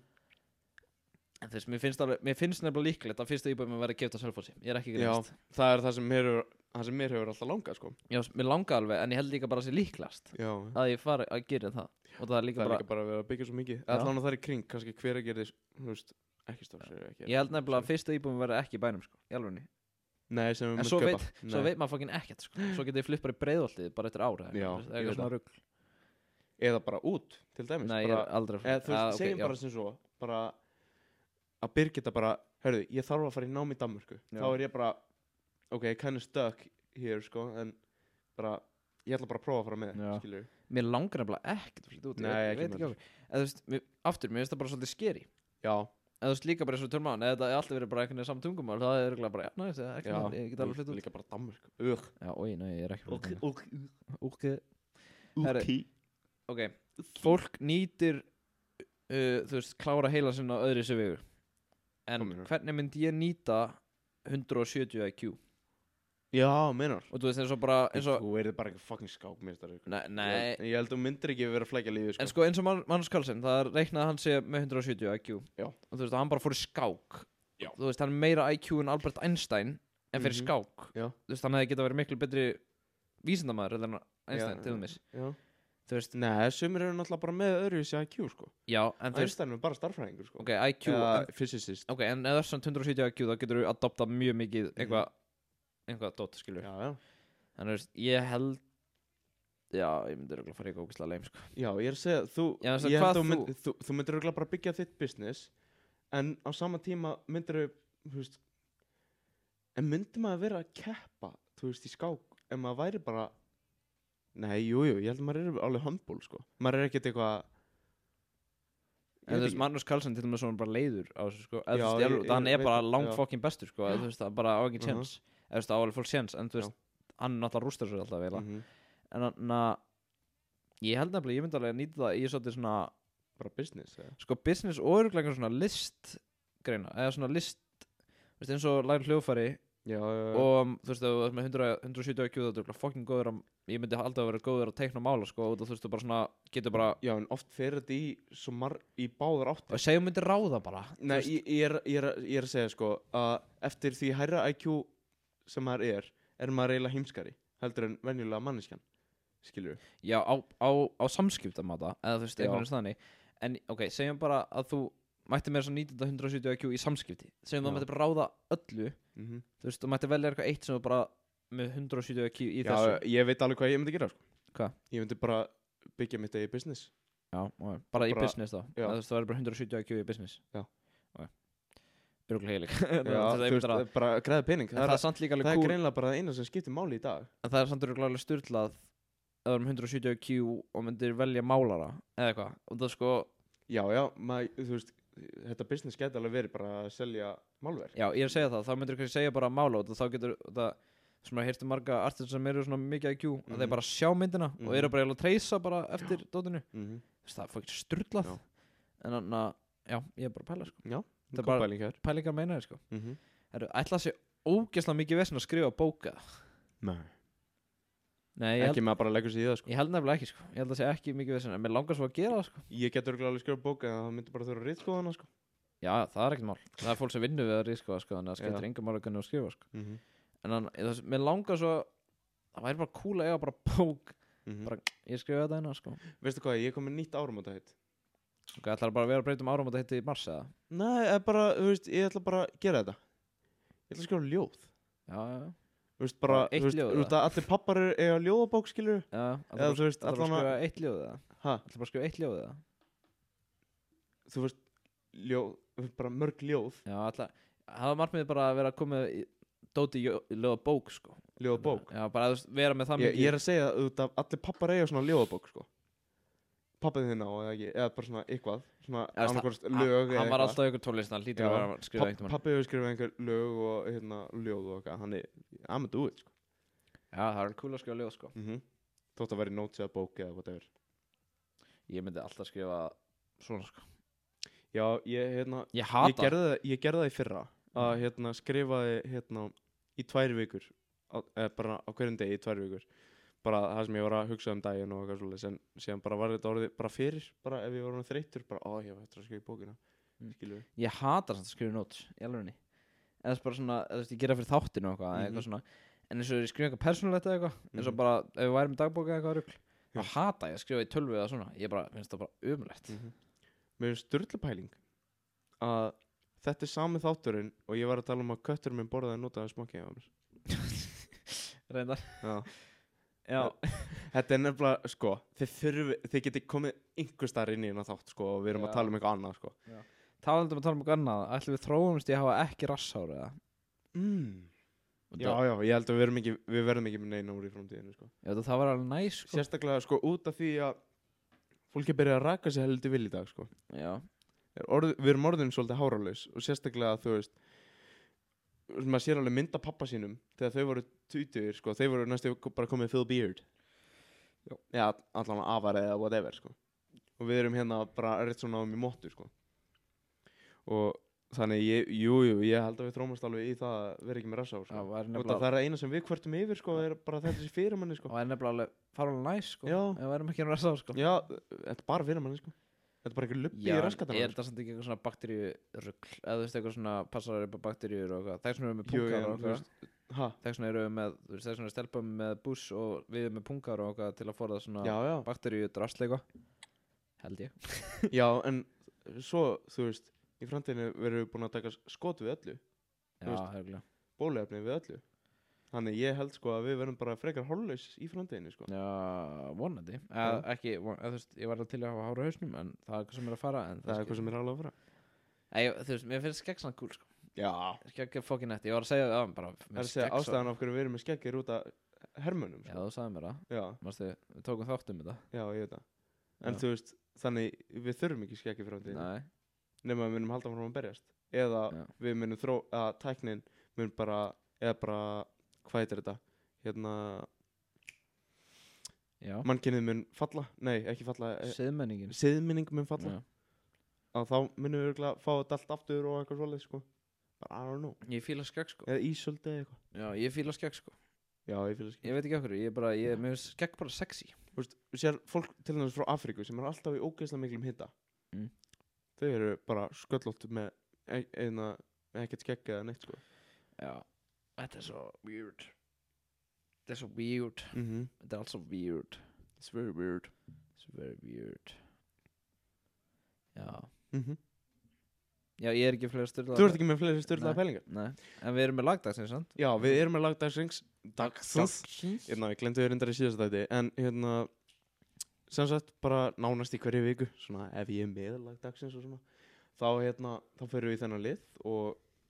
En þess, mér finnst alveg, mér finnst nefnilega líklegt að fyrsta íbúðin verði keypt á Selfossi. Ég er ekki Já, grínast. það er það sem mér hefur, það sem mér hefur alltaf langað, sko. Já, mér langa alveg, en ég held líka bara að sé líklast Já. að ég fari að gera það. Og það er líka Það er bara, líka bara að vera að byggja svo mikið. Já. Allan að það er í kring, kannski hver að gera þess, þú veist, ekki stór, ekki. ég held nefnilega að fyrsta íbúðin verði ekki í bænum, sko. Í alvegni. Nei, sem við En myndum svo kaupa. veit, svo veit maður fokkin ekkert, sko. Svo getur ég flytt bara í breiðoltið bara eftir ára. Já, Það ég er eitthvað veit svona rugl. Eða bara út, til dæmis. Nei, ég bara, er aldrei eða þú Ah, veist, ok, segjum já. bara sem svo, bara að Birgitta bara, hörðu, ég þarf að fara í nám í Danmörku. Já. Þá er ég bara, ok, kind of stuck here, sko, en bara, ég ætla bara að prófa að fara með, Já. skilur. Mér langar nefnilega ekkert að flytta út. Nei, ég, ekki ég veit mér. ekki okkur. Eða þú veist, mér, aftur, mér finnst það bara svolítið skeri. Já, Eða þú veist líka bara eins og tölum á, eða þetta er alltaf verið bara einhvern veginn saman tungumál, það er örugglega bara, já, næst, ekki já, mál, ég get alveg flytt út. líka bara Danmörku. Ugh. Já, oi, nei, ég er ekki Ok, flytt út. ok, Ok, ok. Herri, ok, fólk nýtir, uh, þú veist, klára heila sinna á öðru sér vegur. En Hvað meinarðu? hvernig myndi ég nýta hundrað sjötíu I Q? Já, meinar. Og þú veist, eins og bara, eins og, Þú erið bara ekki fucking skákmeistari. sko. nei, nei, Ég, ég held að þú myndir ekki vera að flækja lífið, sko. en sko eins og Man- Magnús Carlsen, það er reiknað að hann sé með hundrað sjötíu I Q. Já. Og þú veist, að hann bara fór í skák. Já. Þú veist, hann er meira I Q en Albert Einstein en fyrir Mhm. skák. Já. Þú veist, hann hefði getað verið miklu betri vísindamaður en Einstein, Já, til dæmis. Já. Þú veist, Nei, sumir eru náttúrulega bara með öðruvísi I Q, sko. já, en þú veist, Einstein er bara starffræðingur, sko. ok, I Q, Eða en, physicist. ok, en eða þessum hundrað sjötíu I Q, þá getur þú adoptað mjög mikið eitthvað, eitthvað dótt, skilur. Já, já. Þannig, þú veist, ég held, já, ég myndi örugglega fara í gókislega leim, sko. Já, ég er að segja, þú, Já, þess að ég hvað held að þú, þú- mynd, þú, þú myndir örugglega bara byggja þitt business, en á sama tíma myndir þú veist, en myndir maður vera að keppa, þú veist, í skák, ef maður væri bara, nei, jú, jú, ég held að maður er alveg humble, sko. Maður er ekkert eitthvað, En þú veist, Magnús Carlsen til dæmis svona bara leiður á þessu, sko. Eða, Já, þú veist, ég- ég, hann ég er bara veit- langt já. fokkin bestur, sko. Eða, þú veist, það er bara á ekki Mhm. tjens. Eða, þú veist, á alveg fólk tjens, en þú veist, hann náttúrulega rústar sér alltaf veila. mm En þannig að, ég held nefnilega, ég myndi alveg að nýta það í svolítið svona, bara business, eða. sko, business og örugglega svona listgreina, eða svona list, þú veist, eins og læra hljóðfæri Já, já, já. og, þú veist, ef þú ert með hundrað, hundrað sjötíu I Q, þá er örugglega fokkin góður að, ég myndi alltaf að vera góður að teikna og mála, sko, og þú veist, þú bara svona, getur bara, Já, en oft fer þetta í svo mar, í báðar áttir. og segjum myndi ráða bara. þú Nei, veist. ég, ég, er, ég, er, ég er að segja, sko, að eftir því hærra I Q sem maður er, er maður eiginlega heimskari, heldur en venjulega manneskjan, skilur. Já, á, á, á samskiptamata, eða þú veist, Já. einhvern veginn staðni. En, ok, segjum bara að þú mætti mér svo nýta þetta hundrað sjötíu I Q í samskipti. Segjum Já. þú mætti bara ráða öllu, Mm -hmm. þú veist, þú mætti velja eitthvað eitt sem þú bara með hundrað sjötíu I Q í Já, þessu. ég veit alveg hvað ég myndi gera, sko. Hvað? Ég myndi bara byggja mitt eigi business. Já, ok, bara í Bara- business þá. já. Eða, þú veist, það er bara hundrað sjötíu I Q í business. Já. Ok. Örugglega ég líka Já, Þess að þú ég veist, myndi að- bara græða pening En Það það er, er samt líka það alveg er cool greinlega bara eina sem skiptir máli í dag En það er samt örugglega alveg sturlað Ef það er um hundrað og sjötíu Q og myndir velja málara Eða eitthvað Og það sko Já, já, maður, þú veist Þetta business geti alveg verið bara að selja málverk Já, ég er að segja það Þá myndir kannski segja bara mála Og þá getur það Sem að heyrti marga artistar sem eru svona mikið í Q Að þeir Mhm. bara sjá myndina Og Mhm. eru bara eiginlega að treysa bara eftir dótinu mm -hmm. Þú veist, það er fokkin sturlað Já. En þannig að Já, ég er bara að pæla sko Já, Það er góð bara- pæling hér Pælingar meina þér sko mm -hmm. Eru, ætla að sé ógeðslega mikið vesinn að skrifa bóka Nei Nei, ég held, Ekki með að bara leggja sig í það sko ég held nefnilega ekki sko Ég held að sé ekki mikið vesinn En mér langar svo að gera það sko Ég get örgulega alveg skrifa bók en það myndi bara þurfa að ritskoðana sko Já, það er ekkert mál Það er fólk sem vinnur við að ríska sko Þannig að það skiptir Já. enga máli hvernig að skrifa sko mm -hmm. En þannig, það, mér langar svo Það væri bara cool að eiga bara bók Bara, ég skrifa þetta eina sko Veistu hvað, ég er komið nýtt áramóta hitt Ok, ætlar bara að vera að breyta um árum og þetta hitti í mars eða? Nei, eða bara, þú veist, ég ætla bara að gera þetta Ég ætla að skrifa ljóð Já, já, já Þú veist, bara, Bara eitt þú veist, ljóð, þú veist að allir pappar eru eiga ljóðabók, skilur Já, Eða ætlar bara, þú veist, ætlar bara að allan að skrifa eitt ljóð eða? Ha, Ætlar bara að skrifa eitt ljóð eða? þú veist, ljóð, þú veist, bara mörg ljóð Já, ætlar, það var markmiðið bara að vera að koma í dóti í ljóða bók sko Ljóðabók Já, bara að þú veist, vera með það ég, mikið ég er að segja, þú veist, að allir pappar eiga svona ljóðabók, sko Pappið þinn á, eða ekki, eða bara svona eitthvað Svona Já, veist, annarkvort hann- lög eða Hann var eitthvað. alltaf ykkur tónlist, hann lítur Já, að vera að skrifa eitt Papp- Pabbi hefur skrifað einhver lög og hérna ljóð og eitthvað, hann er, I'm a do it, sko Já, það er alveg cool að skrifa ljóð sko mm Þótt að vera í notes eða bók eða whatever Ég myndi alltaf skrifa svona sko Já, ég, hérna, Ég ég hata gerði, það, ég gerði það í fyrra að hérna skrifaði hérna í tvær vikur á, eða bara á hverjum degi í tvær vikur bara það sem ég var að hugsa um daginn og eitthvað svolítið en síðan bara var þetta orðið bara fyrir bara ef ég var orðinn þreyttur bara ó ég var eftir að skrifa í bókina Mm. skilur við Ég hata samt að skrifa notes í alvegni Eða þess bara svona, eða þú veist, ég gera fyrir þáttinu og eitthvað, Mhm. eitthvað svona En eins og ég skrifa eitthvað persónulegt eða eitthvað eins og Mhm. bara, ef við værum í dagbóka eða eitthvað rugl Já. þá hata ég að skrifa í tölvu eða svona Ég bara, finnst það bara umlegt mm -hmm. Mér finnst sturlupæling að þetta er sami þátturinn og ég var að tala um að köttur minn borðaði notaði smakki á mér Reyndar Já Já, Þetta er nefnilega, sko, þið þurfi, þið geti komið einhver starf inn í hérna þátt, sko, og við erum Já. að tala um eitthvað annað, sko. talandi um að tala um eitthvað annað Ætlum við þróumst í að hafa ekki rassár eða Mm. Og Já, það- já, ég held að við verðum ekki, við verðum ekki með neina úr í framtíðinu, sko. Já, það var alveg næs sko Sérstaklega, sko, út af því að fólk er byrjað að raka sig heldur vil í dag, sko. Já, Er Orð, við erum orðin svolítið háralaus og sérstaklega, þú veist, maður sér alveg mynda pappa sínum þegar þau voru tutugir, sko, þau voru næstu bara komið Phil Beard. Já. Já, allan afar eða whatever, sko. Og við erum hérna bara rétt svona á mig móttu, sko. Og þannig, ég, jú, jú, ég held að við þrómast alveg í það að vera ekki með rassa á, sko. það var Og það nefnilega er eina sem við hvertum yfir, sko, er bara þetta sé fyrir manni, sko. Það var nefnilega alveg fara alveg næs sko Já. Ef við værum ekki með rassár sko Já, þetta er bara fyrir manni, sko. Þetta er bara einhver lubbi í Já, en raskatanum. er þetta samt ekki eitthvað svona bakteríurugl eða þú veist eitthvað svona passar upp á bakteríur og eitthvað þess vegna erum við með Jú, pungar já, og þú eitthvað veist, ha, þess vegna erum við með þú veist þess vegna stelpum með buss og við með pungar og eitthvað til að forða svona já, já. bakteríu drastleika held ég Já, en svo, þú veist, í framtíðinu verðum við búin að taka skot við öllu, Já, veist. hefðilega bóluefni við öllu. Þannig ég held sko að við verðum bara frekar hollus í framtíðinu, sko. Já, vonandi eða ekki, von, eða, þú veist, ég var til að hafa hára á hausnum en það er eitthvað sem er að fara en Það er eitthvað sem er alveg að fara. Æ, þú veist, mér finnst skegg svona cool sko Já. skegg er fokkin nætti, ég var að segja það bara Það er að segja ástæðan af hverju við erum með skeggir út af hermönum, Já, sko. þú sagði mér það Já, Mástu, við tókum þátt um þetta já, ég veit það. En Já. þú veist, þannig við þurfum ekki skegg í framtíðinu. Nei, Nefnum að við munum halda fram að berjast. Eða Já. við munum þró, að tæknin mun bara, eða bara, hvað heitir þetta? Hérna, já, mannkynið mun falla. Nei, ekki falla. eh, siðmenningin Siðminning mun falla. Já. Að þá munum við örugglega fá þetta allt aftur og eitthvað svoleið, sko. Bara, I don't know. Ég fíla skegg sko Eða ísöldi eða eitthvað. Já, ég fíla skegg sko Já, ég fylgir skil. Ég veit ekki okkur, ég er bara, ég, mér finnst skegg bara sexy Þú veist, við sér fólk til dæmis frá Afríku sem er alltaf í ógeðslega miklum hita. Mm. Þau eru bara sköllótt með e- eina, ekkert skegg eða neitt, sko. Já, þetta er svo weird Þetta er svo weird Mm -hmm. Þetta er allt svo weird It's very weird. It's very weird Já, Mm já, ég er ekki fleiri styrla Þú ert ekki með fleiri styrlaða Nei. pælingar? Nei, en við erum með lagdagsins, sant? Já, við erum með lagdagsins. Dagsins. Dagsins Hérna, við glemdu við reyndar í síðasta þætti. En hérna, sem sagt, bara nánast í hverju viku, svona ef ég er með lagdagsins og svona, þá hérna, þá förum við í þennan lið og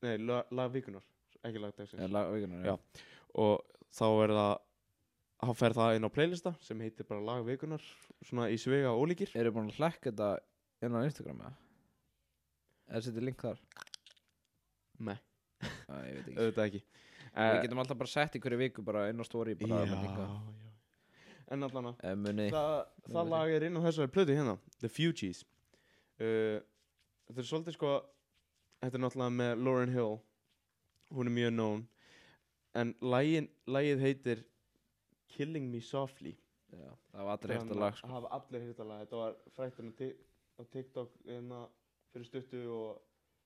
nei, lag, lag vikunar, ekki lag dagsins. Já, lag vikunar, já. Og þá er það, þá fer það inn á playlista sem heitir bara lag vikunar, svona í svega ólíkir. Eru búin að hlekka þetta inn á Instagram, eða? Eða setja link þar? Nei, Æ, ég veit ekki. auðvitað ekki. Við getum alltaf bara sett í hverju viku bara inn á story bara Já, með linka. já. En allan að, Ef muni. það, það lag er inn á þessari plötu hérna, The Fugees. Uh, þetta er svolítið sko, þetta er náttúrulega með Lauryn Hill, hún er mjög known, en lagin, lagið heitir Killing Me Softly. Já, það var allir eftir lag, sko. Það hafa allir heyrt þetta lag, þetta var frættin á, á TikTok hérna fyrir stuttu og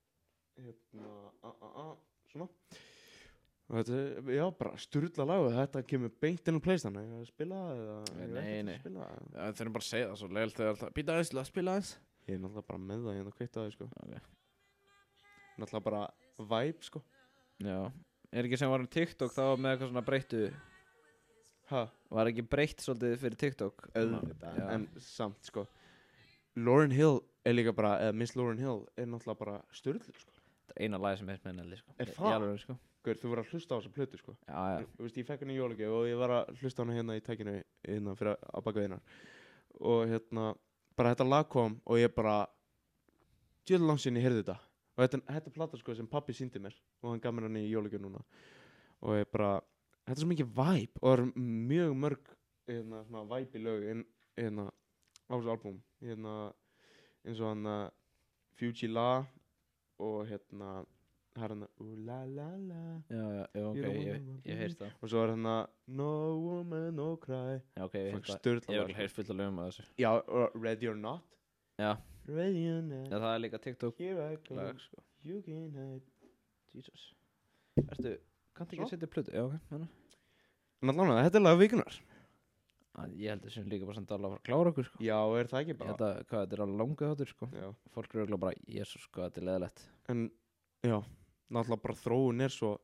hérna, a, a, a, svona. Og þetta er, já, bara sturla lag og þetta kemur beint inn á playstan, ég að spila það eða ég veit Nei, ekki nei. að spila það. Já, þeir eru bara að segja það svo leiðilt þegar alltaf býta aðeins til að spila aðeins. Ég er náttúrulega bara með það hérna að kveita það, sko. Ok. Náttúrulega bara vibe, sko. Já. Er ekki sem var um TikTok þá með eitthvað svona breyttu, Ha? var ekki breytt svolítið fyrir TikTok? Auðvitað, Já. en samt, sko. Lauryn Hill er líka bara, eða Miss Lauryn Hill er náttúrulega bara sturlu, sko. Þetta er eina lagi sem er með henni, sko. Er Í- í það? alvöru, sko. Gaur, þú voru að hlusta á þessa plötu, sko. Já, já. Þú veist, ég fekk henni í jólagjöf og ég var að hlusta á hana hérna í tækinu hérna fyrir að baka þínar. Og hérna, bara þetta lag kom og ég bara, djöðu langt sinni ég heyrði þetta. Og þetta, þetta er plata, sko, sem pappi sýndi mér og hann gaf mér hann í jólagjöf núna. Og ég bara, þetta er svo mikið vibe og það er mjög mörg, hérna, svona vibe í lög inn, hérna, á þessu albúm. Hérna, eins og hann uh, Fuji La og hérna, það er hann Ooh la la la. Já, já, já, ok, You don't ég, wanna ég heyrst það. Og svo er hérna No woman, no cry. Já, ok, ég Fuck, heyrst það. sturla Ég hef lag, vel heyrst fullt af lögum að þessu. Já, og Ready or Not. Já, Ready or Not. já, það er líka TikTok Here I come. lag, sko. You can hide. Jesus. Ertu, kanntu ekki Svo? að setja plötu? Já, ok, þannig. En allan að þetta er lag vikunar. Ég held þessum líka bara samt alveg að fara að klára okkur, sko. Já, er það ekki Ég bara? held að, hvað, þetta er alveg langu þáttur, sko. Já. Fólk eru örugglega bara, jésus, hvað, þetta er leðilegt. En, já, náttúrulega bara þróun er svo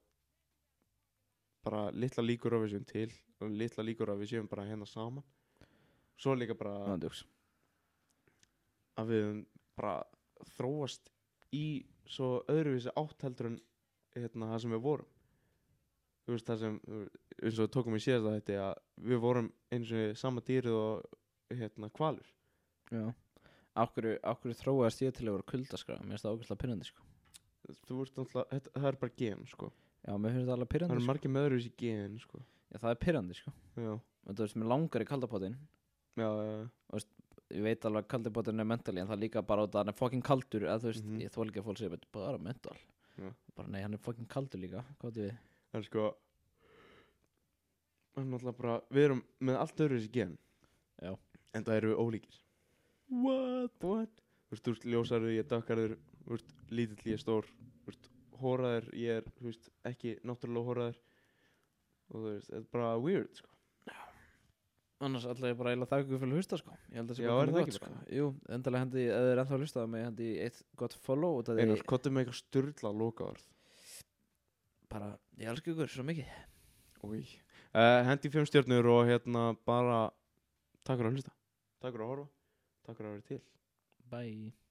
bara litla líkur á við séum til og litla líkur á við séum bara hérna saman. Svo líka bara Nándjóks. að við höfum bara þróast í svo öðruvísi átt heldur en hérna það sem við vorum. Þú veist það sem, eins og við tókum í síðast að þetta að við vorum eins og sama dýrið og hérna hvalur. Já. Akkur, akkur þróaðist ég til að vera kuldaskra. Mér finnst það ágæslega pyrrandi, sko. Þú veist náttúrulega, þetta, það er bara gen, sko. Já, mér finnst það alveg Það pyrrandi, eru sko. margir með öðruvísi gen, sko. Já, það er pyrrandi, sko. Já, Þú veist, mér langar í kaldapotinn. já, já, Ég veit alveg að kaldapotinn er mentali, en það er líka bara út að hann er fucking kaldur. Eða þú veist, Mhm. ég þól ekki að fólk segja, "Þetta er bara mental. Já. Bara, nei, hann er fucking kaldur líka. Hvað veit við? það er sko, það er náttúrulega bara, við erum með allt öðruvísi gen. Já. En það eru við ólíkir. What? What? Þú veist, þú veist, ljósarður, ég er dökkarður, þú veist, lítill, ég er stór, þú veist, hóraður, ég er, þú veist, ekki náttúrulega hóraður. Og þú veist, þetta er bara weird, sko. Annars ætla ég bara eiginlega þakka ykkur fyrir að hlusta, sko. Ég held að það sé Já, bara er komið það gott, ekki sko. bara? Jú, endalega hendi, ef þið er ennþá að hlusta á mig, hendi eitt gott follow út af því Einar, kottum með eitthvað sturla lokaorð. bara, ég elska ykkur svo mikið. Új. Uh, hendi fimm stjörnur og hérna bara takk fyrir að hlusta. Takk fyrir að horfa. Takk fyrir að vera til. Bye.